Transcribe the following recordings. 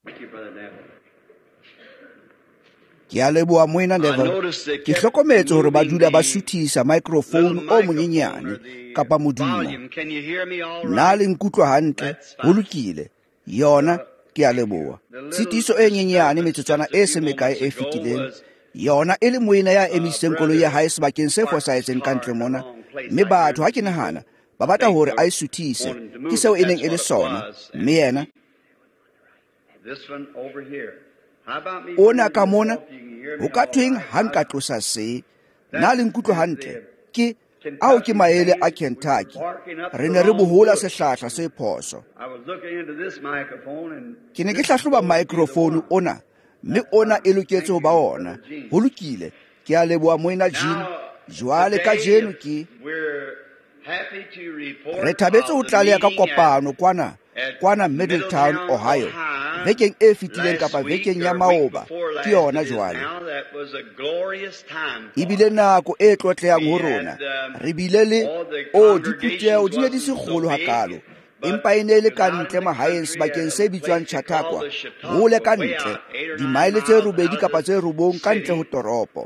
Thank you, Brother Neville. Ke a leboha moena Neville. Ke hlokometse hore ba dula ba suthisa microphone o monyenyane kapa modimo. Can you hear me all Na right? le nkutlwa hantle, ho lokile. Yona ke a leboha. Tshitiso e nyenyane metsotswana e se mekae e fetileng. Yona e le moena ya emiseng koloi ya hae sebakeng se fosahetseng ka ntle mona. Mme batho ha ke nahana ba batla hore a e suthise. Ke seo e neng e le sona. Mme yena This one over here. How about me? ona ka mona ho ka thweng ha nka tlosa se na le nkutlwa hantle ke ao ke maele a Kentucky re ne re bohola sehlahla se phoso. I was looking into this microphone and Ke ne ke hlahloba microphone ona mme ona e loketse ho ba ona. Ho lokile. Ke a leboha moena Jean. Jwale ka jeno ke we're happy to report re thabetse ho tlaleha ka kopano kwana Middletown, Ohio. Vekeng e fetileng kapa vekeng ya maoba ke yona jwale. Ebile nako e tlotlehang ho rona. Re bile le diputeho di ne di se kgolo hakalo. Empa e ne le ka ntle mahaeng sebakeng se bitswang Chautauqua. Hole ka ntle, dimaele tse 8 kapa tse 9 ka ntle ho toropo.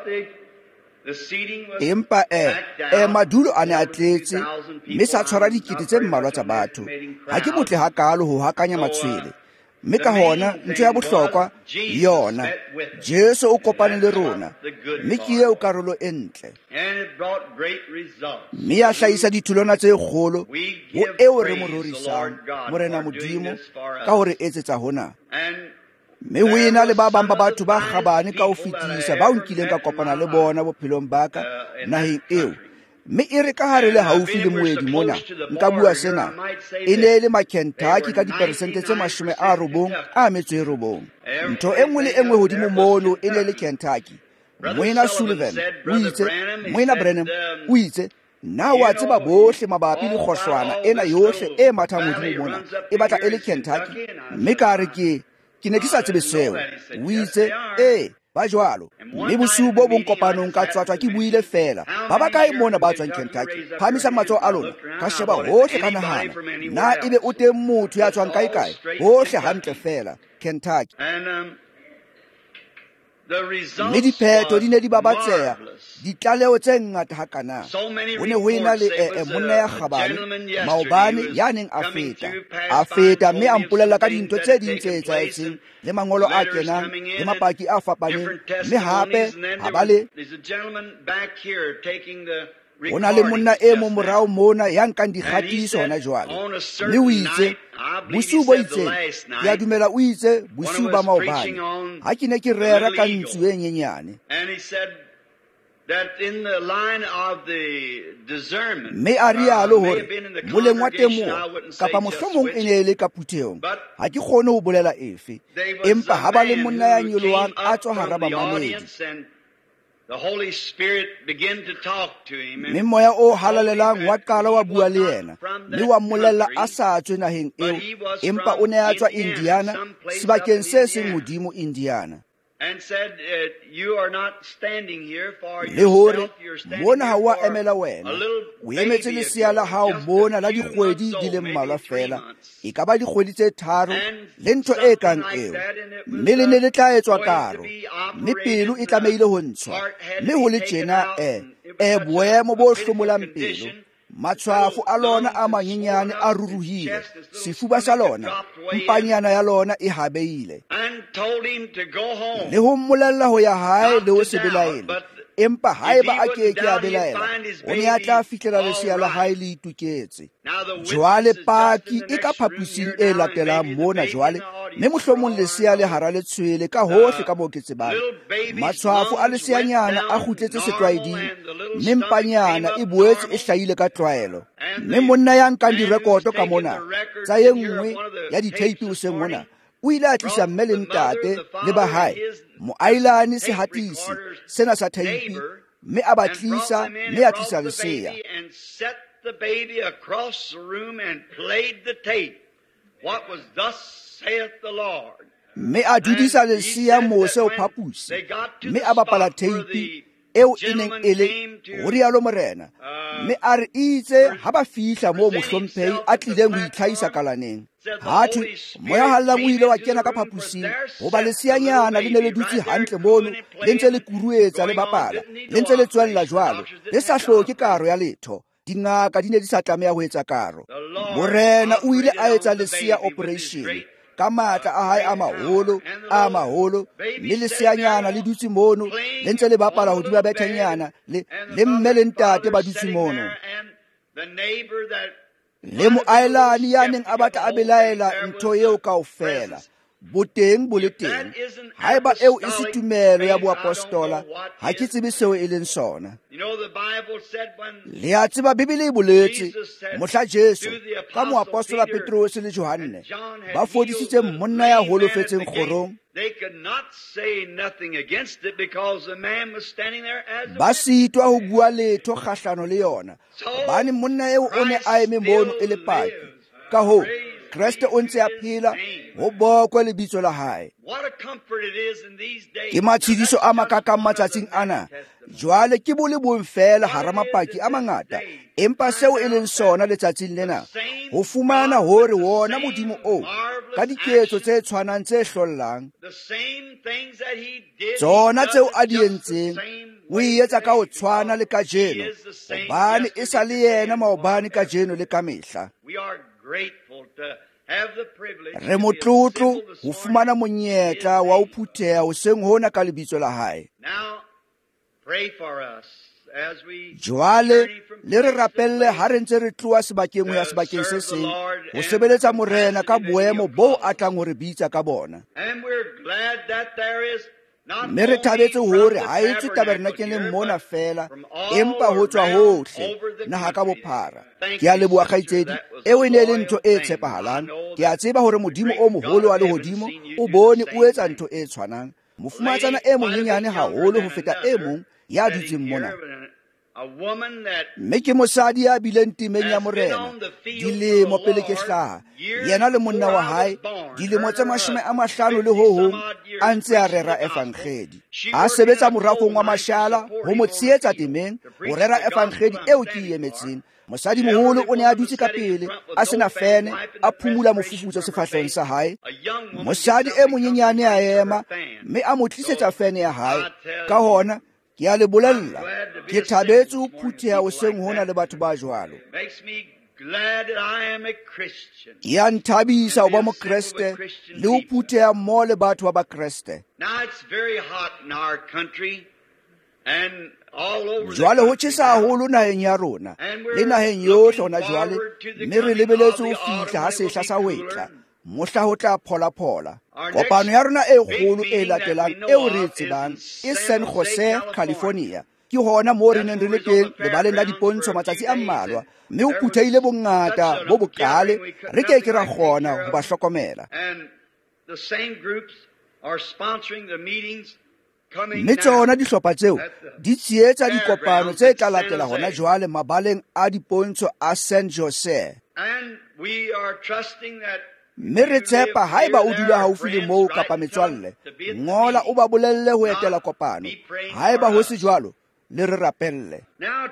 Empa madulo a ne a tletse mme sa tshwara dikete tse mmalwa tsa batho. Ha ke botle hakalo ho hakanya matshwele. Mme ka hona ntho ya bohlokwa yona Jesu o kopane le rona mme ke eo karolo e ntle mme ya hlahisa ditholwana tse kgolo ho eo re mo rorisang morena modimo ka hore etsetsa hona. Mme ho ena le ba bang ba batho ba kgabane ka ho fetisa ba nkileng ka kopana le bona bophelong ba ka naheng eo. Mme e re ka hare le haufi le moedi mona nka bua sena e ne le Kentucky ka diperesente tse 90 a metso e 9. Ntho e nngwe le e nngwe hodimo mono e ne le Kentucky. Moena Sullivan o itse, moena Branham o itse, na wa tseba bohle mabapi le kgohlwana ena yohle e mathang hodimo mona e batla e le Kentucky. Mme ka re ke ne ke sa tsebe seo. O itse ba jwalo mme bosiu bo bong kopanong ka tswatswa ke buile fela ba ba kae mona ba tswang Kentucky. Phamisa matsoho a lona ka sheba hohle ka nahana na ebe o teng motho ya tswang kae hohle hantle fela Kentucky. Mme dipheto di ne di babatseha ditlaleho tse ngata hakana. Ho ne ho ena le monna ya kgabane maobane ya neng a feta mme a mpolella ka dintho tse ding tse etsahetseng le mangolo a kenang le mapaki a fapaneng mme hape ha ba le ho na le monna e mo morao mona ya nkang dikgatiso hona jwale. Mme o itse bosiu bo itseng ke a dumela o itse bosiu ba maobane ha ke ne ke rera ka ntsu e nyenyane mme a rialo hore moleng wa temoho kapa mohlomong e ne e le ka puthehong ha ke kgone ho bolela efe empa ha ba le monna ya nyolohang a tswa hara bamamedi. Mme moya o halalelang wa qala wa bua le yena mme wa mmolella a sa tswe naheng eo empa o ne a tswa Indiana sebakeng se seng modimo Indiana. Le hore mona ha wa emela wena o emetse lesea la hao mona la dikgwedi di le mmalwa fela e ka ba dikgwedi tse 3 le ntho e kang eo mme le ne le tla etswa karo mme pelo e tlameile ho ntshwa mme ho le tjena boemo bo hlomolang pelo matshwafo a lona a manyenyane a ruruhile sefuba sa lona mpanyana ya lona e habeile le ho mmolella ho ya hae le ho sebelaela empa haeba a ke a belaela o ne a tla fihlela lesea la hae le ituketse. Jwale paki e ka phaposing e latelang mona jwale mme mohlomong lesea le hara letshwele ka hohle ka moo ke tsebang matshwafo a leseanyana a kgutletse setlwaeding mme mpanyana e boetse e hlahile ka tlwaelo. Mme monna ya nkang direkoto ka mona tsa ye nngwe ya diteipi hoseng mona o ile a tlisa mme le ntate le ba hae moailane sehatisi sena sa teipi mme a ba tlisa mme a tlisa lesea. The baby across the room and played the tape. What was thus saith the Lord. Mme a dudisa lesea mose o phapusi mme a bapala teipi eo e neng e le ho rialo morena, mme a re itse ha ba fihla moo mohlomphehi a tlileng ho itlhahisa kalaneng. Hatwe moya hallang o ile wa kena ka phaposing, hoba leseanyana le ne le dutse hantle mono, le ntse le kuruetsa le bapala, le ntse le tswella jwalo, le sa hloke karo ya letho. Dingaka di ne di sa tlameha ho etsa karo. Morena o ile a etsa lesea operation ka matla a hae a maholo, mme leseanyana le dutse mono, le ntse le bapala hodima bethanyana, le mme le ntate ba dutse mono. Le moaelane ya neng a batla a belaela ntho eo kaofela, boteng bo le teng. Haeba eo e se tumelo ya boapostola, ha ke tsebe seo e leng sona. Le a tseba Bibele e boletse mohla Jesu ka moapostola Petrus le Johane ba fodisitse monna ya holofetseng kgorong, ba sitwa ho bua letho kgahlano le yona, hobane monna eo o ne a eme mono e le paki. Ka hoo Kriste o ntse a phela, ho bokwe lebitso la hae. Ke matshediso a makakang matsatsing ana. Jwale ke bolebong fela hara mapaki a mangata, empa seo e leng sona letsatsing lena, ho fumana hore wona Modimo o ka diketso tse tshwanang tse hlollang, tsona tseo a di entseng, o etsa ka ho tshwana le kajeno, hobane e sa le yena maobane kajeno le ka mehla. Re motlotlo ho fumana monyetla wa ho phutheha hoseng hona ka lebitso la hae. Jwale le re rapelle ha re ntse re tloha sebakeng ho ya sebakeng se seng, ho sebeletsa morena ka boemo bo a tlang ho re bitsa ka bona. Mme re thabetse hore ha e tswe tabernakeleng mona fela, empa ho tswa hohle naha ka bophara. Ke a leboha kgaitsedi, eo e ne le ntho e tshepahalang. Ke a tseba hore Modimo o moholo wa lehodimo o bone o etsa ntho e tshwanang. Mofumatsana e monyenyane haholo ho feta e mong ya dutseng mona, mme ke mosadi ya bileng temeng ya morena dilemo pele ke hlaha, yena le monna wa hae dilemo tse 50 le ho hong a ntse a rera evangeli, a sebetsa morafong wa mashala ho mo tshehetsa temeng, ho rera evangeli eo ke e emetseng. Mosadi moholo o ne a dutse ka pele a sena fene, a phumula mofufutso sefahlehong sa hae. Mosadi e monyenyane a ema, mme a mo tlisetsa fene ya hae. Ka hona ke a le bolella, ke thabetse ho phutheha hoseng hona le batho ba jwalo. Ke a nthabisa ho ba mokreste le ho phutheha mmoho le batho ba bakreste. Jwale ho tjhesa haholo naheng ya rona le naheng yohle hona jwale, mme re lebeletse ho fihla ha sehla sa wetla, mohla ho tla phola. Kopano ya rona e kgolo e latelang eo re e tsebang e San Jose, California. Ke hona moo re neng re le teng lebaleng la dipontsho matsatsi a mmalwa, mme ho phuthehile bongata bo bokale re ke ra kgona ho ba hlokomela. Mme tsona dihlopha tseo di tshehetsa dikopano tse tla latela hona jwale mabaleng a dipontsho a San Jose. Mme re tshepa haeba o dula haufi le moo kapa metswalle, ngola o ba bolelle ho etela kopano. Haeba ho se jwalo, le re rapelle.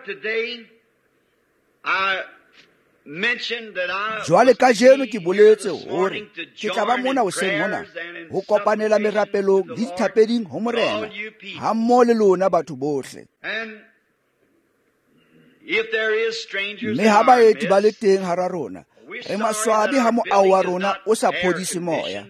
Jwale kajeno ke boletse hore ke tla ba mona hoseng mona ho kopanela merapelong le dithapeding ho morena, ha mmoho le lona batho bohle. Mme ha baeti ba le teng hara rona, re maswabi ha moao wa rona o sa phodise moya.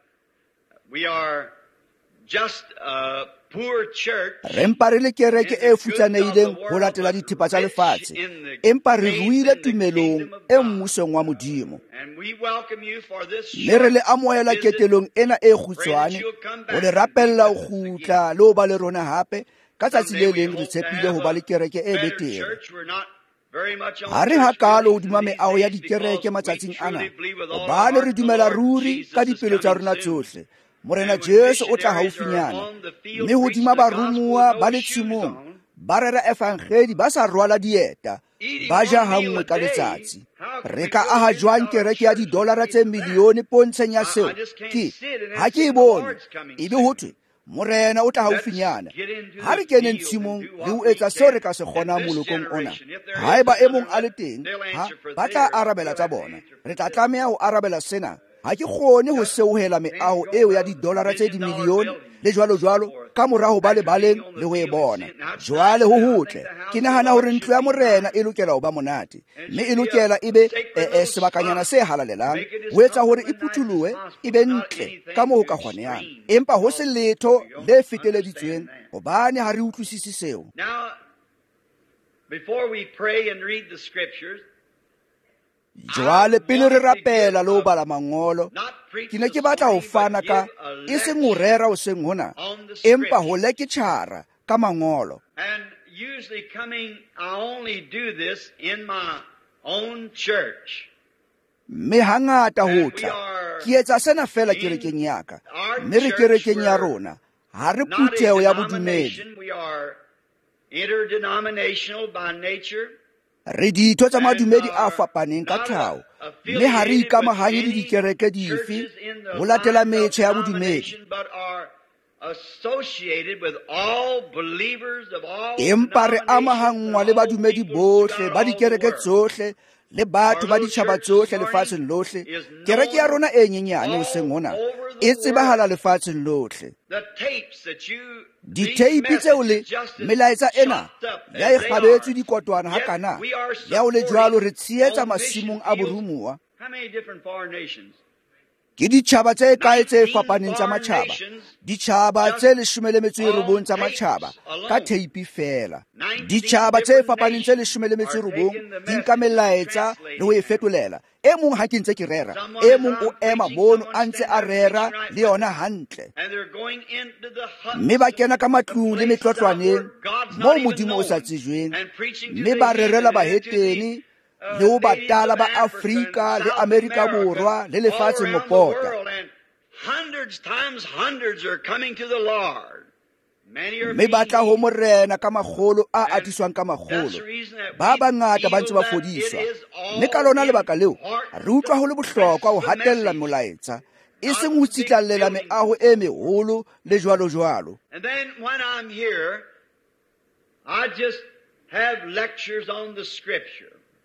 Re mpa re le kereke e futsanehileng ho latela dithepa tsa lefatshe, empa re ruile tumelong e mmusong wa Modimo. Mme re le amohela ketelong ena e kgutshwane ho le rapella ho kgutla le ho ba le rona hape ka tsatsi le leng. Re tshepile ho ba le kereke e betere. Ha re hakalo hodima meaho ya dikereke matsatsing ana, hobane re dumela ruri ka dipelo tsa rona tsohle Morena Jesu o tla haufinyana, mme hodima baromuwa ba le tshimong ba rera evangeli ba sa rwala dieta, ba ja hangwe ka letsatsi. Re ka aha jwang kereke ya $1 tse milione pontsheng ya seo? Ha ke e bone ebe ho thwe morena o tla haufinyana. Ha re kene tshimong le o etsa seo re ka se kgonang molokong ona. Haeba e mong a le teng, ba tla arabela tsa bona. Re tla tlameha ho arabela sena. Ha ke kgone ho seuhela meaho eo ya $, tse dimilione le jwalo ka moraho ba lebaleng le ho e bona. Jwale ho hotle, ke nahana hore ntlo ya morena e lokela ho ba monate, mme e lokela e be sebakanyana se halalelang ho etsa hore e phutholohe e be ntle ka moo ho ka kgonehang. Empa ho se letho le feteleditsweng, hobane ha re utlwisise seo. Now, before we pray and read the scriptures, jwale pele re rapela le ho bala mangolo, ke ne ke batla ho fana ka e seng ho rera o seng hona, empa ho lekitjhara ka mangolo. And usually I only do this in my own church. Mme hangata ho tla ke etsa sena fela kerekeng ya ka, mme re kerekeng ya rona ha re puteho ya bodumedi. We are interdenominational by nature. Re ditho tsa madumedi a fapaneng ka tlhaho, mme ha re ikamahanye le dikereke dife ho latela metjha ya bodumedi. Empa re amahangwa le badumedi bohle ba dikereke tsohle le batho ba ditjhaba tsohle lefatsheng lohle. Kereke ya rona e nyenyane hoseng hona e tsebahala lefatsheng lohle. Diteipi tseo le melaetsa ena ya ikgabetswe dikotwana hakana, le ha o le jwalo re tshehetsa masimong a borumuwa. Ke ditjhaba tse kae tse fapaneng tsa matjhaba, ditjhaba tse 19 tsa matjhaba ka teipi fela. Ditjhaba tse fapaneng tse 19 di nka melaetsa le ho e fetolela. E mong ha ke ntse ke rera, e mong o ema mono a ntse a rera le yona hantle. Mme ba kena ka matlung le metlotlwaneng moo Modimo o sa tsejweng, mme ba rerela baheteni le ho batala ba Afrika le Amerika Borwa le lefatshe mopota. Mme ba tla ho morena ka magolo a atiswang ka magolo. Ba bangata ba ntse ba fodiswa. Mme ka lona lebaka leo re utlwa ho le bohlokwa ho hatella molaetsa, e seng ho tsitlallela meaho e meholo le jwalo. And then when I'm here, I just have lectures on the scripture.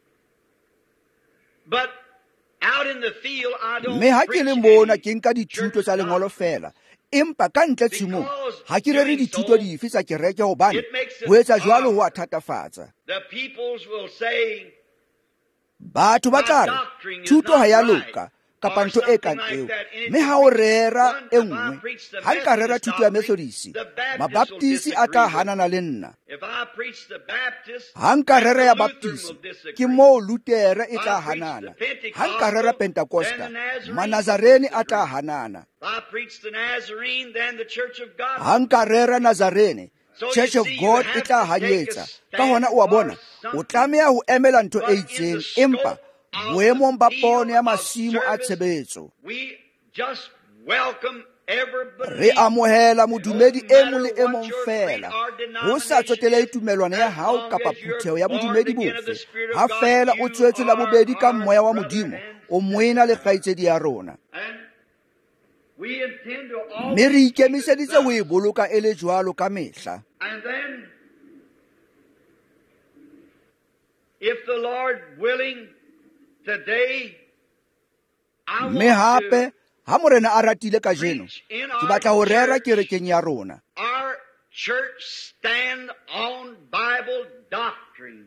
But out in the field, I don't mme ha ke preach le mona any ke nka dithuto tsa church lengolo doctrine. fela, empa ka ntle tshimong ha ke rere dithuto dife tsa kereke hobane ho etsa jwalo ho a thatafatsa. The peoples will say, Batho ba tla re thuto ha ya loka kapa ntho e kang eo. Mme ha o rera e nngwe, ha nka rera thuto ya Methodisi, Mabaptisi a tla hanana le nna. if I preach the Baptist, Ha nka rera ya the Lutheran Baptisi, will disagree. ke moo Lutere e tla hanana. Ha nka rera Pentecosta, Manazarene a tla hanana. If I preach the Nazarene, then the Church of God. Ha nka rera Nazarene, Church of God e tla hanyetsa. Ka hona o a bona, o tlameha ho emela ntho e itseng, empa boemong ba pono ya masimo a tshebetso. We just welcome everybody. Re amohela modumedi e mong le e mong fela, ho sa tsotelehe tumelwana ya hao kapa phutheho ya bodumedi bofe. Ha fela o tswetswe la bobedi ka moya wa Modimo, o moena le kgaitsedi ya rona. And we intend to Mme re ikemiseditse ho e boloka e le jwalo ka mehla. And then, if the Lord willing, today, I Mme hape, want ha morena a ratile ka to jeno, preach in ke batla ho our rera church, kerekeng ya rona. our church stand on Bible doctrine.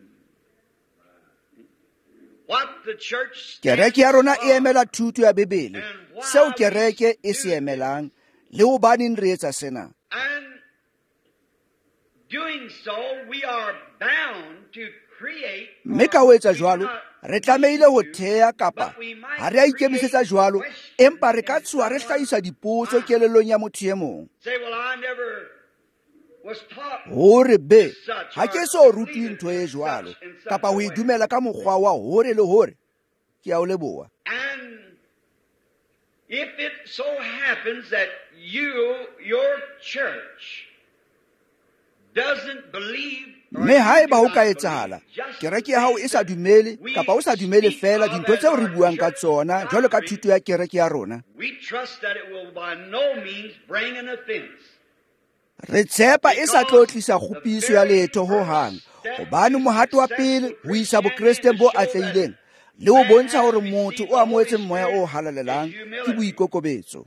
What the church Kereke ya rona e stands emela thuto ya Bebele, seo kereke e se emelang, le hobaneng re etsa sena. And doing so, we are bound to create. Mme ka ho etsa jwalo, re tlamehile ho thea kapa ha re a ikemisetsa jwalo, empa re ka tshoha re hlahisa dipotso kelellong ya motho e mong. Say, well, I never was taught Hore be, ha ke so rutwe ntho e jwalo, kapa ho idumela ka mokgwa wa hore le hore. Ke a o leboha. And if it so happens that your church doesn't believe, Mme haeba ho ka etsahala, kereke ya hao e sa dumele, kapa o sa dumele fela dintho tseo re buang ka tsona, jwalo ka thuto ya kereke ya rona, we trust that it will by no means bring an offense. re tshepa e sa tlo tlisa kgopiso ya letho ho hang gobane mohato wa pele ho isa bokristeng bo atleileng le ho bontsha hore motho o amoetse moya o halalelang ke boikokobetso.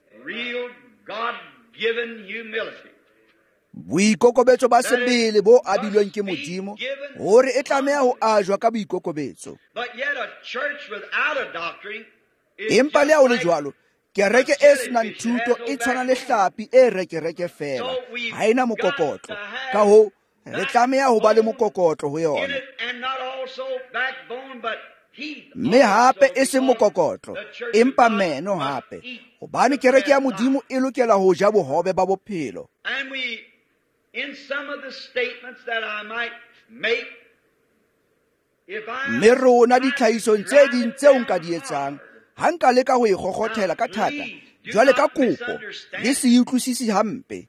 Boikokobetso ba sebele bo abilweng ke Modimo hore e tlameha ho ajwa ka boikokobetso. Empa le ha o le jwalo, kereke e senang thuto e tshwana le hlapi e rekereke fela, ha ena mokokotlo. Ka hoo, re tlameha ho ba le mokokotlo ho yona. Mme hape e se mokokotlo, empa meno hape, hobane kereke ya Modimo e lokela ho ja bohobe ba bophelo. Mme rona ditlhahisong tse ding tseo nka di etsang, ha nka leka ho ikgokgothela ka thata, jwale ka kopo le se utlwisisi hampe,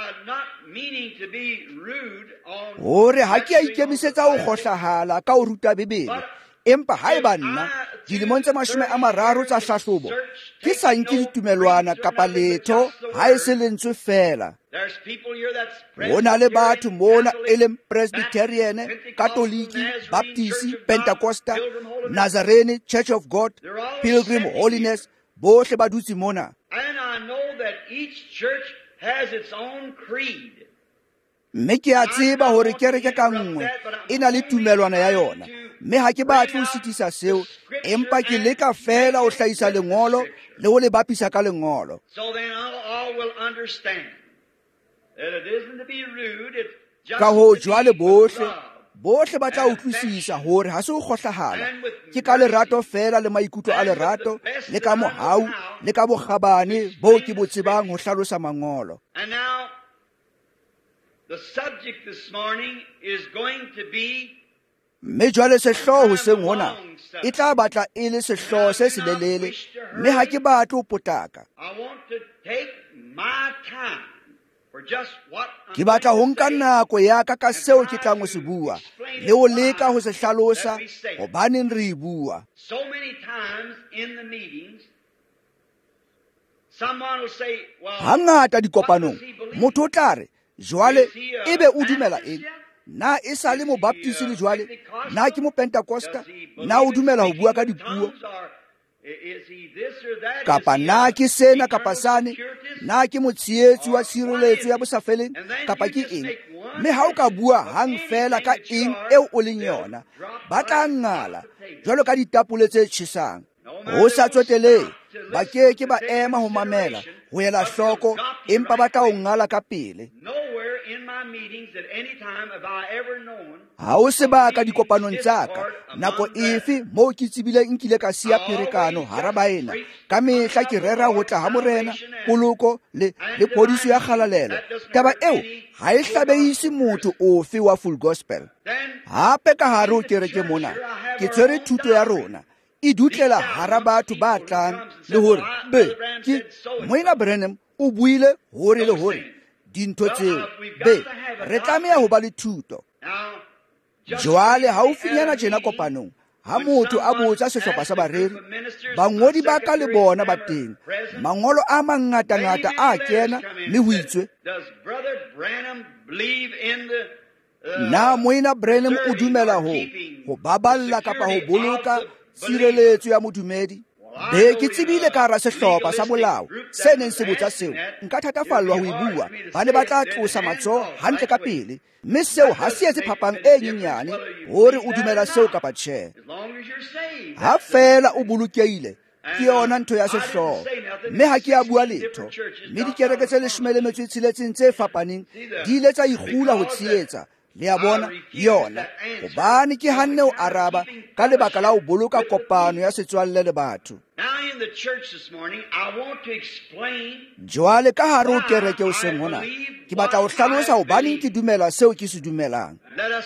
hore ha ke a ikemisetsa ho kgohlahala ka ho ruta Bebele, empa haeba nna dilemong tse 30 tsa hlahlobo ke sa nke ditumelwana kapa letho ha e se lentswe fela. Ho na le batho mona e leng Presbyterian, Katoliki, Baptisi, Pentecosta, Nazarene, Church of God, Pilgrim Holiness, bohle ba dutse mona. Mme ke a tseba hore kereke ka nngwe e na le tumelwana ya yona, mme ha ke batle ho sitisa seo, empa ke leka fela ho hlahisa lengolo le ho le bapisa ka lengolo. Ka hoo jwale bohle ba tla utlwisisa hore ha se ho kgohlahala, ke ka lerato fela le maikutlo a lerato le ka mohau le ka bokgabane bo ke bo tsebang ho hlalosa mangolo. Mme jwale sehloho hoseng hona e tla batla e le sehloho se selelele, mme ha ke batle ho potaka. Ke batla ho nka nako ya ka seo ke tlang ho se bua le ho leka ho se hlalosa hobaneng re e bua. Hangata dikopanong motho o tla re, jwale ebe o dumela eng? Na e sa le mo Baptisi le jwale? Na ke mo Pentecosta? Na o dumela ho bua ka dipuo? Kapa na ke sena kapa sane? Na ke motshietsi wa tshireletso ya bosafeleng kapa ke eng? Mme ha o ka bua hang fela ka eng eo o leng yona, ba tla ngala jwalo ka ditapole tse tjhesang. Ho sa tsotelehe, ba ke ba ema ho mamela ho ela hloko, empa ba tla o ngala ka pele. Ha o sebaka dikopanong tsaka nako efe moo ke tsibileng nkile ka siya pherekano hara baena, ka mehla ke rera ho tla ha morena, poloko le phodiso ya kgalalelo. Taba eo ha e hlabehise motho ofe wa Full Gospel. Hape ka hare ho kereke mona ke tshwere thuto ya rona e dutlela hara batho ba tlang le hore ke Moina Branham o buile hore le hore dintho tseo re tlameha ho ba le thuto. Jwale haufinyana tjena kopanong, ha motho a botsa sehlopha sa bareri, bangodi ba ka le bona ba teng, mangolo a mangata-ngata a kena le ho itswe, na Moina Branham o dumela ho baballa kapa ho boloka tshireletso ya modumedi? Ke tsebile ka hara sehlopha sa molao se neng se botsa seo, nka thatafallwa ho e bua, ba ne ba tla tlosa matsoho hantle ka pele, mme seo ha se etse phapang e nyenyane hore o dumela seo kapa tjhe. Ha fela o bolokehile, ke yona ntho ya sehloho, mme ha ke a bua letho. Mme dikereke tse 16 tse fapaneng di ile tsa ikgula ho tshehetsa, le a bona yona, hobane ke hanne o araba ka lebaka la ho boloka kopano ya setswalle le batho. Jwale ka hare ho kereke hoseng hona, ke batla ho hlalosa hobaneng ke dumela seo ke se dumelang.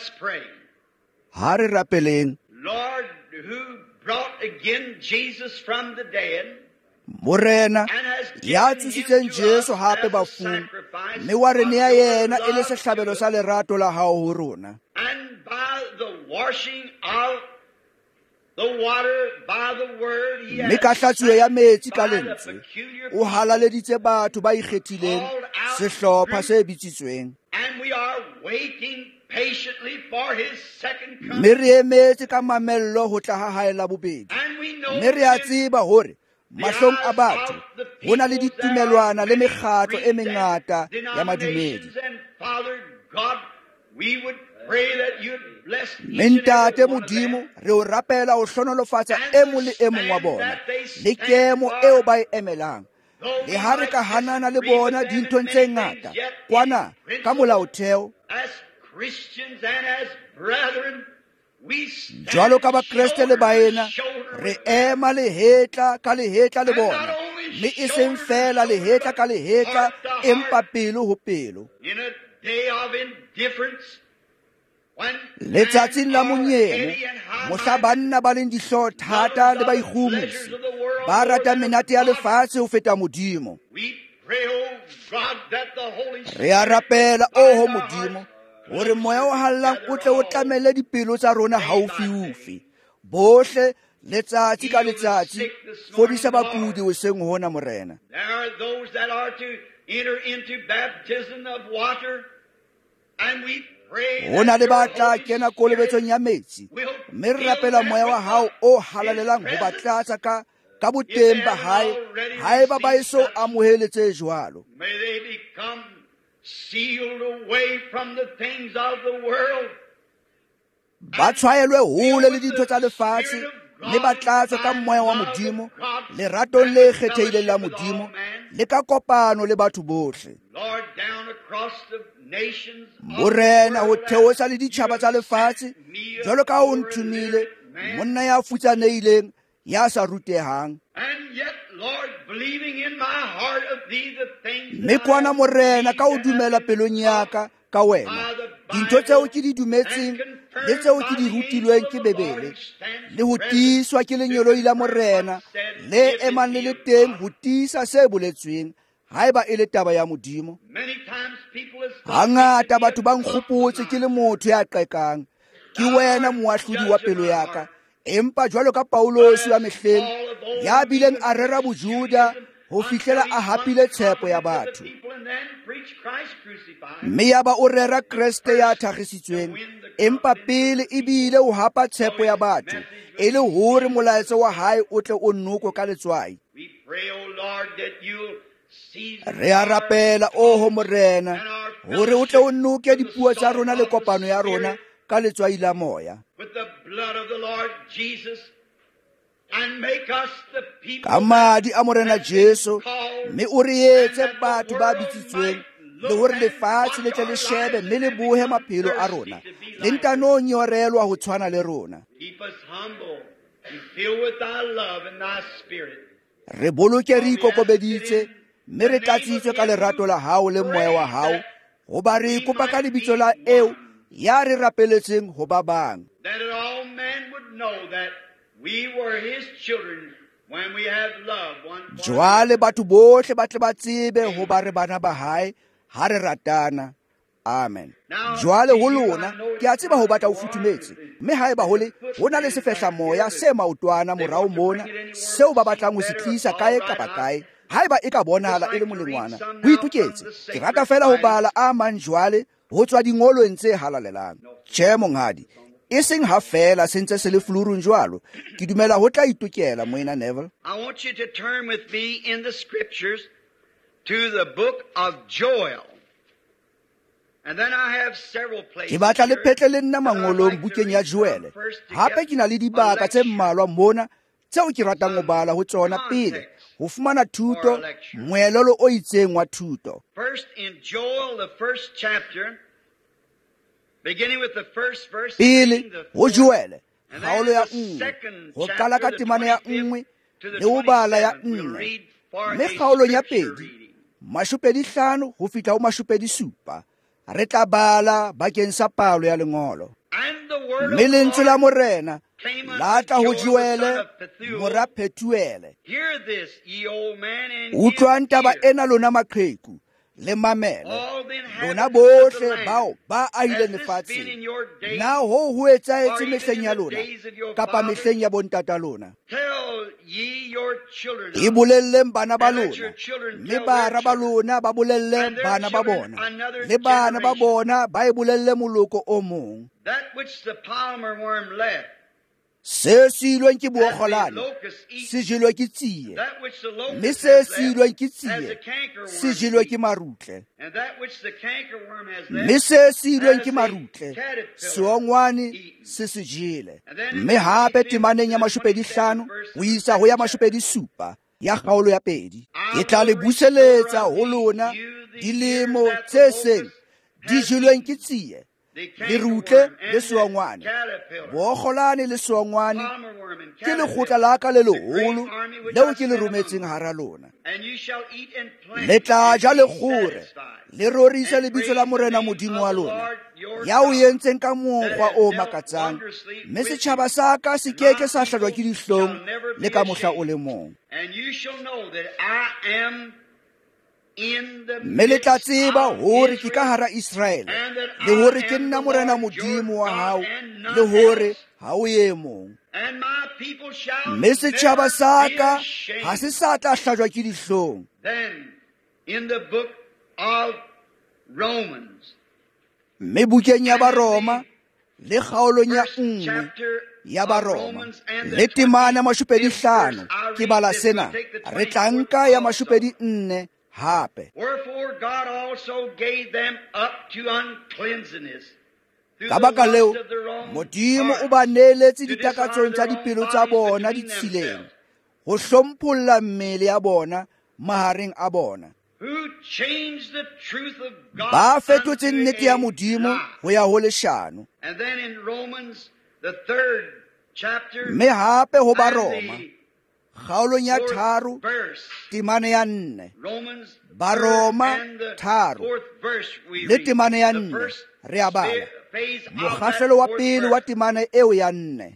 Ha re rapeleng. Lord, who brought again Jesus from the dead, Morena ya tsusitseng Jesu hape bafung, mme wa re nea yena e le sehlabelo sa lerato la hao ho rona. And by the washing of the water by the word, mme ka hlatsuwe ya metsi ka lentswe o halaleditse batho ba ikgethileng sehlopha se bitsitsweng, and we are waiting patiently for his second coming. mme re emetse ka mamello ho tla ha hae la bobedi. And we know Mme re a tseba hore mahlong a batho ho na le ditumelwana le mekgatlo e mengata ya madumedi. and Father God, we would pray that you'd bless each Mme and Ntate every one of them. Modimo, re o rapela ho hlonolofatsa e mong le e mong wa bona le kemo eo ba e emelang. Le ha re ka hanana le bona dinthong tse ngata kwana ka molaotheo, As Christians and as brethren, we stand jwalo ka Bakreste le baena, shoulder re ema lehetla ka lehetla le bona, mme e seng fela lehetla ka lehetla, empa pelo ho pelo. in a day of indifference. When Letsatsing la monyemo, mohla banna ba leng dihlooho thata le baikgumusi ba rata menate ya lefatshe ho feta Modimo. we pray, oh God, that the Holy Re a rapela ho Modimo hore moya o hallang o tle o tlamele dipelo tsa rona haufiufi bohle letsatsi ka letsatsi, fodisa bakudi hoseng hona morena. There are those that are to enter into baptism of water, and we pray Ho na that le ba your tla Holy kena Spirit kolobetsong ya metsi, will mme re fill rapela them moya wa with hao o halalelang ho ba tlatsa ka boteng ba hae, haeba ba eso amoheletse jwalo. May they become sealed away from the things of the world. Ba tshwaelwe hole le dintho tsa lefatshe, mme ba tlatswe ka moya wa Modimo, leratong le kgethehileng la Modimo, le ka kopano le batho bohle. Lord, down across the nations of the Morena ho world, theosa le ditjhaba tsa lefatshe, jwalo ka ho nthumile monna ya futsanehileng ya sa rutehang. and yet, Lord, believing in my heart of thee the things Mme kwana morena ka o dumela pelong ya ka ka wena dintho tseo ke di dumetseng le tseo ke di rutilweng ke Bebele, le ho tiiswa ke lenyoloi la morena le emang le le teng ho tiisa se boletsweng haeba e le taba ya Modimo. many times people have thought Hangata batho ba nkgopotse ke le motho ya qekang, ke wena moahlodi wa pelo ya ka, empa jwalo ka Paulos wa mehleng ya bileng a rera bojuda ho fihlela a hapile tshepo ya batho, people and then preach Christ crucified. mme ya ba o rera Kreste ya thagisitsweng, empa pele e bile o hapa tshepo ya batho e le hore molaetsa wa hae o tle o nnoko ka letswai. We pray, O Lord, that you'll season Re a rapela ho morena hore o tle o nnoke dipuo tsa rona le kopano ya rona ka letswai la moya, with the blood of the Lord Jesus, and make us the people ka madi a morena Jesu, mme o re etse batho ba bitsitsweng le hore lefatshe le tle le shebe mme le bohe maphelo a rona le ntano nyorelwa ho tshwana le rona. keep us humble and filled with thy love and thy spirit. Re boloke re ikokobeditse mme re tlatsitswe ka lerato la hao le moya wa hao, hoba re kopa ka lebitso la eo ya re rapeletseng ho ba bang, That all men would know that we were his children when we have love one for jwale batho bohle ba tle ba tsebe ho ba re bana ba hae ha re ratana. Amen. Jwale ho lona ke a tseba ho batla o futhumetse, mme haeba hole ho na le sefehla moya se maotwana morao mona seo ba batlang ho se tlisa kae kapa kae, haeba e ka bonahala e le molengwana ho ituketse, ke rata fela ho bala a mang jwale ho tswa dingolong tse halalelang. Tjhe monghadi, e seng ha fela sentse se le fulurung jwalo, ke dumela ho tla itukela moena Neville. I want you to turn with me in the scriptures to the book of Joel. And then I have several places Ke batla le here phetle le nna that I'd mangolong like to bukeng ya read from Joele. first to Hape get ke na le dibaka tse mmalwa mona tseo ke ratang ho bala ho tsona pele ho fumana thuto, moelelo o itseng wa thuto. First in Joel, the first chapter, beginning with the first verse, Pele reading the ho fourth, Joele and kgaolo then ya the 1 second ho qala ka chapter, the temana ya 25th 1 to the le ho bala ya 27th. We'll 4, read for mme a kgaolong ya scripture 2 reading. mashupedi 5 ho fihla ho mashupedi 7 re tla bala bakeng sa palo ya lengolo. And the word Mme of the lentswe la Lord morena came la unto tla ho Joel, the son Joele of Pethuel. mora Phetuele. Hear this, ye old man, and Utlwang give taba ear. ena lona maqheku, le mamele lona bohle bao ba ahileng lefatsheng. Na ho etsahetse mehleng ya lona kapa mehleng ya bontata lona? E bolelleng bana ba lona, mme bara ba lona ba bolelle bana ba bona, le bana ba bona ba e bolelle moloko o mong. Se silweng ke bookgolane se jelwe ke tsiye, mme se silweng ke tsiye se jelwe ke marutle, mme se silweng ke marutle seongwane se se jele. Mme hape temaneng ya 25 ho isa ho ya 27 ya kgaolo ya 2, ke tla le buseletsa ho lona dilemo tse seng di jelweng ke tsiye, lerutle le seongwane, bookgolane le seongwane, ke lekgotla la ka le leholo leo ke le rometseng hara lona. Le tla ja le kgore le rorise lebitso la Morena Modimo wa lona, ya o yentseng ka mokgwa o makatsang, mme setjhaba sa ka se keke sa hlajwa ke dihlong le ka mohla o le mong. Mme le tla tseba hore ke ka hara Israele, le hore ke nna Morena Modimo wa hao, le hore ha o ye mong. Mme setjhaba sa ka ha se sa tla hlajwa ke dihlong. Mme bukeng ya Baroma le kgaolong ya 1 ya Baroma le temana 25 ke bala sena, re tla nka ya 24 hape. Wherefore God also gave them up to uncleanness Ka baka leo Modimo o ba neeletse ditakatsong tsa dipelo tsa bona di tshileng, ho hlompholla mmele ya bona mahareng a bona, ba fetotse nnete ya Modimo ho ya ho leshano. Mme hape ho Baroma kgaolong ya 3 temane ya 4, Baroma 3 le temane ya 4 re a bala mokgahlelo wa pele wa temane eo ya 4.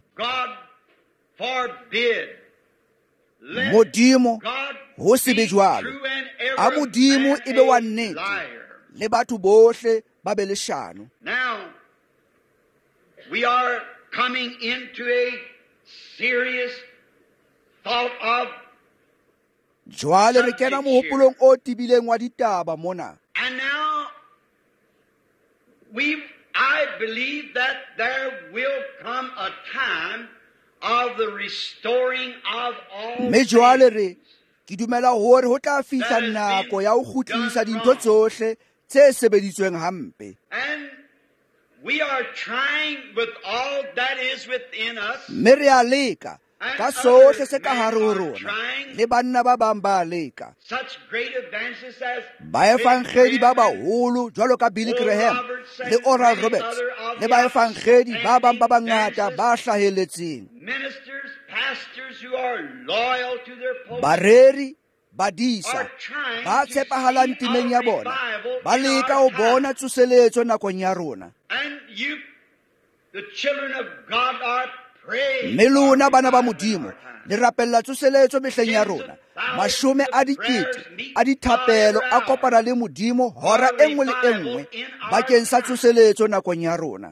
Modimo ho se be jwalo, a Modimo e be wa nnete, le batho bohle ba be leshano. Now we are coming into a serious thought of, jwale re kena mohopolong o tibileng wa ditaba mona. And now I believe that there will come a time of the restoring of all mme jwale re ke dumela hore ho tla fihla nako ya ho kgutlisa dintho tsohle tse sebeditsweng hampe. And we are trying with all that is within us. Mme re a leka ka sohle se ka hare ho rona, le banna ba bang ba leka. Baefangedi ba baholo jwalo ka Billy Graham le Oral Roberts le baefangedi ba bang ba bangata ba hlahelletseng, bareri badisa ba tshepahalang temeng ya bona, ba leka ho bona tsoseletso nakong ya rona. Mme lona bana ba Modimo le rapella tsoseletso mehleng ya rona. Mashome a dikete a dithapelo a kopana le Modimo hora enngwe le enngwe bakeng sa tsoseletso nakong ya rona.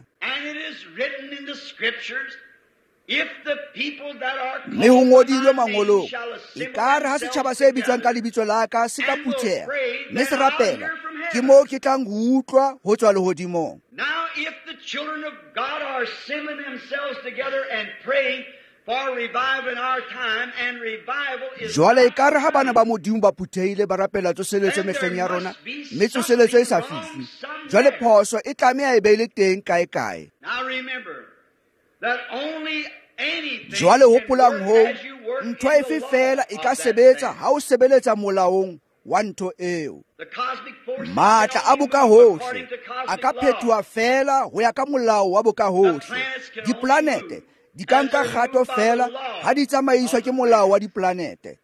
Mme ho ngodilwe mangolong, ekare ha setjhaba se bitswang ka lebitso la ka se ka putheha mme se rapela, ke moo ke tlang ho utlwa ho tswa lehodimong. Now if the children of God are assembling themselves together and praying for revival in our time, and revival is jwale ekare ha bana ba Modimo ba puthehile ba rapela tsoseletso mehleng ya rona, mme tsoseletso e sa fihli, jwale phoso e tlameha e be le teng kae kae. Now remember that only anything jwale hopolang ho ntho efe fela e ka sebetsa ha o sebeletsa molaong wa ntho eo. Matla a boka hohle a ka phethuwa fela ho ya ka molao wa boka hohle. Diplanete di ka nka kgato fela ha di tsamaiswa ke molao wa diplanete.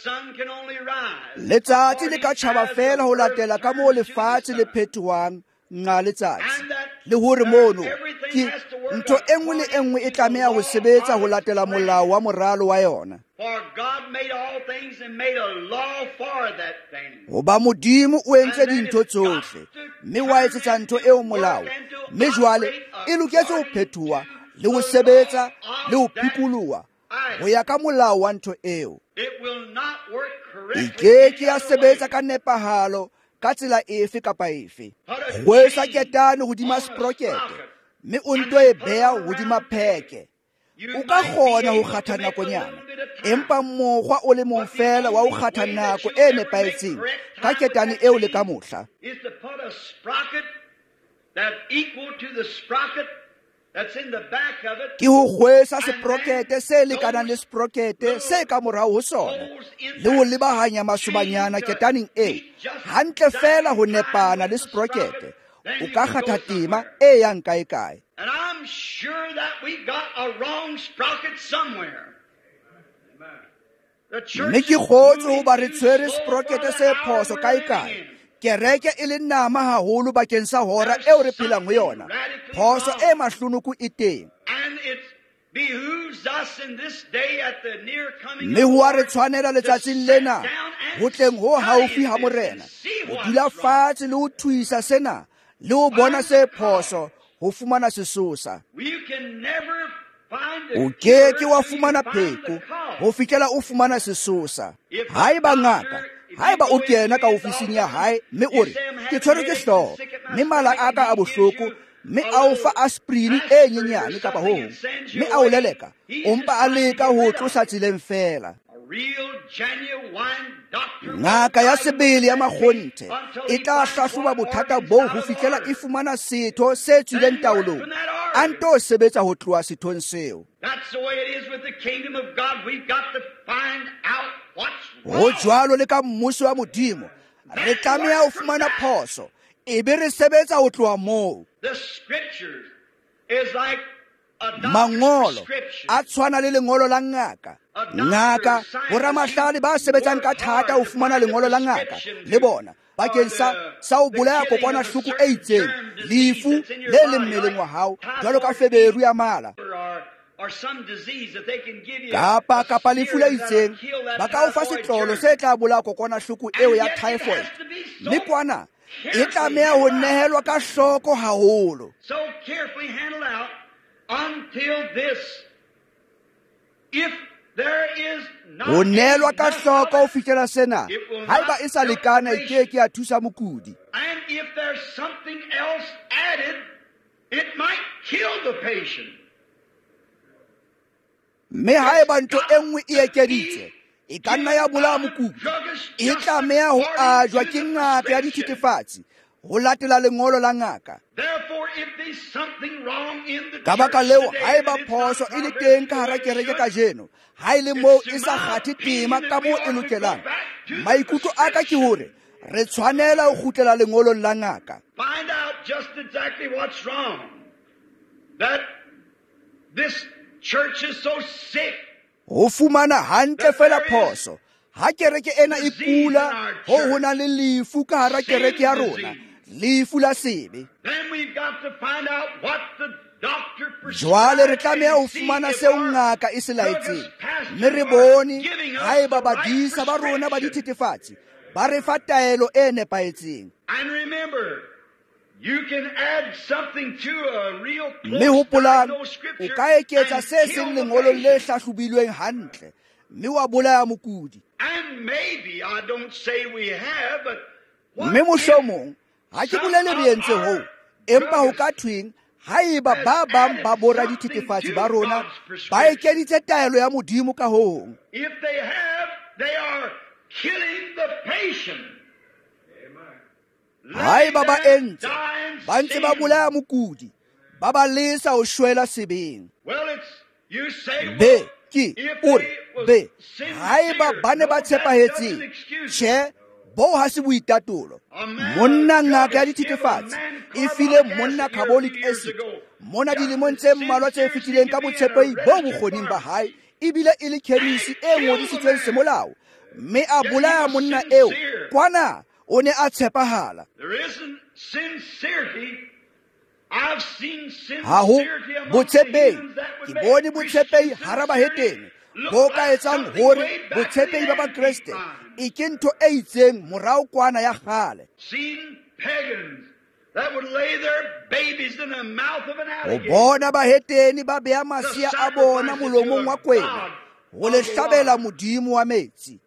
Letsatsi le ka tjhaba fela ho latela ka moo lefatshe le phethuwang nqa letsatsi, le hore mono ke ntho enngwe le enngwe e tlameha ho sebetsa ho latela molao wa moralo wa yona. For God made all things and made a law for that thing. Goba Modimo o entse dintho tsohle, mme wa etsetsa ntho eo molao, mme jwale e loketse ho phethuwa le ho sebetsa le ho phikoloha go ya ka molao wa ntho eo. E ke ya sebetsa ka nepahalo ka tsela efe kapa efe. Gwesa ketane hodima sprokete, mme o nto e beha hodima pheke. O ka kgona ho kgatha nakonyana, empa mokgwa o le mong fela wa ho kgatha nako e nepahetseng ka ketane eo le ka mohla ke ho gwesa sprokete se lekanang le sprokete se ka morao ho sona, le ho lebahanya masobanyana ketaneng eo hantle fela ho nepana le sprokete. O ka kgatha tema e yang kae. And I'm sure that we got a wrong sprocket somewhere. Mme ke kgotse ho ba re tshwere sprokete se phoso kae. Kereke e le nama haholo bakeng sa hora eo re phelang ho yona. Phoso e mahlonoku e teng. Mme ho re tshwanela letsatsing lena ho tleng ho haufi ha morena ho dula fatshe le ho thuisa sena le ho bona se phoso ho fumana sesosa. O ke wa fumana pheko ho fihlela o fumana sesosa. Haeba ngaka, haeba o kena ka ofising ya hae mme o re ke tshwere ke hlooho mme mala a ka a bohloko, mme a o fa aspirin e nyenyane kapa ho mme a o leleka, o mpa a leka ho tlosa tseleng fela. Ngaka ya sebele ya makgonthe e tla hlahloba bothata boo ho fihlela e fumana setho se tswileng taolong, a nto sebetsa ho tloha sethong seo. Ho jwalo le ka mmuso wa Modimo, re tlameha ho fumana phoso e be re sebetsa ho tloha moo. Mangolo a tshwana le lengolo la ngaka. Ngaka ho ramahlale ba sebetsang ka thata ho fumana lengolo la ngaka le bona bakeng sa ho bolaya kokwanahloko e itseng, lefu le leng mmeleng wa hao jwalo ka feberu ya mala kapa lefu le itseng. Ba ka o fa setlolo se tla bolaya kokwanahloko eo ya typhoid, mme kwana e tlameha ho nehelwa ka hloko haholo. Until this, if there is not ho nehelwa ka hloko ho fihlela sena, haeba e sa lekana e ke ya thusa mokudi. And if there's something else added, it might kill the patient. Mme haeba ntho e nngwe e ekeditse, e ka nna ya bolaya mokudi. E tlameha ho ajwa ke ngaka ya dithethefatsi ho latela lengolo la ngaka. Ka baka leo, haeba phoso e le teng ka hara kereke kajeno, ha e le moo e sa kgathe tema ka moo e lokelang, maikutlo a ka ke hore re tshwanela ho kgutlela lengolong la ngaka. Find out just exactly what's wrong. That this church is so sick. Ho fumana hantle fela phoso. Ha kereke ena e kula, ho hona le lefu ka hara kereke ya rona, lefu la sebe. Then we've got to find out what the doctor jwale re tlameha ho fumana seo ngaka e se laetseng, mme re bone haeba badisa ba rona ba dithethefatsi ba re fa taelo e nepahetseng. And remember, you can add something to a real mme hopolang, o ka eketsa se seng lengolong le hlahlobilweng hantle, mme wa bolaya mokudi. And maybe, I don't say we have, but mme mohlomong ha ke bolele re entse ho, empa ho ka thweng haeba ba bang ba bora dithethefatsi ba rona ba ekeditse taelo ya Modimo ka hong. If they have, they are killing the patient. Haeba ba entse, ba ntse ba bolaya mokudi, ba ba lesa ho shwela sebeng. Well, it's, you say, Be ki ore be haeba ba ne ba tshepahetse, tjhe, bo ha se boitatolo. Monna ngaka ya dithethefatsi e file monna carbolic acid mona dilemong tse mmalwa tse fetileng ka botshepehi bo bokgoning ba hae, ebile e le khemisi e ngodisitsweng semolao, mme a bolaya monna eo kwana o ne a tshepahala. Ha ho botshepehi, ke bone botshepehi hara bahetene bo ka etsang hore botshepehi ba Kriste e ke ntho e itseng morao kwana ya gale. O bona baheteni ba beha masia a bona molomong wa kwena go le hlabela modimo wa metsi.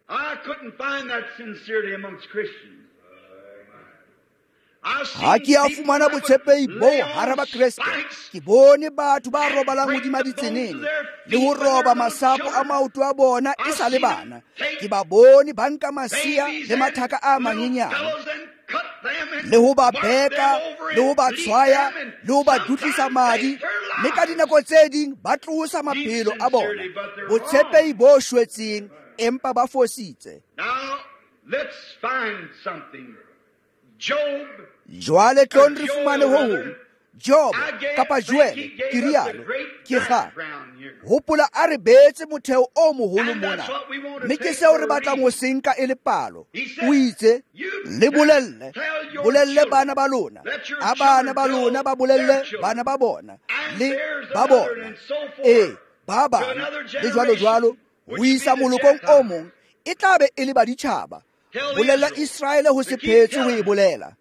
Ha ke a fumana botshepehi bo hara ba Kriste. Ke bone batho ba robalang hodima ditsenene le ho roba masapo a maoto a bona e sa le bana. Ke ba bone ba nka masia le mathaka a manyenyane le ho ba beka le ho ba tshwaya le ho ba dutlisa madi, mme ka dinako tse ding ba tlosa maphelo a bona. Botshepehi bo shwetseng empa ba fositse. Let's find something. Job, jwale tlon re fumane ho hong. Job kapa Joel ke rialo ke ga hopola a re betse motheo o moholo mona, mme ke seo re batlang ho senka e le palo. O itse le bolelle bana ba lona, a bana ba lona ba bolelle bana ba bona le ba bona, ba bana le jwalo jwalo, ho isa molokong o mong e tlabe e le baditjhaba. Bolela Israele ho se phetse ho e bolela.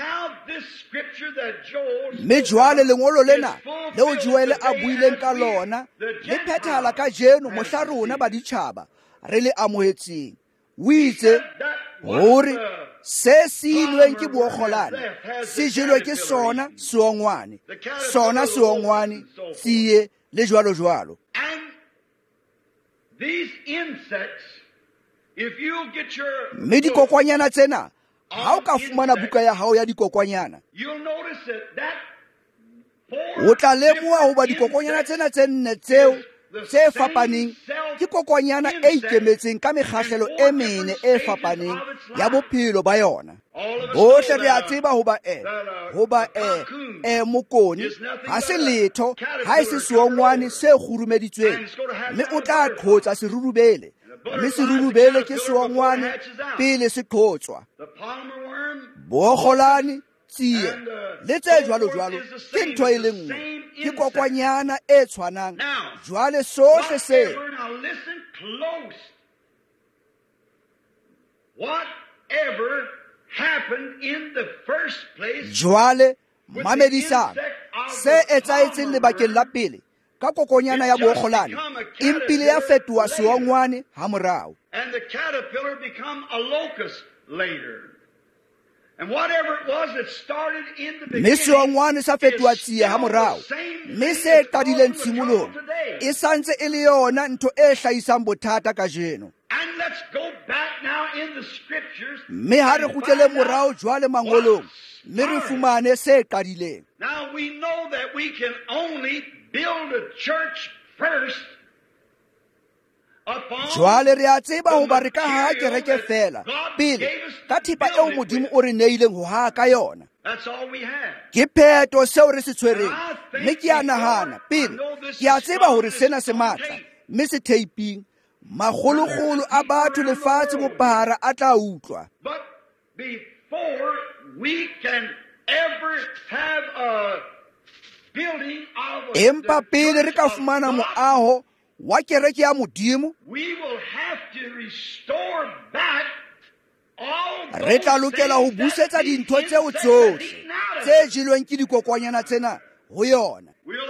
Mme jwale lengolo lena leo Joel a buileng ka lona le phethahala ka jeno mohla rona baditjhaba re le amohetseng. O itse hore se silweng ke bookgolane se jelwe ke sona seongwane, sona seongwane tsiye le jwalo jwalo. Mme dikokwanyana tsena, ha o ka fumana buka ya hao ya dikokwanyana, o tla lemoha hoba dikokwanyana tsena tse nne tseo tse fapaneng ke kokwanyana e ikemetseng ka mekgahlelo e mene e fapaneng ya bophelo ba yona. Bohle re a tseba hoba mokoni ha se letho ha e se seongwane se kgurumeditsweng, mme o tla qhotsa serurubele. Mme serurubele ke seongwane pele se qhotswa. Bookgolane, tsiye le tse jwalo jwalo ke ntho e le nngwe, ke kokwanyana e tshwanang. Jwale sohle se jwale mamedisang se etsaetseng lebakeng la pele ka kokonyana ya bookgolane impile ya fetoha seongwane ha morao. Mme seongwane sa fetoha tsiye ha morao, mme se qadileng tshimolong e santse e le yona ntho e hlahisang bothata ka jeno. Mme ha re kgutlele morao jwale mangolong, mme re fumane se qadileng. Jwale re a tseba hoba re ka haha kereke fela pele ka thipa eo Modimo o re neileng ho haha ka yona. Ke pheto seo re se tshwereng, mme ke a nahana pele ke a tseba hore sena se matla, mme se teiping magologolo a batho lefatshe bophara a tla utlwa. Empa pele re ka fumana moaho wa kereke ya Modimo, re tla lokela ho busetsa dintho tseo tsohle tse jelweng ke dikokwanyana tsena ho yona.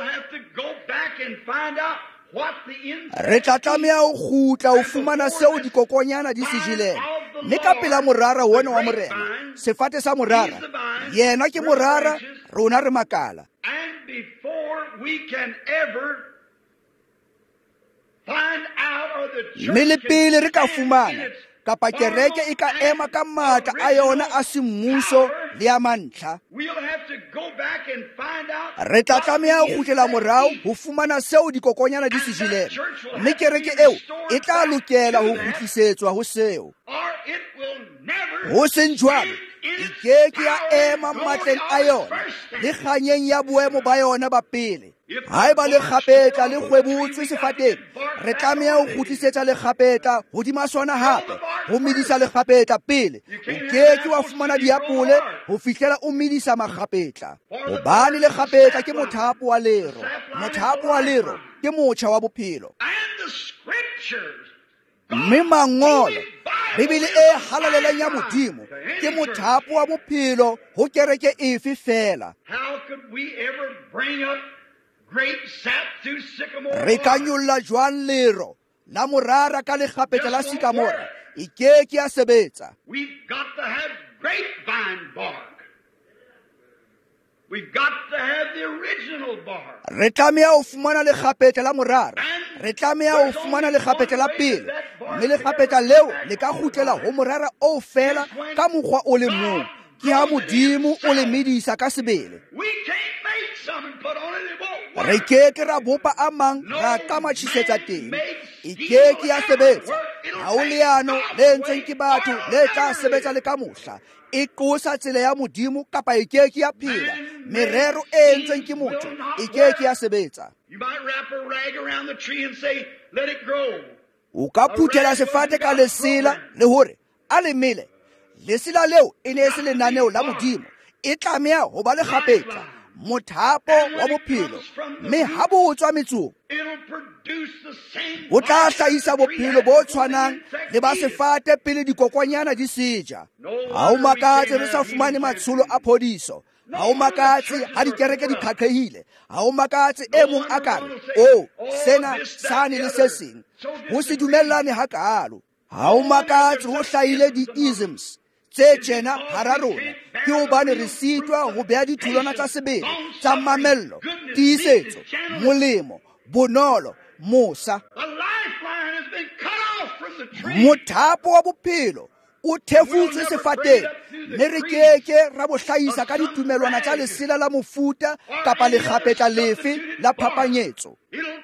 Re tla tlameha ho kgutla ho fumana seo dikokwanyana di se jeleng, mme ka pela morara wona wa morena, sefate sa morara, yena ke morara, rona re makala. Mme le pele re ka fumana kapa kereke e ka ema ka matla a yona a semmuso le a mantlha, re tla tlameha ho kgutlela morao ho fumana seo dikokonyana di se jeleng, mme kereke eo e tla lokela ho kgutlisetswa ho seo. Ho seng jwalo e keke ya ema matleng a yona le kganyeng ya boemo ba yona ba pele. Haeba le kgapetla le kgwebotswe sefateng, re tlameha ho kgutlisetsa lekgapetla hodima sona hape, ho medisa lekgapetla pele. O keke wa fumana diapole ho fihlela o medisa makgapetla, hobane lekgapetla ke mothapo wa lero. Mothapo wa lero ke motjha wa bophelo. mme mangolo Bibele e halalelang ya Modimo ke mothapo wa bophelo ho kereke efe fela. Re ka nyolla jwang lero la morara ka lekgapetla la sikamora e keke ya sebetsa. We've got to have grapevine bark. We've got to have the original bark. Re tlameha ho fumana lekgapetla la morara. Re tlameha ho fumana lekgapetla la pele. Mme lekgapetla leo le ka kgutlela ho morara o fela ka mokgwa o le mong. Ke ha Modimo o le medisa ka sebele. We can't make some and put on it, it won't work. Re keke ra bopa a mang ra ka matjhisetsa teng. E keke ya sebetsa. Ha o leano le ntseng ke batho le tla sebetsa le ka mohla. E qosa tsela ya Modimo kapa e keke ya phela. Merero e ntseng ke motho e keke ya sebetsa. You might wrap a rag around the tree and say, let it grow. O ka phuthela sefate ka lesela le hore a le mele. Lesela leo e ne se lenaneo la Modimo. E tlameha ho ba le kgapetla. Mothapo wa bophelo. Mme ha bo tswa metsong o tla hlahisa bophelo bo tshwanang le ba sefate pele dikokwanyana di seja. Ha o makatse re sa fumane matsholo a phodiso. Ha o makatse ha dikereke di khakhehile. Ha o makatse e mong a kare o sena sane le se seng ho se dumellane hakalo. Ha o makatse ho hlahile di-isms tse tjena hara rona ke hobane re sitwa ho beha ditholwana tsa sebele tsa mamello, tiisetso, molemo, bonolo, mosa. Mothapo wa bophelo o thefutswe sefateng, mme re keke ra bo hlahisa ka ditumelwana tsa lesela la mofuta kapa lekgapetla lefe la phapanyetso.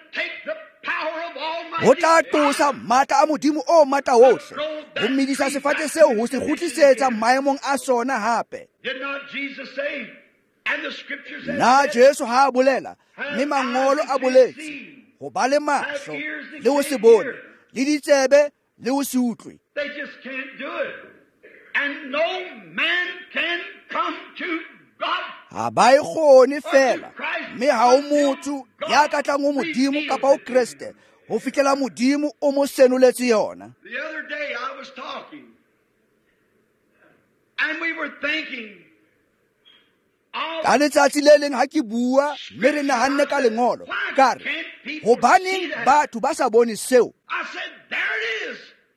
Ho tla tosa matla a Modimo o matla ohle ho medisa sefate seo ho se kgutlisetsa maemong a sona hape. Na Jesu ha a bolela mme mangolo a boletse ho ba le mahlo le ho se bone le ditsebe le ho se utlwe. They just can't do it. And no man can come to God. Ha ba e kgone fela mme ha o motho ya ka tlang ho Modimo kapa o Kriste ho fihlela Modimo o mo senoletse yona. The other day I was talking and we were thinking ka letsatsi le leng ha ke bua mme re nahanne ka lengolo ka re hobaneng batho ba sa bone seo. I said there it is.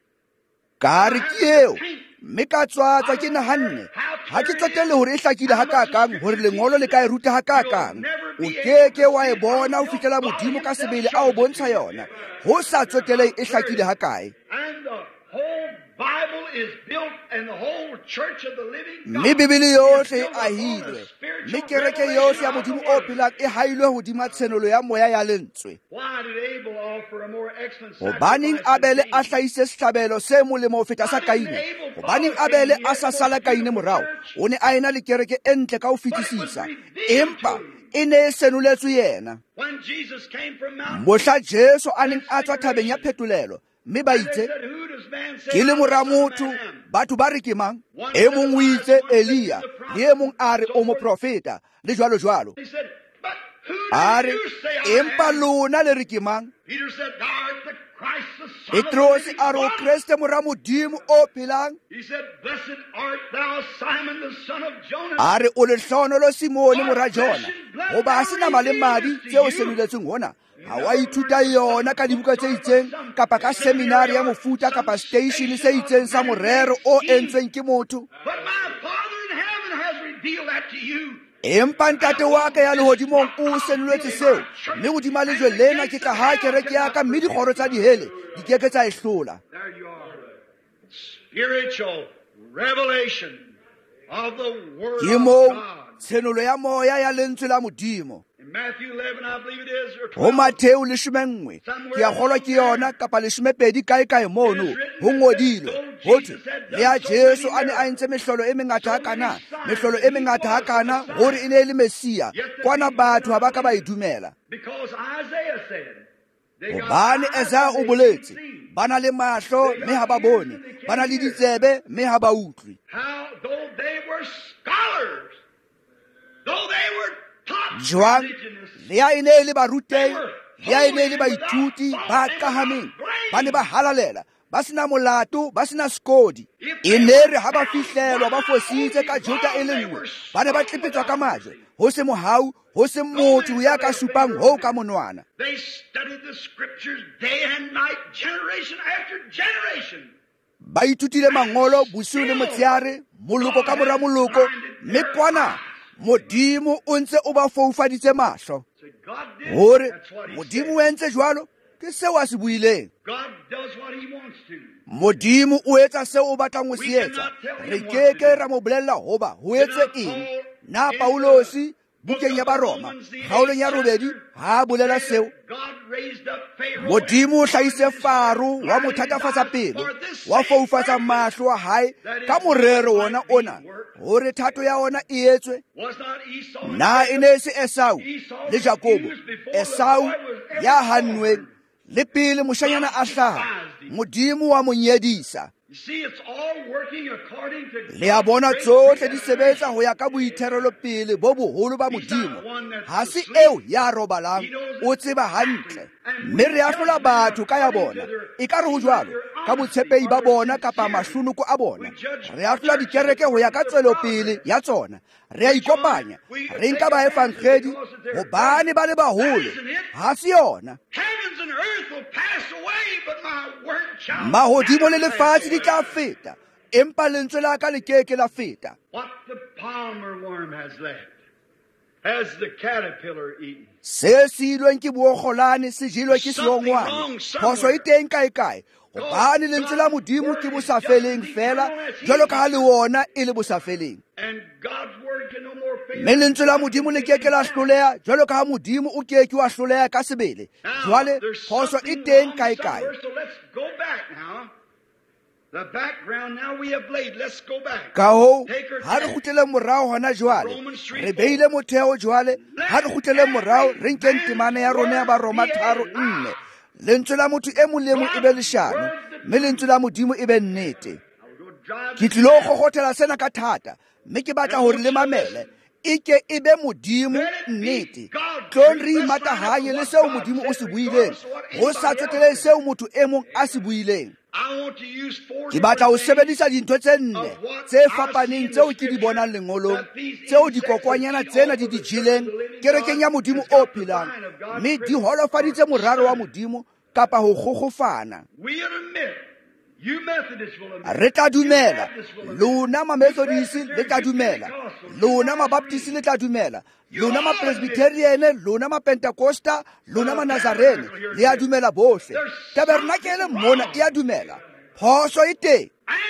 Ka re ke eo mme ka tswatsa ke nahanne ha ke qetelle hore e hlakile hakakang hore lengolo le ka e ruta hakakang. O keke wa e bona ho fihlela Modimo ka sebele a o bontsha yona ho sa tsotele e hlakile hakae. And the whole Bible is built and the whole church of the living God. Mme Bibele yohle e ahilwe mme kereke yohle ya Modimo o phelang e hailwe hodima tshenolo ya moya ya lentswe. Why did Abel offer a more excellent Hobaneng sacrifice Abele than a hlahise sehlabelo se molemo ho feta sa Kaine? Hobaneng Abele a sa sala Kaine morao? O ne a ena le kereke e ntle ka ho fetisisa, empa e ne e senoletswe yena. when Jesus came from Mount Mohla Jesu a neng a tswa thabeng ya phetolelo mme ba itse said, who does man say ke le I, the mora Son of motho Man am? batho ba re ke mang? E mong o itse Elia le e mong a re o moprofeta le jwalo jwalo. He said, but who A do re you say I empa am? lona le re ke mang? Peter said, thou art the Christ, the Son of the Petros living a re o God. Kriste mora Modimo o phelang. He said, blessed art thou, Simon, the son of Jonas. A re o lehlohonolo Simone mora Jona goba ha se nama le madi tseo senoletsweng hona ha wa ithuta yona ka dibuka tse itseng kapa ka seminari ya mofuta kapa station se itseng sa morero o entsweng ke motho. But my Father in heaven has revealed that to you. Empa ntate wa ka ya lehodimong o senoletse seo mme hodima lejwe lena ke tla ha kereke ya ka mme dikgoro tsa dihele di keke tsa e hlola. There you are. Spiritual revelation of the Word Ke of moo God. tshenolo ya moya ya lentswe la Modimo. In Matthew 11, I believe it is, or Ho 12, Matheo 11 ke ya kgolwa ke yona kapa 12 kae mono ho ngodilwe ho thwe le ya Jesu a ne a entse mehlolo e mengata hakana mehlolo e mengata hakana hore e ne e le Mesia kwana batho ha ba ka ba e dumela. because Isaiah said, they got Hobane eyes Isaiah and o they boletse can't see. ba na le mahlo mme ha ba bone, ba na le ditsebe mme ha ba utlwe. How, though they were scholars, though they were taught Jwang religionists, le ya e ne le barutehi le ya e ne le baithuti ba qahameng ba ne ba halalela ba sena molato ba sena skodi e ne re ha ba fihlelwa ba fositse ka jota e le nngwe ba ne ba tlipetswa ka majwe ho se mohau ho se motho ya ka supang ho ka monwana. They studied the scriptures day and night, generation after generation. Ba itutile mangolo bosiu le motsheare moloko ka mora moloko mme kwana modimo o ntse o ba foufaditse mahlo hore modimo o entse jwalo ke seo a se buileng. Modimo o etsa seo o batlang ho se etsa. Re keke ra mo bolella hoba ho etse eng. Na Paulosi bukeng ya Baroma kgaolong ya 8 ha bolela seo. Modimo o hlahise Faro wa mothatafatsa pele wa foufatsa mahlo a hae ka morero wona ona hore thato ya ona e etswe. Na ene se Esau le Jakobo. Esau ya hannweng le pele moshanyana a hlaha modimo wa monyedisa. Le a bona tsohle di sebetsa ho ya ka boitherelo pele bo boholo ba modimo. Ha se eo ya robalang o tseba hantle. Mme re ahlola batho ka ya bona e ka re ho jwalo ka botshepehi ba bona kapa mahlunuko a bona. Re ahlola dikereke ho ya ka tswelo pele ya tsona. Re a ikopanya re nka ba efankgedi hobane ba le baholo ha se yona. Mahodimo le lefatshe di tla feta empa lentswe la ka le keke la feta. What the palmer worm has left has the caterpillar eaten. Se silweng ke boogolane se jelwe ke seongwane. Phoso e teng kae hobane lentswe la modimo ke bosafeleng fela jwalo ka ha le wona e le bosafeleng. Mme lentswe la modimo le keke la hloleha jwalo ka ha modimo o keke wa hloleha ka sebele. Jwale phoso e teng kae. The background now we have laid. Let's go back. Ka ho ha re khutlele morao hona jwale re beile motheo jwale ha re khutlele morao re nkeng temane ya rona ya Baroma 3:4 lentswe la motho e mong le mong e be leshano mme lentswe la modimo e be nnete. Ke tlilo gogothela sena ka thata mme ke batla hore le mamele e ke e be modimo nnete. Tlong re imatahanye le seo modimo o se buileng ho sa tsotele seo motho e mong a se buileng. Ke batla ho sebedisa dintho tse nne tse fapaneng tseo ke di bonang lengolong tseo dikokwanyana tsena di jeleng kerekeng ya modimo o phelang mme di holofaditse moraro wa modimo kapa ho gogofana. Re tla dumela lona ma-Methodist le tla dumela lona ma-Baptist le tla dumela lona ma-Presbyterian lona ma-Pentecosta lona ma-Nazarene le a dumela bohle. Tabernakele mona e a dumela. Phoso e teng.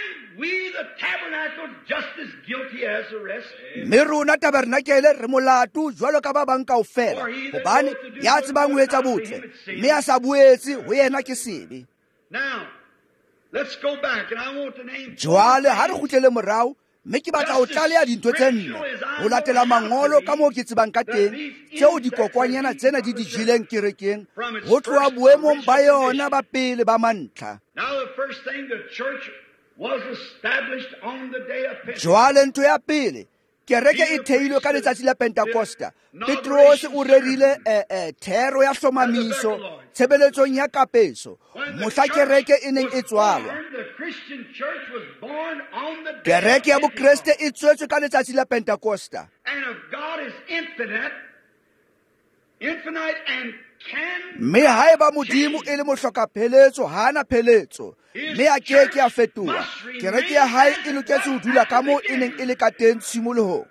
Mme rona tabernakele re molato jwalo ka ba bang kaofela hobane ya tsebang ho etsa botle mme a sa boetse ho yena ke sebe. Let's go back and I want to name. Jwale ha re khutlele morao mme ke batla ho tlaleha dintho tse nne ho latela mangolo ka moo ke tsebang ka teng tseo dikokwanyana tsena di jeleng kerekeng ho tloha boemong ba yona ba pele ba mantlha. Now the first thing, the church was established on the day of Pentecost. Jwale ntho ya pele kereke e theilwe ka letsatsi la Pentecosta. Petros o rerile thero ya hlomamiso tshebeletsong ya kapeso mohla kereke e neng e tswalwa. Kereke ya bokreste e tswetswe ka letsatsi la Pentecosta. Mme haeba modimo e le mohloka pheletso hana pheletso mme a keke a fetoha. Kereke ya hae e loketse ho dula ka moo e neng e le ka teng tshimolohong.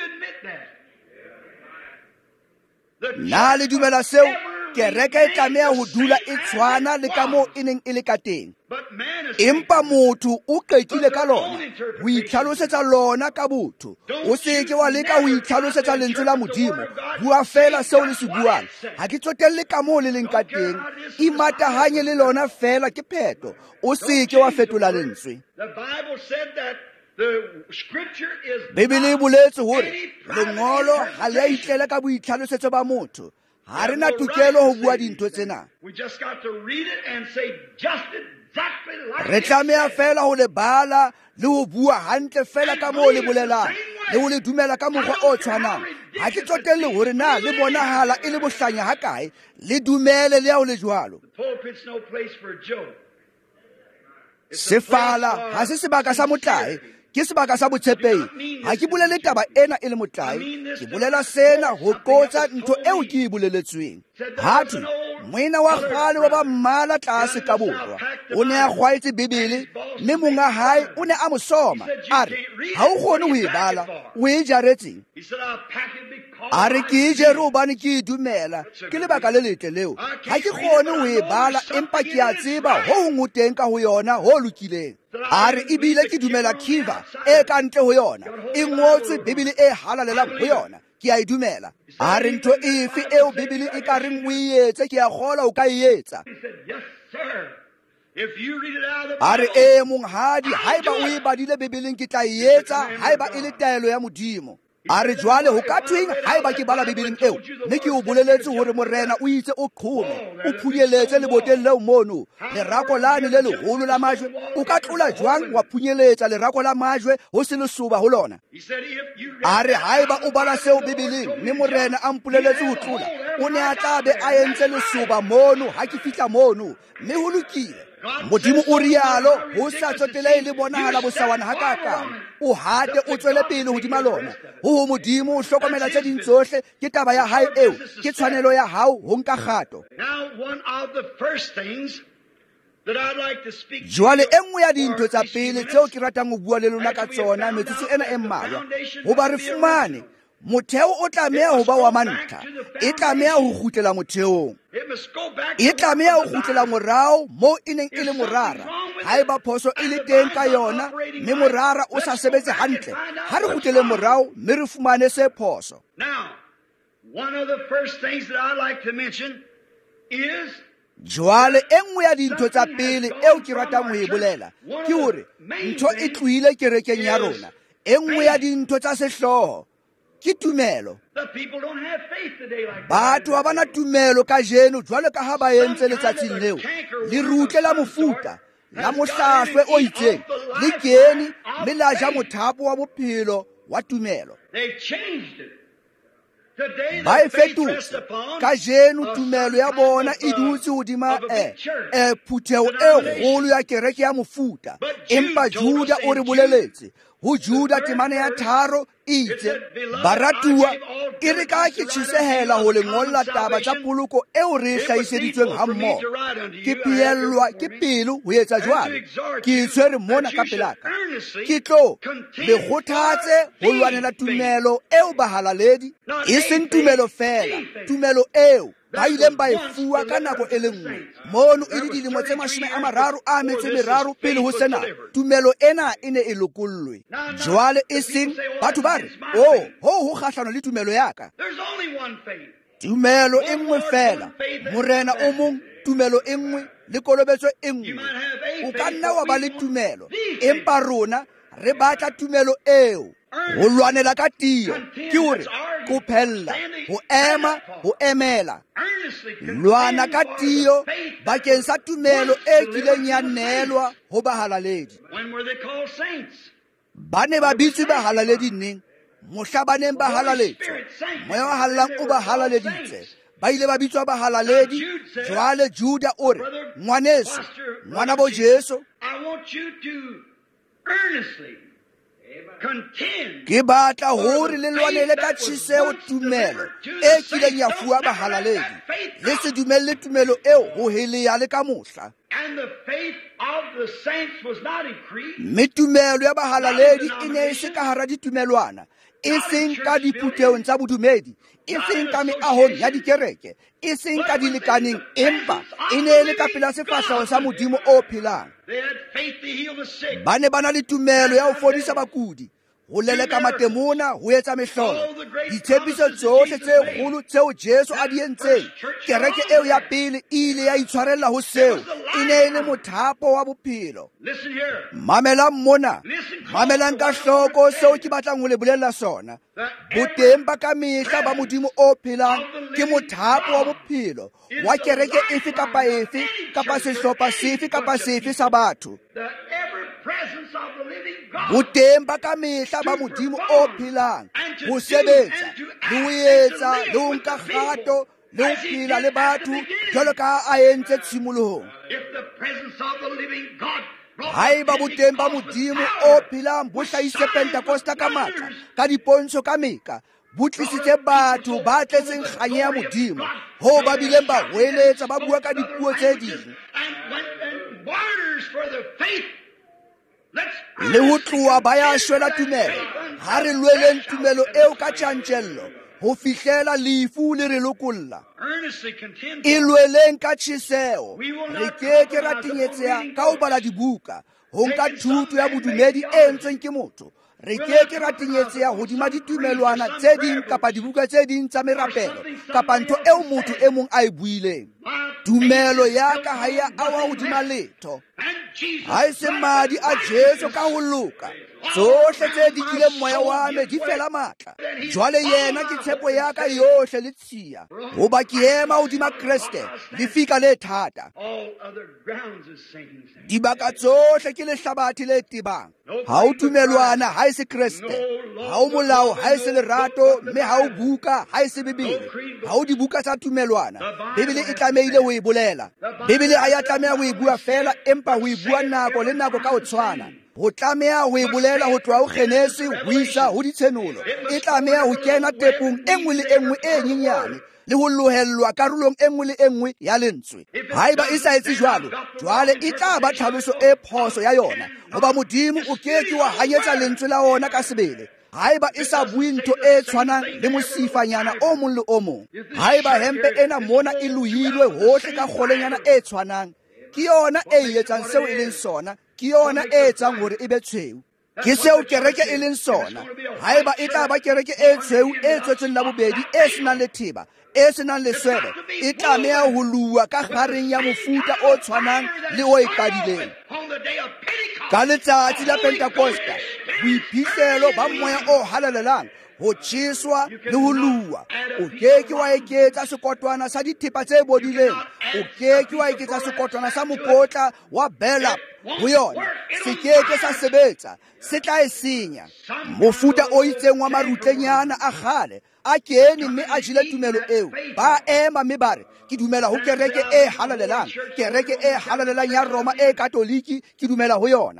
Na le dumela seo? Kereke e tlameha ho dula e tshwana le ka moo e neng e le ka teng. Empa motho o qekile ka lona ho itlhalosetsa lona ka botho. O seke wa leka ho itlhalosetsa lentswe la modimo. Bua fela seo le se buang. Ha ke tsotelle ka moo le leng ka teng. Imatahanye le lona fela ke pheto. O seke wa fetola lentswe. Bibele e boletse hore lengolo ha le a itlela ka boitlhalosetso ba motho. Ha re na tokelo ho bua dintho tsena. Re tlameha fela ho le bala le ho bua hantle fela ka moo le bolelang le ho le dumela ka mokgwa o tshwanang. Ha ke tsotelle hore na le bonahala e le bohlanya ha kae le dumele le ya ho le jwalo. sefala ha se sebaka sa motlae, ke sebaka sa botshepehi. Ha ke bolele taba ena e le motlae, ke bolela sena ho qotsa ntho eo ke e boleletsweng. Hatwe moena wa kgale wa ba mmala tlase ka borwa o ne a kgwaetse Bibele, mme monga hae o ne a mo soma a re, ha o kgone ho e bala, o e jaretseng? A re, ke e jere hobane ke e dumela, ke lebaka le letle leo. Ha ke kgone ho e bala, empa ke a tseba ho hong teng ka ho yona ho lokileng. A re, ebile ke dumela khiva e ka ntle ho yona, e ngotswe Bibele e halalelang ho yona, ke a e dumela. A re, ntho efe eo Bibele e ka reng o e etse, ke a kgola o ka e etsa. A re, monghadi, haeba o e badile Bibeleng ke tla e etsa, haeba e le taelo ya Modimo. A re, jwale ho ka thweng haeba ke bala Bibeleng eo, mme ke o boleletse hore morena o itse o qhome, o phunyeletse leboteng leo mono, lerako lane le leholo la majwe, o ka tlola jwang wa phunyeletsa lerako la majwe ho se lesoba ho lona? A re, haeba o bala seo Bibeleng, mme morena a mpoleletse ho tlola, o ne a tla be a entse lesoba mono ha ke fihla mono, mme ho lokile. Modimo o rialo, ho sa tsotele le bonahala bosawana hakakang. O hate o tswele pele hodima lona. Ho Modimo o hlokomela tse ding tsohle, ke taba ya hae eo, ke tshwanelo ya hao ho nka kgato. Jwale e nngwe ya dintho tsa pele tseo ke ratang ho bua le lona ka tsona metsotso ena e mmalwa, ho ba re fumane motheo o tlameha ho ba wa mantlha, e tlameha ho kgutlela motheong, e tlameha ho kgutlela morao moo e neng e le morara. Haeba phoso e le teng ka yona, mme morara o sa sebetse hantle, ha re kgutlele morao mme re fumane se phoso. Jwale e nngwe ya dintho tsa pele eo ke ratang ho e bolela ke hore ntho e tlohile kerekeng ya rona. E nngwe ya dintho tsa sehloho ke tumelo. Batho ha bana tumelo ka jeno jwalo ka ha ba entse letsatsing leo. Le rutle la mofuta la mohlahlwe o itseng le kene mme la ja mothapo wa bophelo wa tumelo. Ba e fetotse ka jeno tumelo ya bona e dutse hodima phutheo e kgolo ya kereke ya mofuta. Empa Juda o re boleletse ho Juda temane ya tharo itse, baratuwa, e re ka ke tjhisehela ho le ngolla taba tsa poloko eo re hlahiseditsweng ha mmoho. Ke piellwa ke pelo ho etsa jwalo, ke itshwere mona ka pelaka. Ke tlo le kgothatse ho lwanela tumelo eo bahalaledi, e seng tumelo fela, tumelo eo ba ileng ba e fuwa ka nako e le nngwe. Mono e le dilemo tse 33 pele ho sena, tumelo ena e ne e lokollwe. Jwale e seng batho ba re, ho kgahlano le tumelo ya ka. Tumelo e nngwe fela, morena o mong, tumelo e nngwe le kolobetso e nngwe. O ka nna wa ba le tumelo, empa rona re batla tumelo eo. Ho lwanela ka tiyo ke hore kophella, ho ema, ho emela. Lwana ka tiyo bakeng sa tumelo e kileng ya neelwa ho bahalaledi. Ba ne ba bitswe bahalaledi neng? Mohla ba neng ba halaletswe, moya wa hallang o ba halaleditse. Ba ile ba bitswa bahalaledi. Jwale Juda o re, ngwaneso, ngwana bo Jesu, ke batla hore le lwanele ka tjhiseo tumelo e kileng ya fuwa bahalaledi, le se dumelle tumelo eo ho heleya le ka mohla. Mme tumelo ya bahalaledi e ne e se ka hara ditumelwana, e seng ka diphutheong tsa bodumedi, e seng ka meahong ya dikereke, e seng ka dilekaneng, empa e ne e le ka pela sefahleho sa Modimo o phelang. Ba ne ba na le tumelo ya ho fodisa bakudi, ho leleka matemona, ho etsa mehlolo. Ditshepiso tsohle tse kgolo tseo Jesu a di entseng, kereke eo ya pele ile ya itshwarella ho seo, e ne e le mothapo wa bophelo. Mamelang mona, mamelang ka hloko seo ke batlang ho le bolella sona. Boteng ba ka mehla ba Modimo o phelang ke mothapo wa bophelo wa kereke efe kapa efe, kapa sehlopha sefe kapa sefe sa batho. Boteng ba ka mehla ba Modimo o phelang ho sebetsa le ho etsa le ho nka kgato le ho phela le batho jwalo ka a entse tshimolohong. haeba boteng ba modimo o phelang bo hlahise Pentekosta ka matla ka dipontsho ka meka bo tlisitse batho ba tletseng kganye ya modimo ho ba bileng ba hweletsa ba bua ka dipuo tse ding le ho tloha ba ya shwela tumelo ha re lweleng tumelo eo ka tjantjello ho fihlela lefu le re lokolla e lweleng ka tjheseho re keke ra tinyetseha ka ho bala dibuka ho nka thuto ya bodumedi e entsweng ke motho re keke ra tinyetseha hodima ditumelwana tse ding kapa dibuka tse ding tsa merapelo kapa ntho eo motho e mong a e buileng tumelo ya ka ha ya awa hodima letho ha e se madi a Jesu ka ho loka tsohle tse dikileng moya wa me di fela matla jwale yena ke tshepo ya ka yohle le tshiya ho ba ke ema hodima Kriste le fika le thata dibaka tsohle ke lehlabathi le tibang ha o tumelwana ha e se Kriste ha o molao ha e se lerato mme ha o buka ha e se Bibele ha o dibuka tsa tumelwana Bibele e tlameile ho e bolela Bibele ha ya tlameha ho e bua fela empa ho e bua nako le nako ka ho tshwana ho tlameha ho e bolela ho tloha ho Kgenesi ho isa ho ditshenolo e tlameha ho kena tepong e nngwe le e nngwe e nyenyane le ho lohellwa karolong e nngwe le e nngwe ya lentswe haeba e sa etse jwalo jwale e tla ba tlhaloso e phoso ya yona hoba modimo o keke wa hanyetsa lentswe la ona ka sebele haeba e sa bue ntho e tshwanang le mosifanyana o mong le o mong haeba hempe ena mona e lohilwe hohle ka kgolenyana e tshwanang ke yona e etsang seo e leng sona ke yona e etsang hore e be tshweu ke seo kereke e leng sona haeba e tla ba kereke e tshweu e tswetseng la bobedi e senang le thiba e senang le swebe e tlameha ho lua ka kgareng ya mofuta o tshwanang le o e qadileng ka letsatsi la Pentekosta boiphihlelo ba moya o halalelang ho tjheswa le ho lua o keke wa eketsa sekotwana sa dithepa tse bodileng o keke wa eketsa sekotwana sa mokotla wa Bela ho yona se keke sa sebetsa se tla e senya mofuta o itseng wa marutlenyana a kgale a kene mme a jile tumelo eo ba ema mme ba re ke dumela ho kereke e halalelang ya Roma e katoliki ke dumela ho yona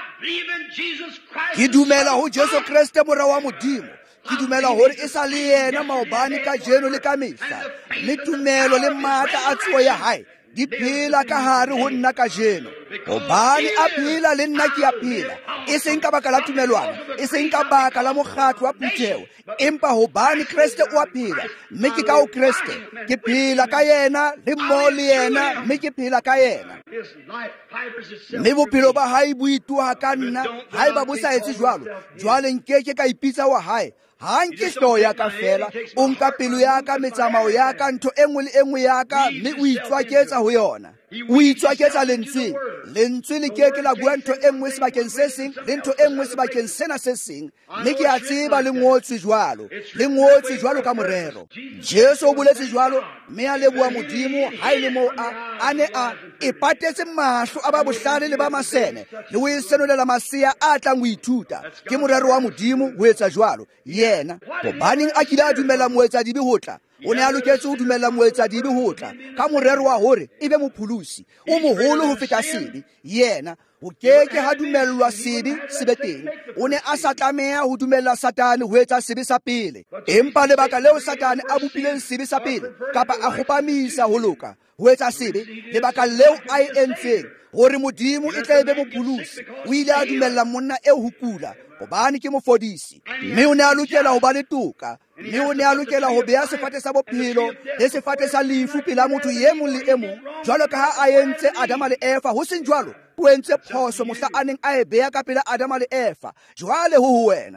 ke dumela ho Jesu Kriste morao wa modimo ke dumela hore e sa le yena maobane ka jeno le ka mehla le tumelo le matla a tsuo ya hae di phela ka hare ho nna ka jeno hobane a phela le nna ke a phela e seng ka baka la tumelwana e seng ka baka la mokgatlo wa putheho empa hobane Kriste o a phela mme ke ka o Kriste ke phela ka yena le mmoho le yena mme ke phela ka yena mme bophelo ba hae bo itoha ka nna haeba bo sa etse jwalo jwale nkeke ka ipitsa wa hae ha nke hlooho ya ka fela o nka pelo ya ka metsamao ya ka ntho e nngwe le e nngwe ya ka mme o itswaketsa ho yona o itswaketsa lentswe le keke la bua ntho e nngwe sebakeng se seng le ntho e nngwe sebakeng sena se seng mme ke a tseba le ngotswe jwalo ka morero Jesu o boletse jwalo mme a leboha modimo ha ile moo a ne a ipatetse mahlo a ba bohlale le ba masene le ho isenolela masea a tlang ho ithuta ke morero wa modimo ho etsa jwalo yena hobaneng a kile a dumela moetsa dibe hotla o ne a loketse ho dumela moetsa dibe hotla ka morero wa hore ebe mophulusi o moholo ho feta sebe yena o keke ha dumellwa sebe sebe teng o ne a sa tlameha ho dumella Satane ho etsa sebe sa pele empa lebaka leo Satane a bopileng sebe sa pele kapa a khopamisa ho loka ho etsa sebe lebaka leo a e entseng hore modimo e tla ebe mophulusi o ile a dumella monna e ho kula hobane ke mofodisi mme o ne a lokela ho ba le toka mme o ne a lokela ho beha sefate sa bophelo le sefate sa lefu pela motho ye mong le e mong jwalo ka ha a entse Adama le Eva ho seng jwalo o entse phoso mohla a neng a e beha ka pela Adama le Eva jwale ho wena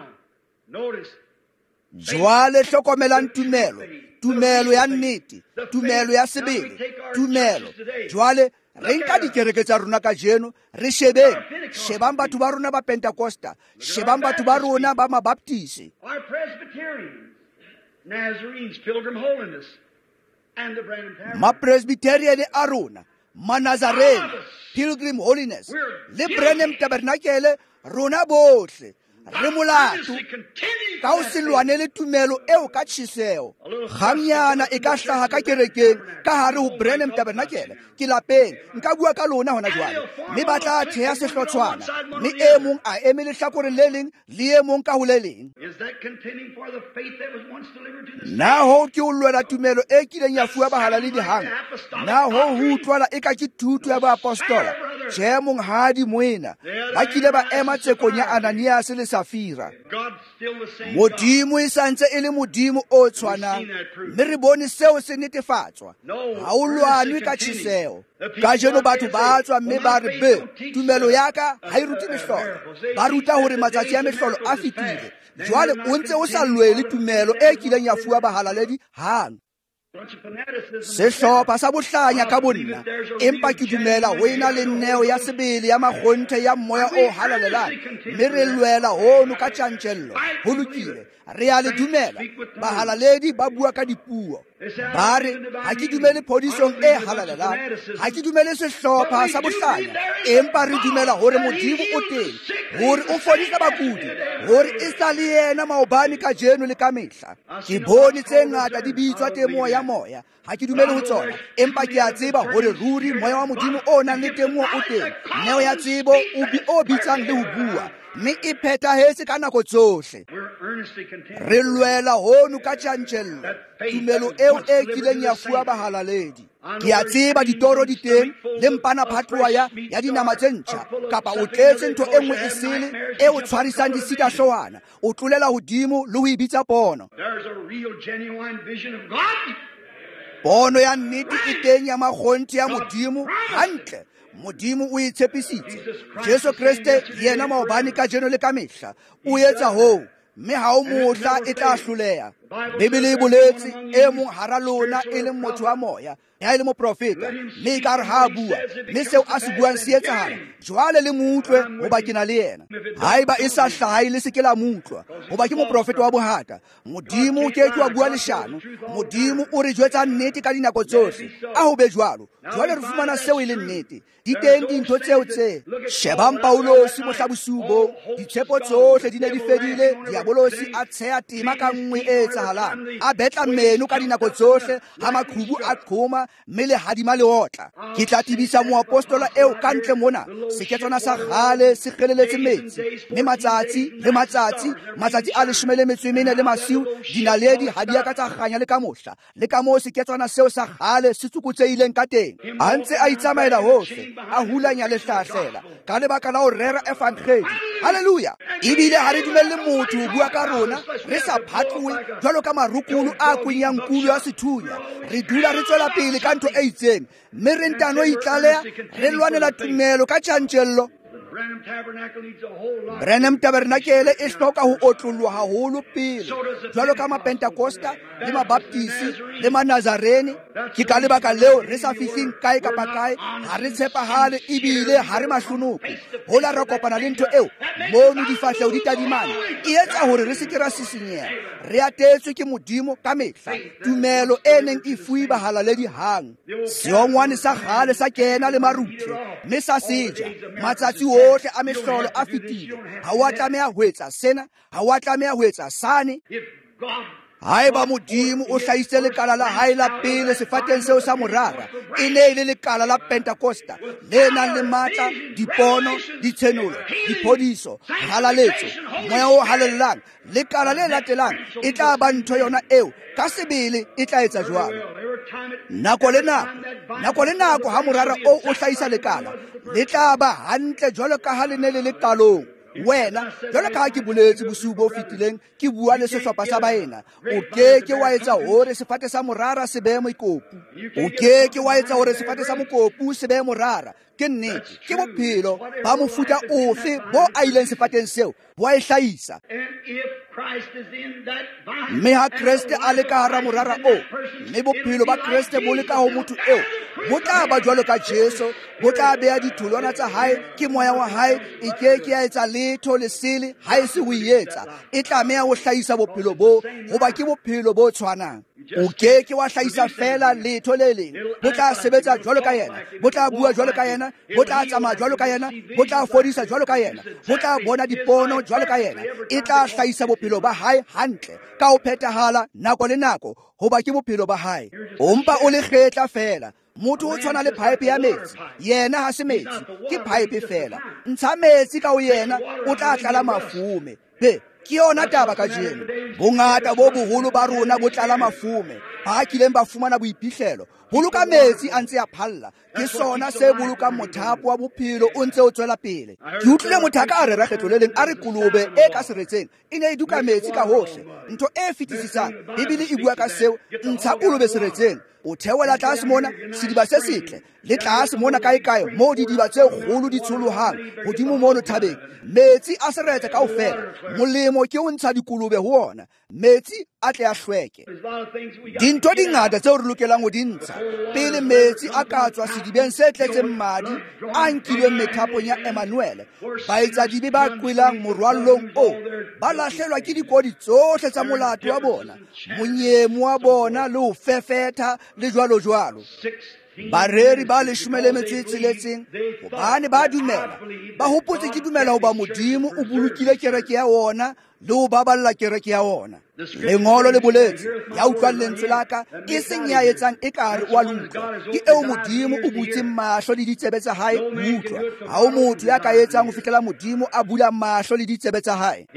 jwale hlokomelang tumelo ya nnete tumelo ya sebele tumelo jwale re nka dikereke tsa rona ka jeno re shebang batho ba rona ba Pentecosta shebang batho ba rona ba mabaptisi our Presbyterians, Nazarenes, Pilgrim Holiness and the Branham Tabernacle ma-Presbyterian a rona ma-Nazarene Pilgrim Holiness le Branham Tabernacle rona bohle re molato ka o se lwanele tumelo eo ka tjhiseo. Ganyana e ka hlaha ka kerekeng ka hare ho Branham Tabernacle ke lapeng nka bua ka lona hona jwale, mme ba tla theha sehlotshwana, mme e mong a eme lehlakoreng le leng le e mong ka ho le leng. Na ho ke o lwela tumelo e kileng ya fuwa bahala le dihang? Na ho utlwala e ka ke thuto ya boapostola? Tjhe monghadi moena, ba kile ba ema tsekong ya Ananias le Safira. Modimo e santse e le Modimo o tshwanang, mme re bone seo se netefatswa. Ha o lwanwe ka tjhiseo. Kajeno batho ba tswa mme ba re be tumelo ya ka ha e rute mehlolo. Ba ruta hore matsatsi ya mehlolo a fetile. Jwale o ntse o sa lwele tumelo e kileng ya fuwa bahala le dihang. Sehlopha sa bohlanya ka bonna, empa ke dumela ho ena le neo ya sebele ya makgonthe ya moya o halalelang, mme re lwela hono ka tjantjello. Ho lokile, re a le dumela. Bahalaledi ba bua ka dipuo. Ba re ha ke dumele phodisong e halalelang, ha ke dumele sehlopha sa bohlanya, empa re dumela hore Modimo o teng, hore o fodisa bakudi, hore e sa le yena maobane ka jeno le ka mehla. Ke bone tse ngata di bitswa temoho ya moya, ha ke dumele ho tsona, empa ke a tseba hore ruri moya wa Modimo o nang le temoho o teng, neo ya tsebo o bitsang le ho bua, mme e phethahetse ka nako tsohle. Re lwela hono ka tjantjello tumelo eo e kileng ya fuwa bahalaledi. Ke a tseba ditoro di teng le mpana phatloa ya dinama tse ntjha, kapa o tletse ntho e nngwe e sele e o tshwarisang disita hlowana, o tlolela hodimo le ho ibitsa pono. Pono ya nnete e teng ya makgonthe ya Modimo hantle. Modimo o itshepisitse. Jesu Kriste yena maobane ka jeno le ka mehla o etsa hoo, mme ha o mohla e tla hloleha. Bibele e boletse e mong hara lona e leng motho wa moya, ya e le moprofeta, mme ka re ha bua, mme seo a se buang se etsahala. Jwale le mutlwe hoba ke na le yena. Haeba e sa hlahe le se ke la mutlwa, hoba ke moprofeta wa bohata. Modimo ke wa bua leshano. Modimo o re jwetsa nnete ka dinako tsohle. A ho be jwalo, jwale re fumana seo e le nnete. Di teng dintho tseo tse. Shebang Paulosi mohlabosubo, ditshepo tsohle di ne di fedile, diabolosi a tsheha tema ka nngwe e etsahalang, a betla meno ka dinako tsohle, ha maqhubu a qhoma, mme le hadima le otla. Ke tla tibisa moapostola eo kantle mona, seketswana sa kgale se kgeleletse metsi, mme matsatsi a 14 le masiu, dinaledi ha di a ka tsa kganya le ka mohla, le ka moo seketswana seo sa kgale se tsukutseileng ka teng. A ntse a itsamaela hohle, a hulanya le hlahlela ka lebaka la ho rera evangeli. Haleluya! Ebile ha re dumelle motho ho bua ka rona re sa phatlohe jwalo ka marukulu a kwenyang kulo ya sethunya. Re dula re tswela pele ka ntho e itseng, mme re ntano itlaleha re lwanela tumelo ka tjantjello. Branham Tabernacle e hloka ho otlollwa haholo pele, jwalo ka Mapentekosta le Mabaptisi le Manazarene. Ke ka lebaka leo re sa fihleng kae kapa kae, ha re tshepahale ebile ha re mahlonoko. Hola re kopana le ntho eo, mono difahleho di tadimana, e etsa hore re se ke ra sisinyeha. Re atetswe ke Modimo ka mehla, tumelo e neng e fuwe bahalaledi hang. Seongwane sa kgale sa kena le marutle, mme sa seja. Matsatsi ohle a mehlolo a fetile. Ha wa tlameha ho etsa sena, ha wa tlameha ho etsa sane. Haeba Modimo o hlahise lekala la hae la pele sefateng seo sa morara, e ne le lekala la Pentekosta le nang le matla, dipono, ditshenolo, diphodiso, halaletso, moya o halellang, lekala le latelang e tla ba ntho yona eo ka sebele e tla etsa jwalo. Nako le nako ha morara o hlahisa lekala, le tla ba hantle jwalo ka ha le ne le qalong. Wena jwalo ka ha ke boletse bosiu bo fetileng ke bua le sehlopha sa baena, o ke wa etsa hore sefate sa morara se be mokopu, o ke wa etsa hore sefate sa mokopu se be morara. Ke nnete, ke bophelo ba mofuta ofe bo a ileng sefateng seo bo a e hlahisa. Mme ha Kriste a le ka hara morara o, mme bophelo ba Kriste bo le ka ho motho eo, bo tla ba jwalo ka Jesu, bo tla beha ditholwana tsa hae ke moya wa hae, e ke ya etsa letho lesele ha e se o etsa, e tlameha ho hlahisa bophelo bo, hoba ke bophelo bo tshwanang. o keke wa hlahisa fela letho le leng. Bo tla sebetsa jwalo ka yena, bo tla bua jwalo ka yena, bo tla tsamaya jwalo ka yena, bo tla fodisa jwalo ka yena, bo tla bona dipono jwalo ka yena. E tla hlahisa bophelo ba hae hantle ka ho phethahala nako le nako, hoba ke bophelo ba hae. Ompa o le kgetla fela. Motho o tshwana le pipe ya metsi, yena ha se metsi, ke pipe fela. Ntsha metsi ka ho yena, o tla tlala mafume. Ke yona taba ka jeno. Bongata bo boholo ba rona bo tlala mafume, ba kileng ba fumana boiphihlelo. Boloka metsi a ntse a phalla, ke sona se bolokang mothapo wa bophelo o ntse o tswela pele. Ke utlwile mothaka a re rakgetlo le leng a re kolobe e ka seretseng e ne e duka metsi ka hohle. Ntho e fetisisang, Bibele e bua ka seo, ntsha kolobe seretseng. O theola tlase mona sediba se setle, le tlase mona kae mo didiba tse kgolo di tsholohang hodimo mono thabeng. Metsi a seretse kaofela, molemo ke o ntsha dikolobe ho ona, metsi a tle a hlweke. Dintho di ngata tseo re lokelang ho di ntsha pele metsi a ka tswa sedibeng se tletseng madi a nkilweng methapong ya Emmanuel. Baetsadibe ba kwelang morwallong o ba lahlelwa ke dikodi tsohle tsa molato wa bona, monyemo wa bona le ho fefetha le jwalo jwalo. Bareri ba 16 hobane ba dumela, ba hopotse ke dumela hoba Modimo o bolokile kereke ya ona le ho baballa kereke ya ona. Lengolo le boletse ya utlwang lentswe la ka e seng ya etsang ekare wa luka, ke eo Modimo o butseng mahlo le ditsebe tsa hae utlwa. Ha o motho ya ka etsang ho fihlela Modimo a bula mahlo le ditsebe tsa hae.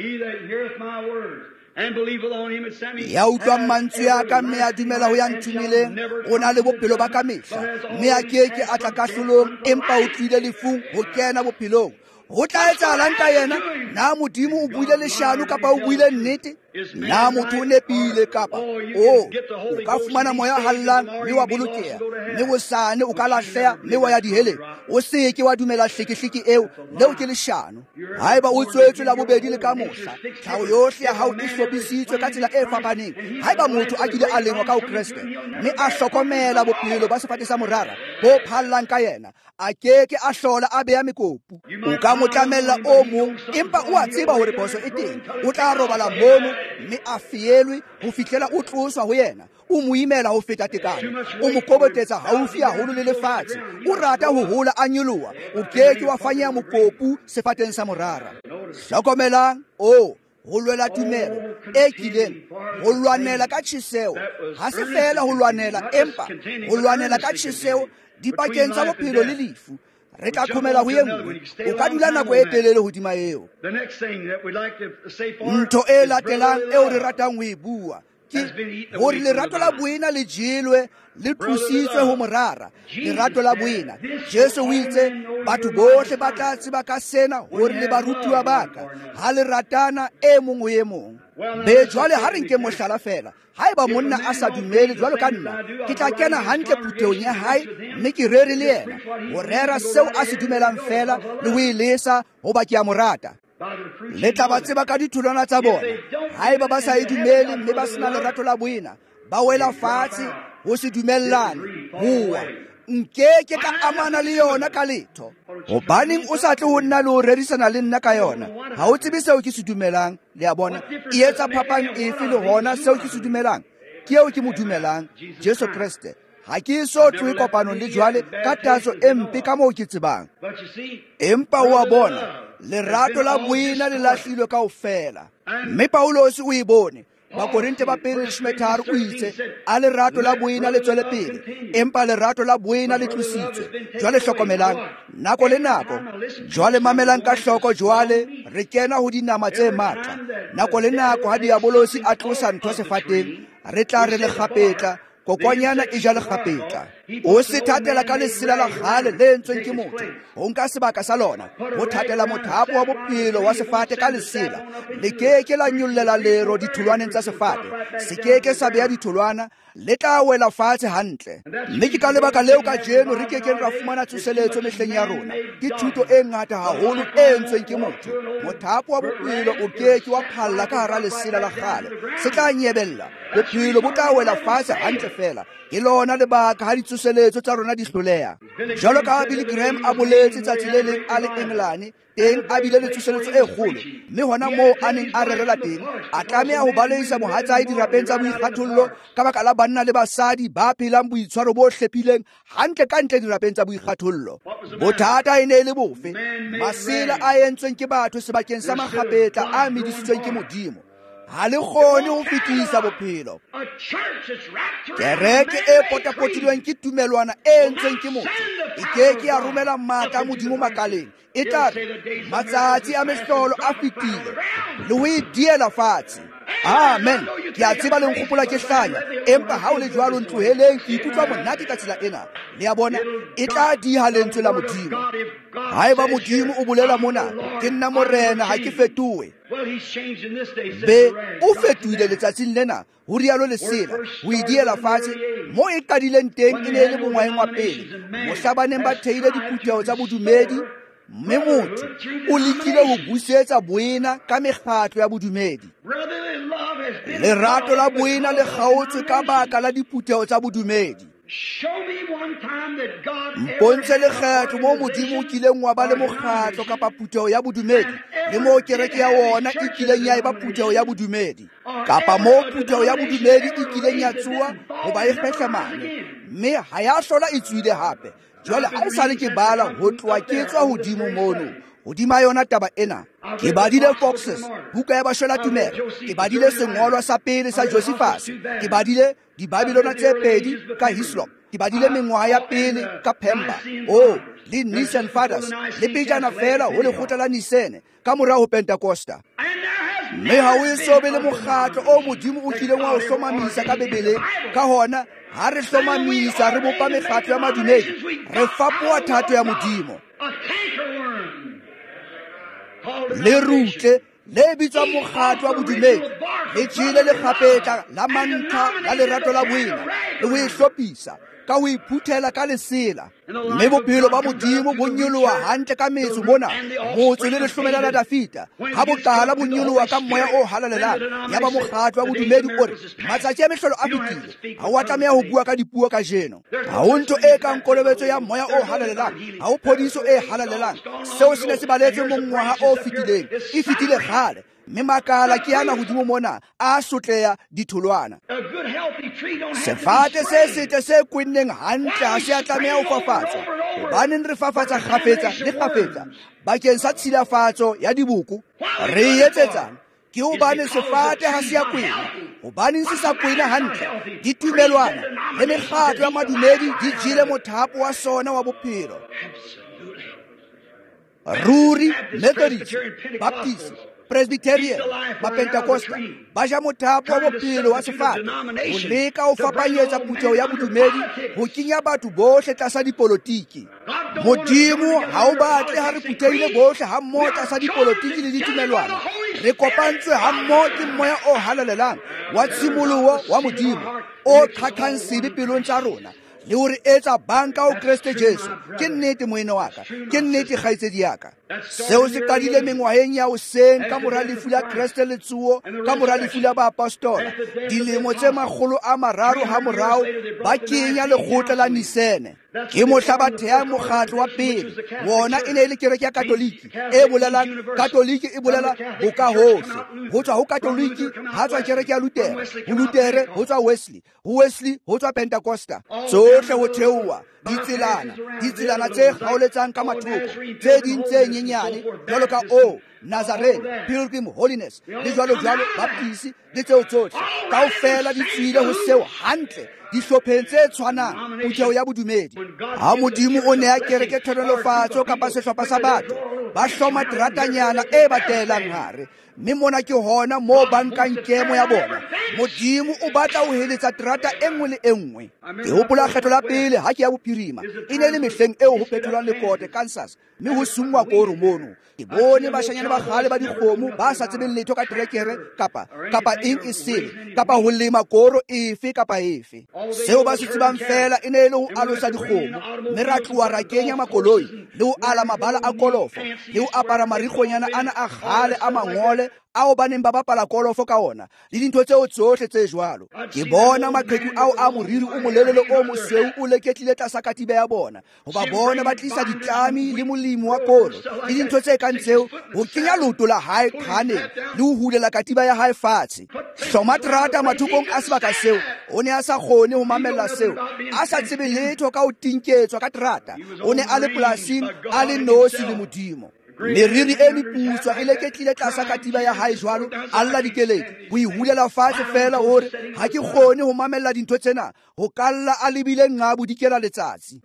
Ya utlwang mantswe ya ka mme a dumela ho ya nthumileng, o na le bophelo ba ka mehla, mme a keke a tla kahlolong, empa o tlile lefung ho kena bophelong. Ho tla etsahalang ka yena? Na Modimo o buile leshano kapa o buile nnete? Na motho o nepile kapa o ka fumana moya hallang mme wa bolokeha, mme hosane o ka lahleha mme wa ya diheleng? O seke wa dumela hleke eo, leo ke leshano. Haeba o tswetswe la bobedi le ka mohla, tlhaho yohle ya hao e hlophisitswe ka tsela e fapaneng. Haeba motho a kile a lengwa ka ho Kreste mme a hlokomela bophelo ba sefate sa morara bo phallang ka yena, a keke a hlola a beha mekopu. O ka mo tlamella o mong, empa o a tseba hore poso e teng. O tla robala mono mme a fielwe ho fihlela o tloswa ho yena. O mo imela ho feta tekano, o mo kobotetsa haufi haholo le lefatshe. O rata ho hola a nyoloha, o keke wa fanyeha mokopu sefateng sa morara. Hlokomelang ho lwela tumelo e kileng, ho lwanela ka tjheseho, ha se fela ho lwanela, empa ho lwanela ka tjheseho dipakeng tsa bophelo le lefu. Re tla khomela ho engwe, o ka dula nako e telele hodima eo. Ntho e latelang eo re ratang ho e bua ke hore lerato la boena le jelwe le tlositswe ho morara. Lerato la boena, Jesu o itse batho bohle ba tla tseba ka sena hore le barutiwa baka ha le ratana e mong ho e mong. Be jwale ha re nke mohlala fela, haeba monna a sa dumele jwalo ka nna, ke tla kena hantle puteong ya hae mme ke rere le yena ho rera seo a se dumelang fela le ho e lesa hoba ke a morata. Le tla ba tseba ka ditholwana tsa bona. Haeba ba sa e dumele mme ba sena lerato la boena, ba wela fatshe ho se dumellane, hoa nkeke ka amana le yona ka letho. Hobaneng o sa tle ho nna le ho rerisana le nna ka yona? Ha o tsebe seo ke se dumelang, le a bona e etsa phapang efe le hona seo ke se dumelang? Ke eo ke mo dumelang, Jesu Kriste. Ha ke so tlohe kopanong le jwale ka tatso e mpe ka moo ke tsebang. Empa o a bona, lerato la boena le lahlilwe kaofela. Mme Paulos o e bone, Bakorinte ba 1:3 o itse, a lerato la boena le tswele pele, empa lerato la boena le tlositswe. Jwale hlokomelang, nako le nako, jwale mamelang ka hloko jwale, re kena ho dinama tse matla. Nako le nako ha diabolosi a tlosa ntho sefateng, re tla re le kgapetla, kokwanyana e ja lekgapetla. O se thatela ka lesela la kgale le entsweng ke motho, o nka sebaka sa lona, o thatela mothapo wa bophelo wa sefate ka lesela. Le keke la nyollela lero ditholwaneng tsa sefate, se keke sa beha ditholwana, le tla wela fatshe hantle. Mme ke ka lebaka leo ka jeno re kekeng ra fumana tsoseletso mehleng ya rona. Ke thuto e ngata haholo e entsweng ke motho. Mothapo wa bophelo o keke wa phalla ka hara lesela la kgale, se tla nyebella, bophelo bo tla wela fatshe hantle fela. Ke lona lebaka ha ditsoseletso tsa rona di hloleha. Jwalo ka Billy Graham a boletse tsatsi le leng a le Engelane, teng a bile le tsoseletso e kgolo, mme hona moo a neng a rerela teng a tlameha ho balehisa mohatsae dirapeng tsa boikgathollo ka baka la banna le basadi ba phelang boitshwaro bo hlepileng hantle ka ntle dirapeng tsa boikgathollo. Bothata e ne le bofe? Masela a entsweng ke batho sebakeng sa makgapetla a medisitsweng ke Modimo ha le kgone ho fetisa bophelo. Kereke e potapotilweng ke tumelwana e entsweng ke motho e keke ya romela matla a Modimo makaleng. E tla matsatsi a mehlolo a fetile le ho e diela fatshe. Amen. Ke a tseba le nkgopola ke hlanya, empa ha o le jwalo ntloheleng ke ikutlwa monate ka tsela ena. Le a bona e tla diha lentswe la Modimo. Haeba Modimo o bolela mona, ke nna morena ha ke fetohe. Be o fetohile letsatsing lena, ho rialo Lesela, ho e diela fatshe mo e qadileng teng e ne le bongwaeng wa pele. Mohlabaneng ba theile diphutheho tsa bodumedi, mme motho o lekile ho busetsa boena ka mekgatlo ya bodumedi. Lerato la boena le kgaotswe ka baka la diphutheho tsa bodumedi. Mpontshe lekgetlo mo Modimo o kileng wa ba le mokgatlo kapa phutheho ya bodumedi, le mo kereke ya wona e kileng ya eba phutheho ya bodumedi, kapa mo phutheho ya bodumedi e kileng ya tsuwa ho ba e kgehlemane, mme ha ya hlola e tswile hape. Jwale ha e sale ke bala ho tloha ke tswa hodimo mono hodima yona taba ena. Ke badile Foxes, buka ya bashwela tumelo, ke badile sengolwa sa pele sa Josephus, ke badile dibabilona tse pedi ka Hislop, ke badile mengwaha ya pele ka Pemba, le Nisan Fathers, le pejana fela ho lekgotla la Nisene ka morao ho Pentecosta. Mme ha o eso be le mokgatlo o Modimo o kileng wa o hlomamisa ka Bebeleng. Ka hona ha re hlomamisa re bopa mekgatlo ya madumedi, re fapoha thato ya Modimo. Le rutle le bitswang mokgatlo wa bodumedi le jele le kgapetla la mantlha la lerato la boena le ho e hlophisa ka ho iphuthela ka lesela. Mme bophelo ba Modimo bo nyoloha hantle ka metso mona motse le lehlomela la Dafita, ha boqala bo nyoloha ka moya o halalelang. Ya ba mokgatlo wa bodumedi o re matsatsi a mehlolo a fetile, ha o tlameha ho bua ka dipuo ka jeno. Ha ho ntho e kang kolobetso ya moya o halalelang, ha ho phodiso e halalelang. Seo se ne se baletse mongwaha o fetileng, e fetile kgale. Mme makala ke yana hodimo mona a sotleha ditholwana. Sefate se setle se kwenneng hantle ha se a tlameha ho fafatswa. Hobaneng re fafatsa kgafetsa le kgafetsa bakeng sa tshilafatso ya diboko? Re etsetsang? Ke hobane sefate ha se a kwena. Hobaneng se sa kwena hantle? Ditumelwana le mekgatlo ya madumedi di jele mothapo wa sona wa bophelo. Ruri, Methodist, Baptist, Presbyterian, ba Pentecosta ba ja mothapo wa bophelo wa sefate ho leka ho fapanyetsa phutheho ya bodumedi ho kenya batho bohle tlasa dipolotiki. Modimo ha o batle ha re phuthehile bohle ha mmoho tlasa dipolotiki le ditumelwana. Re kopantswe ha mmoho ke moya o halalelang wa tshimoloho wa Modimo o qhaqhang sebe pelong tsa rona le hore etsa banka o Kriste Jesu. Ke nnete moeno wa ka, ke nnete kgaitsedi ya ka. Seo se qadile mengwaheng ya hoseng ka mora lefu la Kriste letsuo, ka mora lefu la baapostola, dilemo tse 300 ha morao ba kenya lekgotla la Nisene. Ke mohla ba thea mokgatlo wa pele, wona e ne le kereke ya Katoliki e bolelang Katoliki e bolela boka hohle. Ho tswa ho Katoliki ha tswa kereke ya Luther, ho Luther ho tswa Wesley, ho Wesley ho tswa Pentecosta. Tsohle ho theoha ditselana tse kgaoletsang ka mathoko, tse ding tse nyenyane jwalo ka Nazarene, Pilgrim Holiness le jwalo Baptist le tseo tsohle kaofela di tswile ho seo hantle dihlopheng tse tshwanang phutheho ya bodumedi. Ha Modimo o nea kereke tlhonolofatso kapa sehlopha sa batho, ba hloma teratanyana e batelang hare, mme mona ke hona mo ba nkang kemo ya bona. Modimo o batla ho heletsa terata e nngwe le e nngwe. Ke hopola kgetho la pele ha ke ya bophirima, e ne le mehleng eo ho phetholwang Lekote, Kansas, mme ho sungwa koro mono. Ke bone bashanyana ba kgale ba dikgomo ba sa tsebeng letho ka terekere kapa eng e sele kapa ho lema koro efe kapa efe. Seo ba se tsebang fela e ne le ho alosa dikgomo, mme ra tloha ra kenya makoloi le ho ala mabala a kolofo le ho apara marikgonyana ana a kgale a mangole otlhe ao ba neng ba bapala kolofo ka ona le dintho tseo tsotlhe tse jwalo. Ke bona maqheku ao a moriri o molelele o mosweu o leketlile tlasa katiba ya bona, go ba bona ba tlisa ditlami le molemo wa koro le dintho tse kang tseo, go kenya leoto la hae kganeng le ho hulela katiba ya hae fatshe. Hloma terata mathokong a sebaka seo. O ne a sa kgone ho mamella seo, a sa tsebe letho ka ho tinketswa ka terata. O ne a le polasing a le nosi le Modimo. Meriri e meputswa e leketlile tlasa katiba ya hae jwalo a lla dikeledi ho ihulela fatshe fela hore ha ke kgone ho mamella dintho tsena, ho kalla a lebile nqabu dikela letsatsi.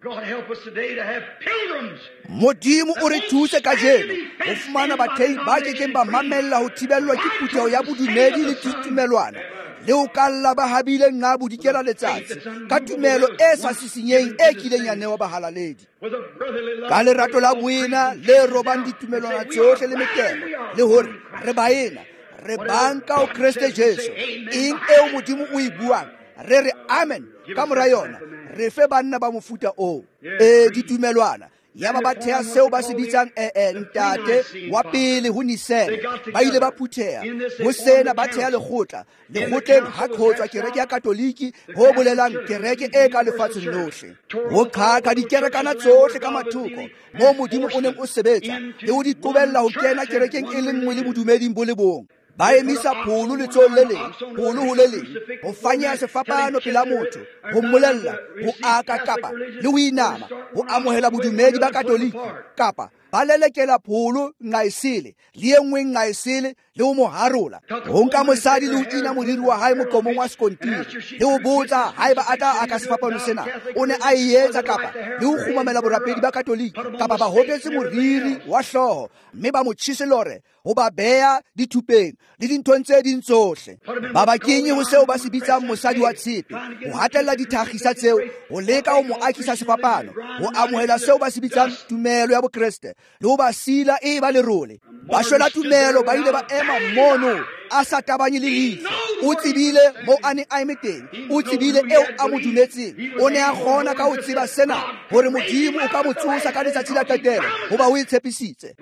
Modimo o re thuse kajeno ho fumana bathehi ba kekeng ba mamella ho thibellwa ke puteho ya bodumedi le tutumelwana, le ho kalla ba habile nqabu dikela letsatsi ka tumelo e sa sisinyeng e kileng ya newa bahalaledi, ka lerato la boena le robang ditumelwana tsohle le metelo, le hore re baena re banka o Kriste Jesu. Eng eo Modimo o e buang re re amen ka mora yona, re fe banna ba mofuta o ditumelwana ya ba ba thea seo ba se bitsang ntate wa pele ho Nisele. Ba ile ba phutheha ho sena, ba thea lekgotleng ha qotswa kereke ya katoliki, ho bolelang kereke e ka lefatsheng lohle, ho qhaka dikerekana tsohle ka mathoko mo Modimo o neng o sebetsa, le ho di qobella ho kena kerekeng e le nngwe le bodumeding bo le bong. Ba emisa pholo letsohong le leng, pholo ho le leng, ho fanyeha sefapano pela motho, ho mmolella, ho aka kapa le ho inama, ho amohela bodumedi ba katoliki, kapa ba lelekela pholo nqaesele le e nngwe nqaesele le ho mo harola, ho nka mosadi le ho ina moriri wa hae moqomong wa sekontiri, le ho botsa haeba a tla aka sefapano sena o ne a etsa, kapa le ho kgumamela borapedi ba katoliki, kapa ba hopetse moriri wa hlooho mme ba mo tjheselore, ho ba beha dithupeng le dinthong tse ding tsohle. Ba ba kenye ho seo ba se bitsang mosadi wa tshepe, ho hatella dithagisa tseo, ho leka ho mo akisa sefapano, ho amohela seo ba se bitsang tumelo ya bokreste, le ho ba sila e ba lerole. Ba shwela tumelo ba ile ba ema mono a sa tabanye le leihlo. O tsebile mo a ne a eme teng, o tsebile eo a mo dumetseng. O ne a kgona ka ho tseba sena hore Modimo o ka mo tsosa ka letsatsi la qetelo, hoba o itshepisitse.